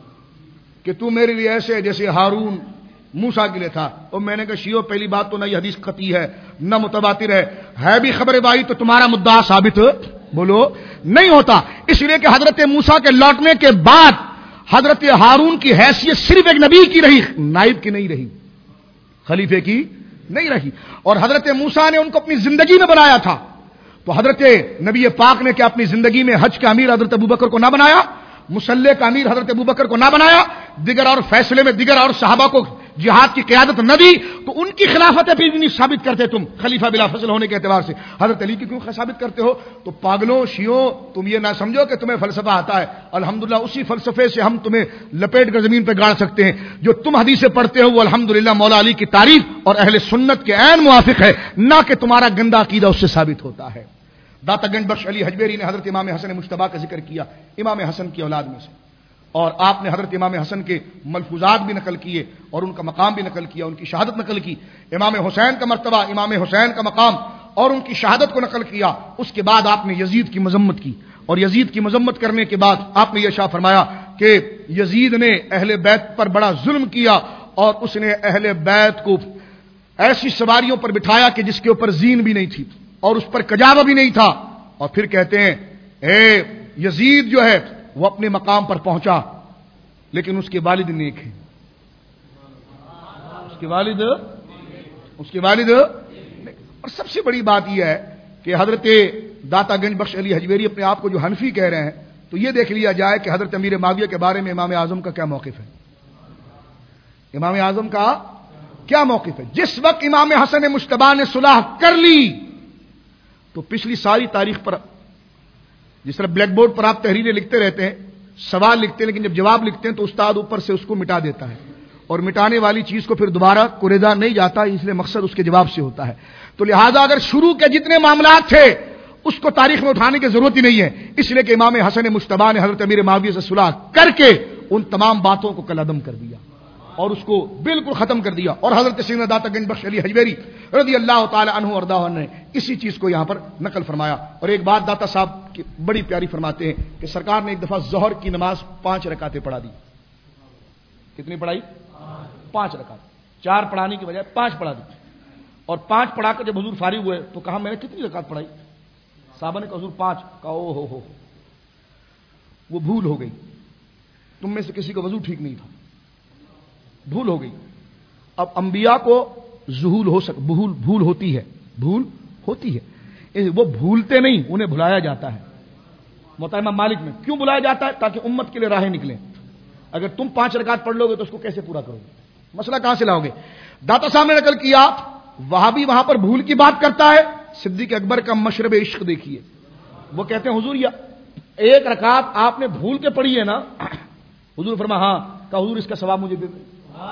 کہ تو میرے لیے ایسے ہے جیسے ہارون موسیٰ کے لیے تھا۔ اور میں نے کہا شیعو پہلی بات تو نہ یہ حدیث قطعی ہے نہ متواتر ہے بھی خبر بائی تو تمہارا مدعا ثابت بولو نہیں ہوتا، اس لیے کہ حضرت موسیٰ کے لوٹنے کے بعد حضرت ہارون کی حیثیت صرف ایک نبی کی رہی، نائب کی نہیں رہی، خلیفے کی نہیں رہی۔ اور حضرت موسیٰ نے ان کو اپنی زندگی میں بنایا تھا، تو حضرت نبی پاک نے کیا اپنی زندگی میں حج کا امیر حضرت ابوبکر کو نہ بنایا، مصلی کا امیر حضرت ابوبکر کو نہ بنایا، دیگر اور فیصلے میں دیگر اور صحابہ کو جہاد کی قیادت نہ دی، تو ان کی خلافتیں پھر بھی نہیں ثابت کرتے تم خلیفہ بلا فصل ہونے کے اعتبار سے، حضرت علی کی کیوں ثابت کرتے ہو؟ تو پاگلوں شیعوں تم یہ نہ سمجھو کہ تمہیں فلسفہ آتا ہے، الحمدللہ اسی فلسفے سے ہم تمہیں لپیٹ کر زمین پہ گاڑ سکتے ہیں۔ جو تم حدیثیں پڑھتے ہو وہ الحمدللہ مولا علی کی تعریف اور اہل سنت کے عین موافق ہے، نہ کہ تمہارا گندا عقیدہ اس سے ثابت ہوتا ہے۔ داتا گنج بخش علی حجویری نے حضرت امام حسن مجتبیٰ کا ذکر کیا، امام حسن کی اولاد میں سے، اور آپ نے حضرت امام حسن کے ملفوظات بھی نقل کیے اور ان کا مقام بھی نقل کیا، ان کی شہادت نقل کی، امام حسین کا مرتبہ، امام حسین کا مقام اور ان کی شہادت کو نقل کیا۔ اس کے بعد آپ نے یزید کی مذمت کی، اور یزید کی مذمت کرنے کے بعد آپ نے یہ ارشاد فرمایا کہ یزید نے اہل بیت پر بڑا ظلم کیا، اور اس نے اہل بیت کو ایسی سواریوں پر بٹھایا کہ جس کے اوپر زین بھی نہیں تھی اور اس پر کجاوا بھی نہیں تھا۔ اور پھر کہتے ہیں اے یزید جو ہے وہ اپنے مقام پر پہنچا، لیکن اس کے والد نیک ہیں، اس کے والد اور سب سے بڑی بات یہ ہے کہ حضرت داتا گنج بخش علی حجویری اپنے آپ کو جو حنفی کہہ رہے ہیں، تو یہ دیکھ لیا جائے کہ حضرت امیر معاویہ کے بارے میں امام اعظم کا کیا موقف ہے، امام اعظم کا کیا موقف ہے۔ جس وقت امام حسن مجتبیٰ نے صلح کر لی تو پچھلی ساری تاریخ پر، جس طرح بلیک بورڈ پر آپ تحریریں لکھتے رہتے ہیں، سوال لکھتے ہیں، لیکن جب جواب لکھتے ہیں تو استاد اوپر سے اس کو مٹا دیتا ہے، اور مٹانے والی چیز کو پھر دوبارہ کوریدا نہیں جاتا، اس لیے مقصد اس کے جواب سے ہوتا ہے۔ تو لہذا اگر شروع کے جتنے معاملات تھے اس کو تاریخ میں اٹھانے کی ضرورت ہی نہیں ہے، اس لیے کہ امام حسن مجتبیٰ نے حضرت امیر معاویہ سے صلح کر کے ان تمام باتوں کو کالعدم کر دیا اور اس کو بالکل ختم کر دیا۔ اور حضرت سیدنا داتا گنج بخش علی حجویری رضی اللہ تعالی عنہ وارضاہ نے اسی چیز کو یہاں پر نقل فرمایا. اور ایک بات داتا صاحب کی بڑی پیاری فرماتے ہیں کہ سرکار نے ایک دفعہ ظہر کی نماز 5 رکعتیں پڑھا دی. کتنی پڑھائی؟ 5 رکعت. 4 پڑھانے کی بجائے 5 پڑھا دی. اور 5 پڑھا کر جب حضور فارغ ہوئے تو کہا میں نے کتنی رکعت پڑھائی؟ صحابہ نے کہا حضور 5. کہا او ہو وہ بھول ہو گئی. تم میں سے کسی کا وضو ٹھیک نہیں تھا, بھول ہو گئی. اب انبیاء کو ذہول بھول ہوتی ہے, بھول ہوتی ہے. وہ بھولتے نہیں, انہیں بھلایا جاتا ہے. موطا مالک میں کیوں بلایا جاتا ہے؟ تاکہ امت کے لیے راہیں نکلیں. اگر تم 5 رکعت پڑھ لو گے تو اس کو کیسے پورا کرو گے؟ مسئلہ کہاں سے لاؤ گے؟ داتا صاحب نے نقل کیا وہابی وہاں پر بھول کی بات کرتا ہے. صدیق اکبر کا مشرب عشق دیکھیے, وہ کہتے ہیں حضور یہ 1 رکعت آپ نے بھول کے پڑھی ہے نا؟ حضور فرما ہاں. کہ حضور اس کا ثواب مجھے دے دیں.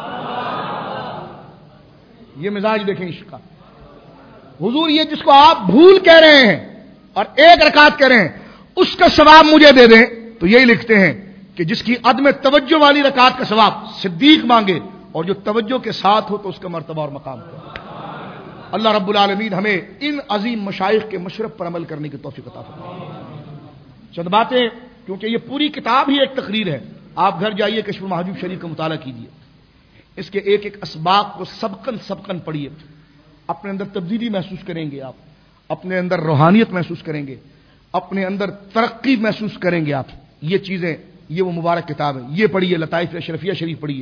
یہ مزاج دیکھیں عشق کا. حضور یہ جس کو آپ بھول کہہ رہے ہیں اور 1 رکعت کہہ رہے ہیں اس کا ثواب مجھے دے دیں. تو یہی لکھتے ہیں کہ جس کی عدم توجہ والی رکعت کا ثواب صدیق مانگے اور جو توجہ کے ساتھ ہو تو اس کا مرتبہ اور مقام ہو. اللہ رب العالمین ہمیں ان عظیم مشائخ کے مشرب پر عمل کرنے کی توفیق عطا فرمائے. چند باتیں, کیونکہ یہ پوری کتاب ہی ایک تقریر ہے. آپ گھر جائیے کشف المحجوب شریف کا مطالعہ کیجیے, اس کے ایک اسباق کو سبقن پڑھیے. اپنے اندر تبدیلی محسوس کریں گے, آپ اپنے اندر روحانیت محسوس کریں گے, اپنے اندر ترقی محسوس کریں گے. آپ یہ چیزیں, یہ وہ مبارک کتاب ہے, یہ پڑھیے. لطائف اشرفیہ شریف پڑھیے.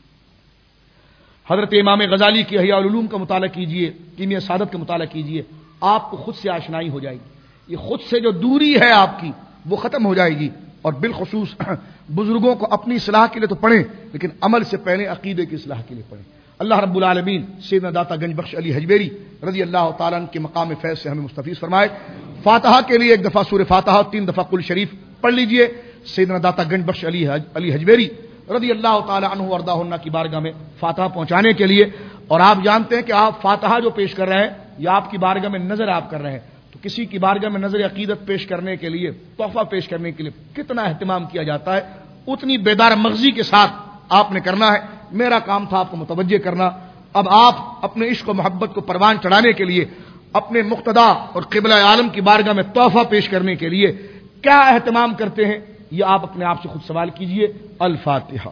حضرت امام غزالی کی احیاء العلوم کا مطالعہ کیجیے, کیمیا سعادت کا مطالعہ کیجیے. آپ کو خود سے آشنائی ہو جائے گی. یہ خود سے جو دوری ہے آپ کی وہ ختم ہو جائے گی. اور بالخصوص بزرگوں کو اپنی اصلاح کے لیے تو پڑھیں, لیکن عمل سے پہلے عقیدے کی اصلاح کے لیے پڑھیں. اللہ رب العالمین سیدنا داتا گنج بخش علی حجویری رضی اللہ تعالیٰ عنہ کے مقام فیض سے ہمیں مستفیض فرمائے. فاتحہ کے لیے 1 دفعہ سورہ فاتحہ, 3 دفعہ قل شریف پڑھ لیجئے. سیدنا داتا گنج بخش علی حجویری رضی اللہ تعالیٰ عنہ وارضاہ عنہ کی بارگاہ میں فاتحہ پہنچانے کے لیے. اور آپ جانتے ہیں کہ آپ فاتحہ جو پیش کر رہے ہیں یا آپ کی بارگاہ میں نظر آپ کر رہے ہیں, تو کسی کی بارگاہ میں نظر عقیدت پیش کرنے کے لیے, تحفہ پیش کرنے کے لیے کتنا اہتمام کیا جاتا ہے, اتنی بیدار مغزی کے ساتھ آپ نے کرنا ہے. میرا کام تھا آپ کو متوجہ کرنا. اب آپ اپنے عشق و محبت کو پروان چڑھانے کے لیے اپنے مقتدا اور قبلہ عالم کی بارگاہ میں تحفہ پیش کرنے کے لیے کیا اہتمام کرتے ہیں, یہ آپ اپنے آپ سے خود سوال کیجئے. الفاتحہ.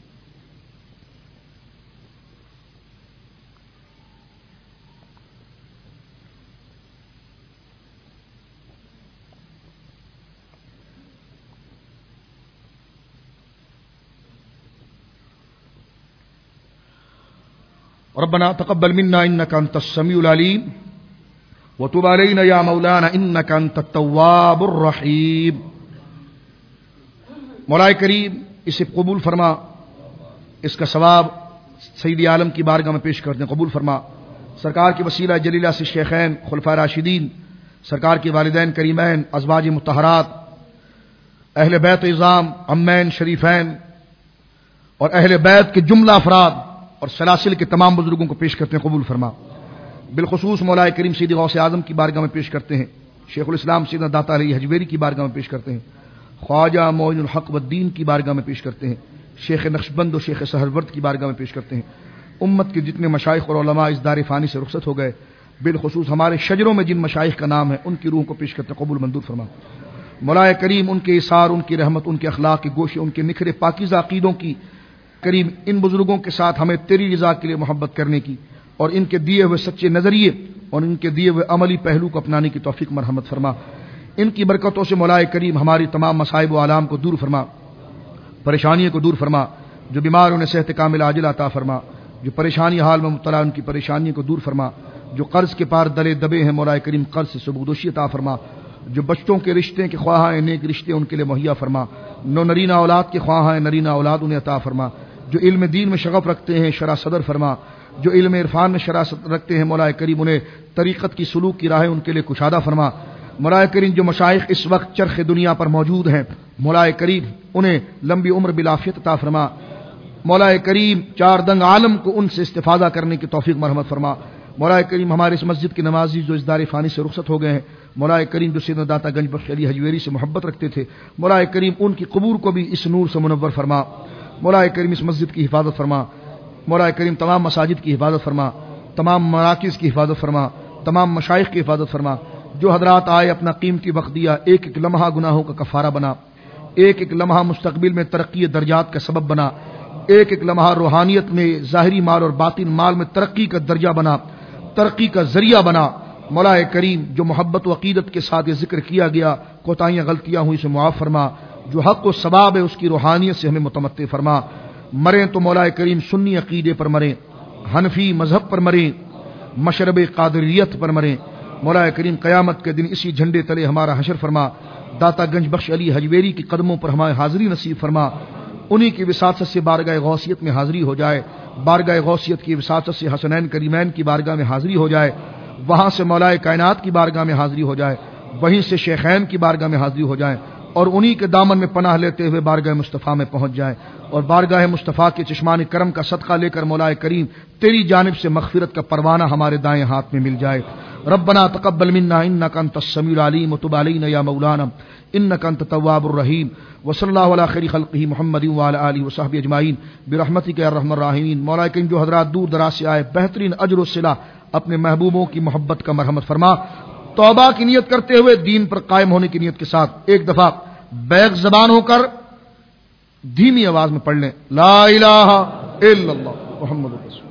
ربنا تقبل منا انك انت السميع العليم وتب علينا يا مولانا انك انت التواب الرحيم. مولا کریم اسے قبول فرما, اس کا ثواب سید عالم کی بارگاہ میں پیش کرتے ہیں, قبول فرما. سرکار کی وسیلہ جلیلہ سے شیخین خلفاء راشدین, سرکار کے والدین کریمین, ازواج مطہرات, اہل بیت اعظام, عمین شریفین اور اہل بیت کے جملہ افراد اور سلاسل کے تمام بزرگوں کو پیش کرتے ہیں, قبول فرما. بالخصوص مولا کریم سید غوث اعظم کی بارگاہ میں پیش کرتے ہیں, شیخ الاسلام سیدنا داتا علی حجویری کی بارگاہ میں پیش کرتے ہیں, خواجہ معین الحق والدین کی بارگاہ میں پیش کرتے ہیں, شیخ نقشبند و شیخ سہرورد کی بارگاہ میں پیش کرتے ہیں. امت کے جتنے مشائخ اور علماء اس دار فانی سے رخصت ہو گئے, بالخصوص ہمارے شجروں میں جن مشائخ کا نام ہے ان کی روح کو پیش کرتے ہیں, قبول منظور فرما. مولا کریم ان کے اثار, ان کی رحمت, ان کے اخلاق کے گوشے, ان کے نکھرے پاکیزہ عقیدوں کی کریم ان بزرگوں کے ساتھ ہمیں تیری رضا کے لیے محبت کرنے کی اور ان کے دیے ہوئے سچے نظریے اور ان کے دیے ہوئے عملی پہلو کو اپنانے کی توفیق مرحمت فرما. ان کی برکتوں سے مولا کریم ہماری تمام مصائب و آلام کو دور فرما, پریشانیوں کو دور فرما. جو بیمار انہیں صحت کامل عاجل عطا فرما, جو پریشانی حال میں مبتلا ان کی پریشانیوں کو دور فرما. جو قرض کے پار دلے دبے ہیں مولا کریم قرض سے سبکدوشی عطا فرما. جو بچوں کے رشتے کے خواہاں ہیں نیک رشتے ان کے لیے مہیا فرما. نو نرینہ اولاد کے خواہاں ہیں نرینہ اولاد انہیں عطا فرما. جو علم دین میں شغف رکھتے ہیں شرح صدر فرما. جو علم عرفان میں شرح صدر رکھتے ہیں مولا کریم انہیں طریقت کی سلوک کی راہیں ان کے لیے کشادہ فرما. مولا کریم جو مشائخ اس وقت چرخ دنیا پر موجود ہیں مولا کریم انہیں لمبی عمر بالعافیت عطا فرما. مولا کریم 4 دنگ عالم کو ان سے استفادہ کرنے کی توفیق مرحمت فرما. مولا کریم ہمارے اس مسجد کے نمازی جو اس دار فانی سے رخصت ہو گئے ہیں مولا کریم جو سیدنا داتا گنج بخش علی حجویری سے محبت رکھتے تھے مولا کریم ان کی قبور کو بھی اس نور سے منور فرما. مولا کریم اس مسجد کی حفاظت فرما. مولا کریم تمام مساجد کی حفاظت فرما. تمام مراکز کی حفاظت فرما، تمام مشائخ کی حفاظت فرما۔ جو حضرات آئے اپنا قیمتی وقت دیا، ایک ایک لمحہ گناہوں کا کفارہ بنا، ایک ایک لمحہ مستقبل میں ترقی درجات کا سبب بنا، ایک ایک لمحہ روحانیت میں ظاہری مال اور باطن مال میں ترقی کا درجہ بنا، ترقی کا ذریعہ بنا۔ مولا کریم جو محبت و عقیدت کے ساتھ یہ ذکر کیا گیا، کوتاہیاں غلطیاں ہوئی اسے معاف فرما، جو حق و ثواب ہے اس کی روحانیت سے ہمیں متمتع فرما۔ مریں تو مولا کریم سنی عقیدے پر مریں، حنفی مذہب پر مریں، مشرب قادریت پر مریں۔ مولا کریم قیامت کے دن اسی جھنڈے تلے ہمارا حشر فرما۔ داتا گنج بخش علی حجویری کی قدموں پر ہمیں حاضری نصیب فرما، انہی کی وساطت سے بارگاہ غوثیت میں حاضری ہو جائے، بارگاہ غوثیت کی وساطت سے حسنین کریمین کی بارگاہ میں حاضری ہو جائے، وہاں سے مولا کائنات کی بارگاہ میں حاضری ہو جائے، وہیں سے شیخین کی بارگاہ میں حاضری ہو جائے، اور انہی کے دامن میں پناہ لیتے ہوئے بارگاہ مصطفیٰ میں پہنچ جائے، اور بارگاہ مصطفیٰ کے چشمان کرم کا صدقہ لے کر مولا کریم تیری جانب سے مغفرت کا پروانہ ہمارے دائیں ہاتھ میں مل جائے۔ ربنا تقبل منا انک انت السمیع العلیم وتب علینا یا مولانا انک انت التواب الرحیم، وصلی اللہ علی خیر خلقہ محمد وعلی آلہ وصحبہ اجمعین برحمتک یا ارحم الراحمین۔ مولا کریم جو حضرات دور دراز سے آئے بہترین اجر و صلہ اپنے محبوبوں کی محبت کا مرحمت فرما، توبہ کی نیت کرتے ہوئے دین پر قائم ہونے کی نیت کے ساتھ ایک دفعہ بیک زبان ہو کر دھیمی آواز میں پڑھ لیں لا الہ الا اللہ محمد رسول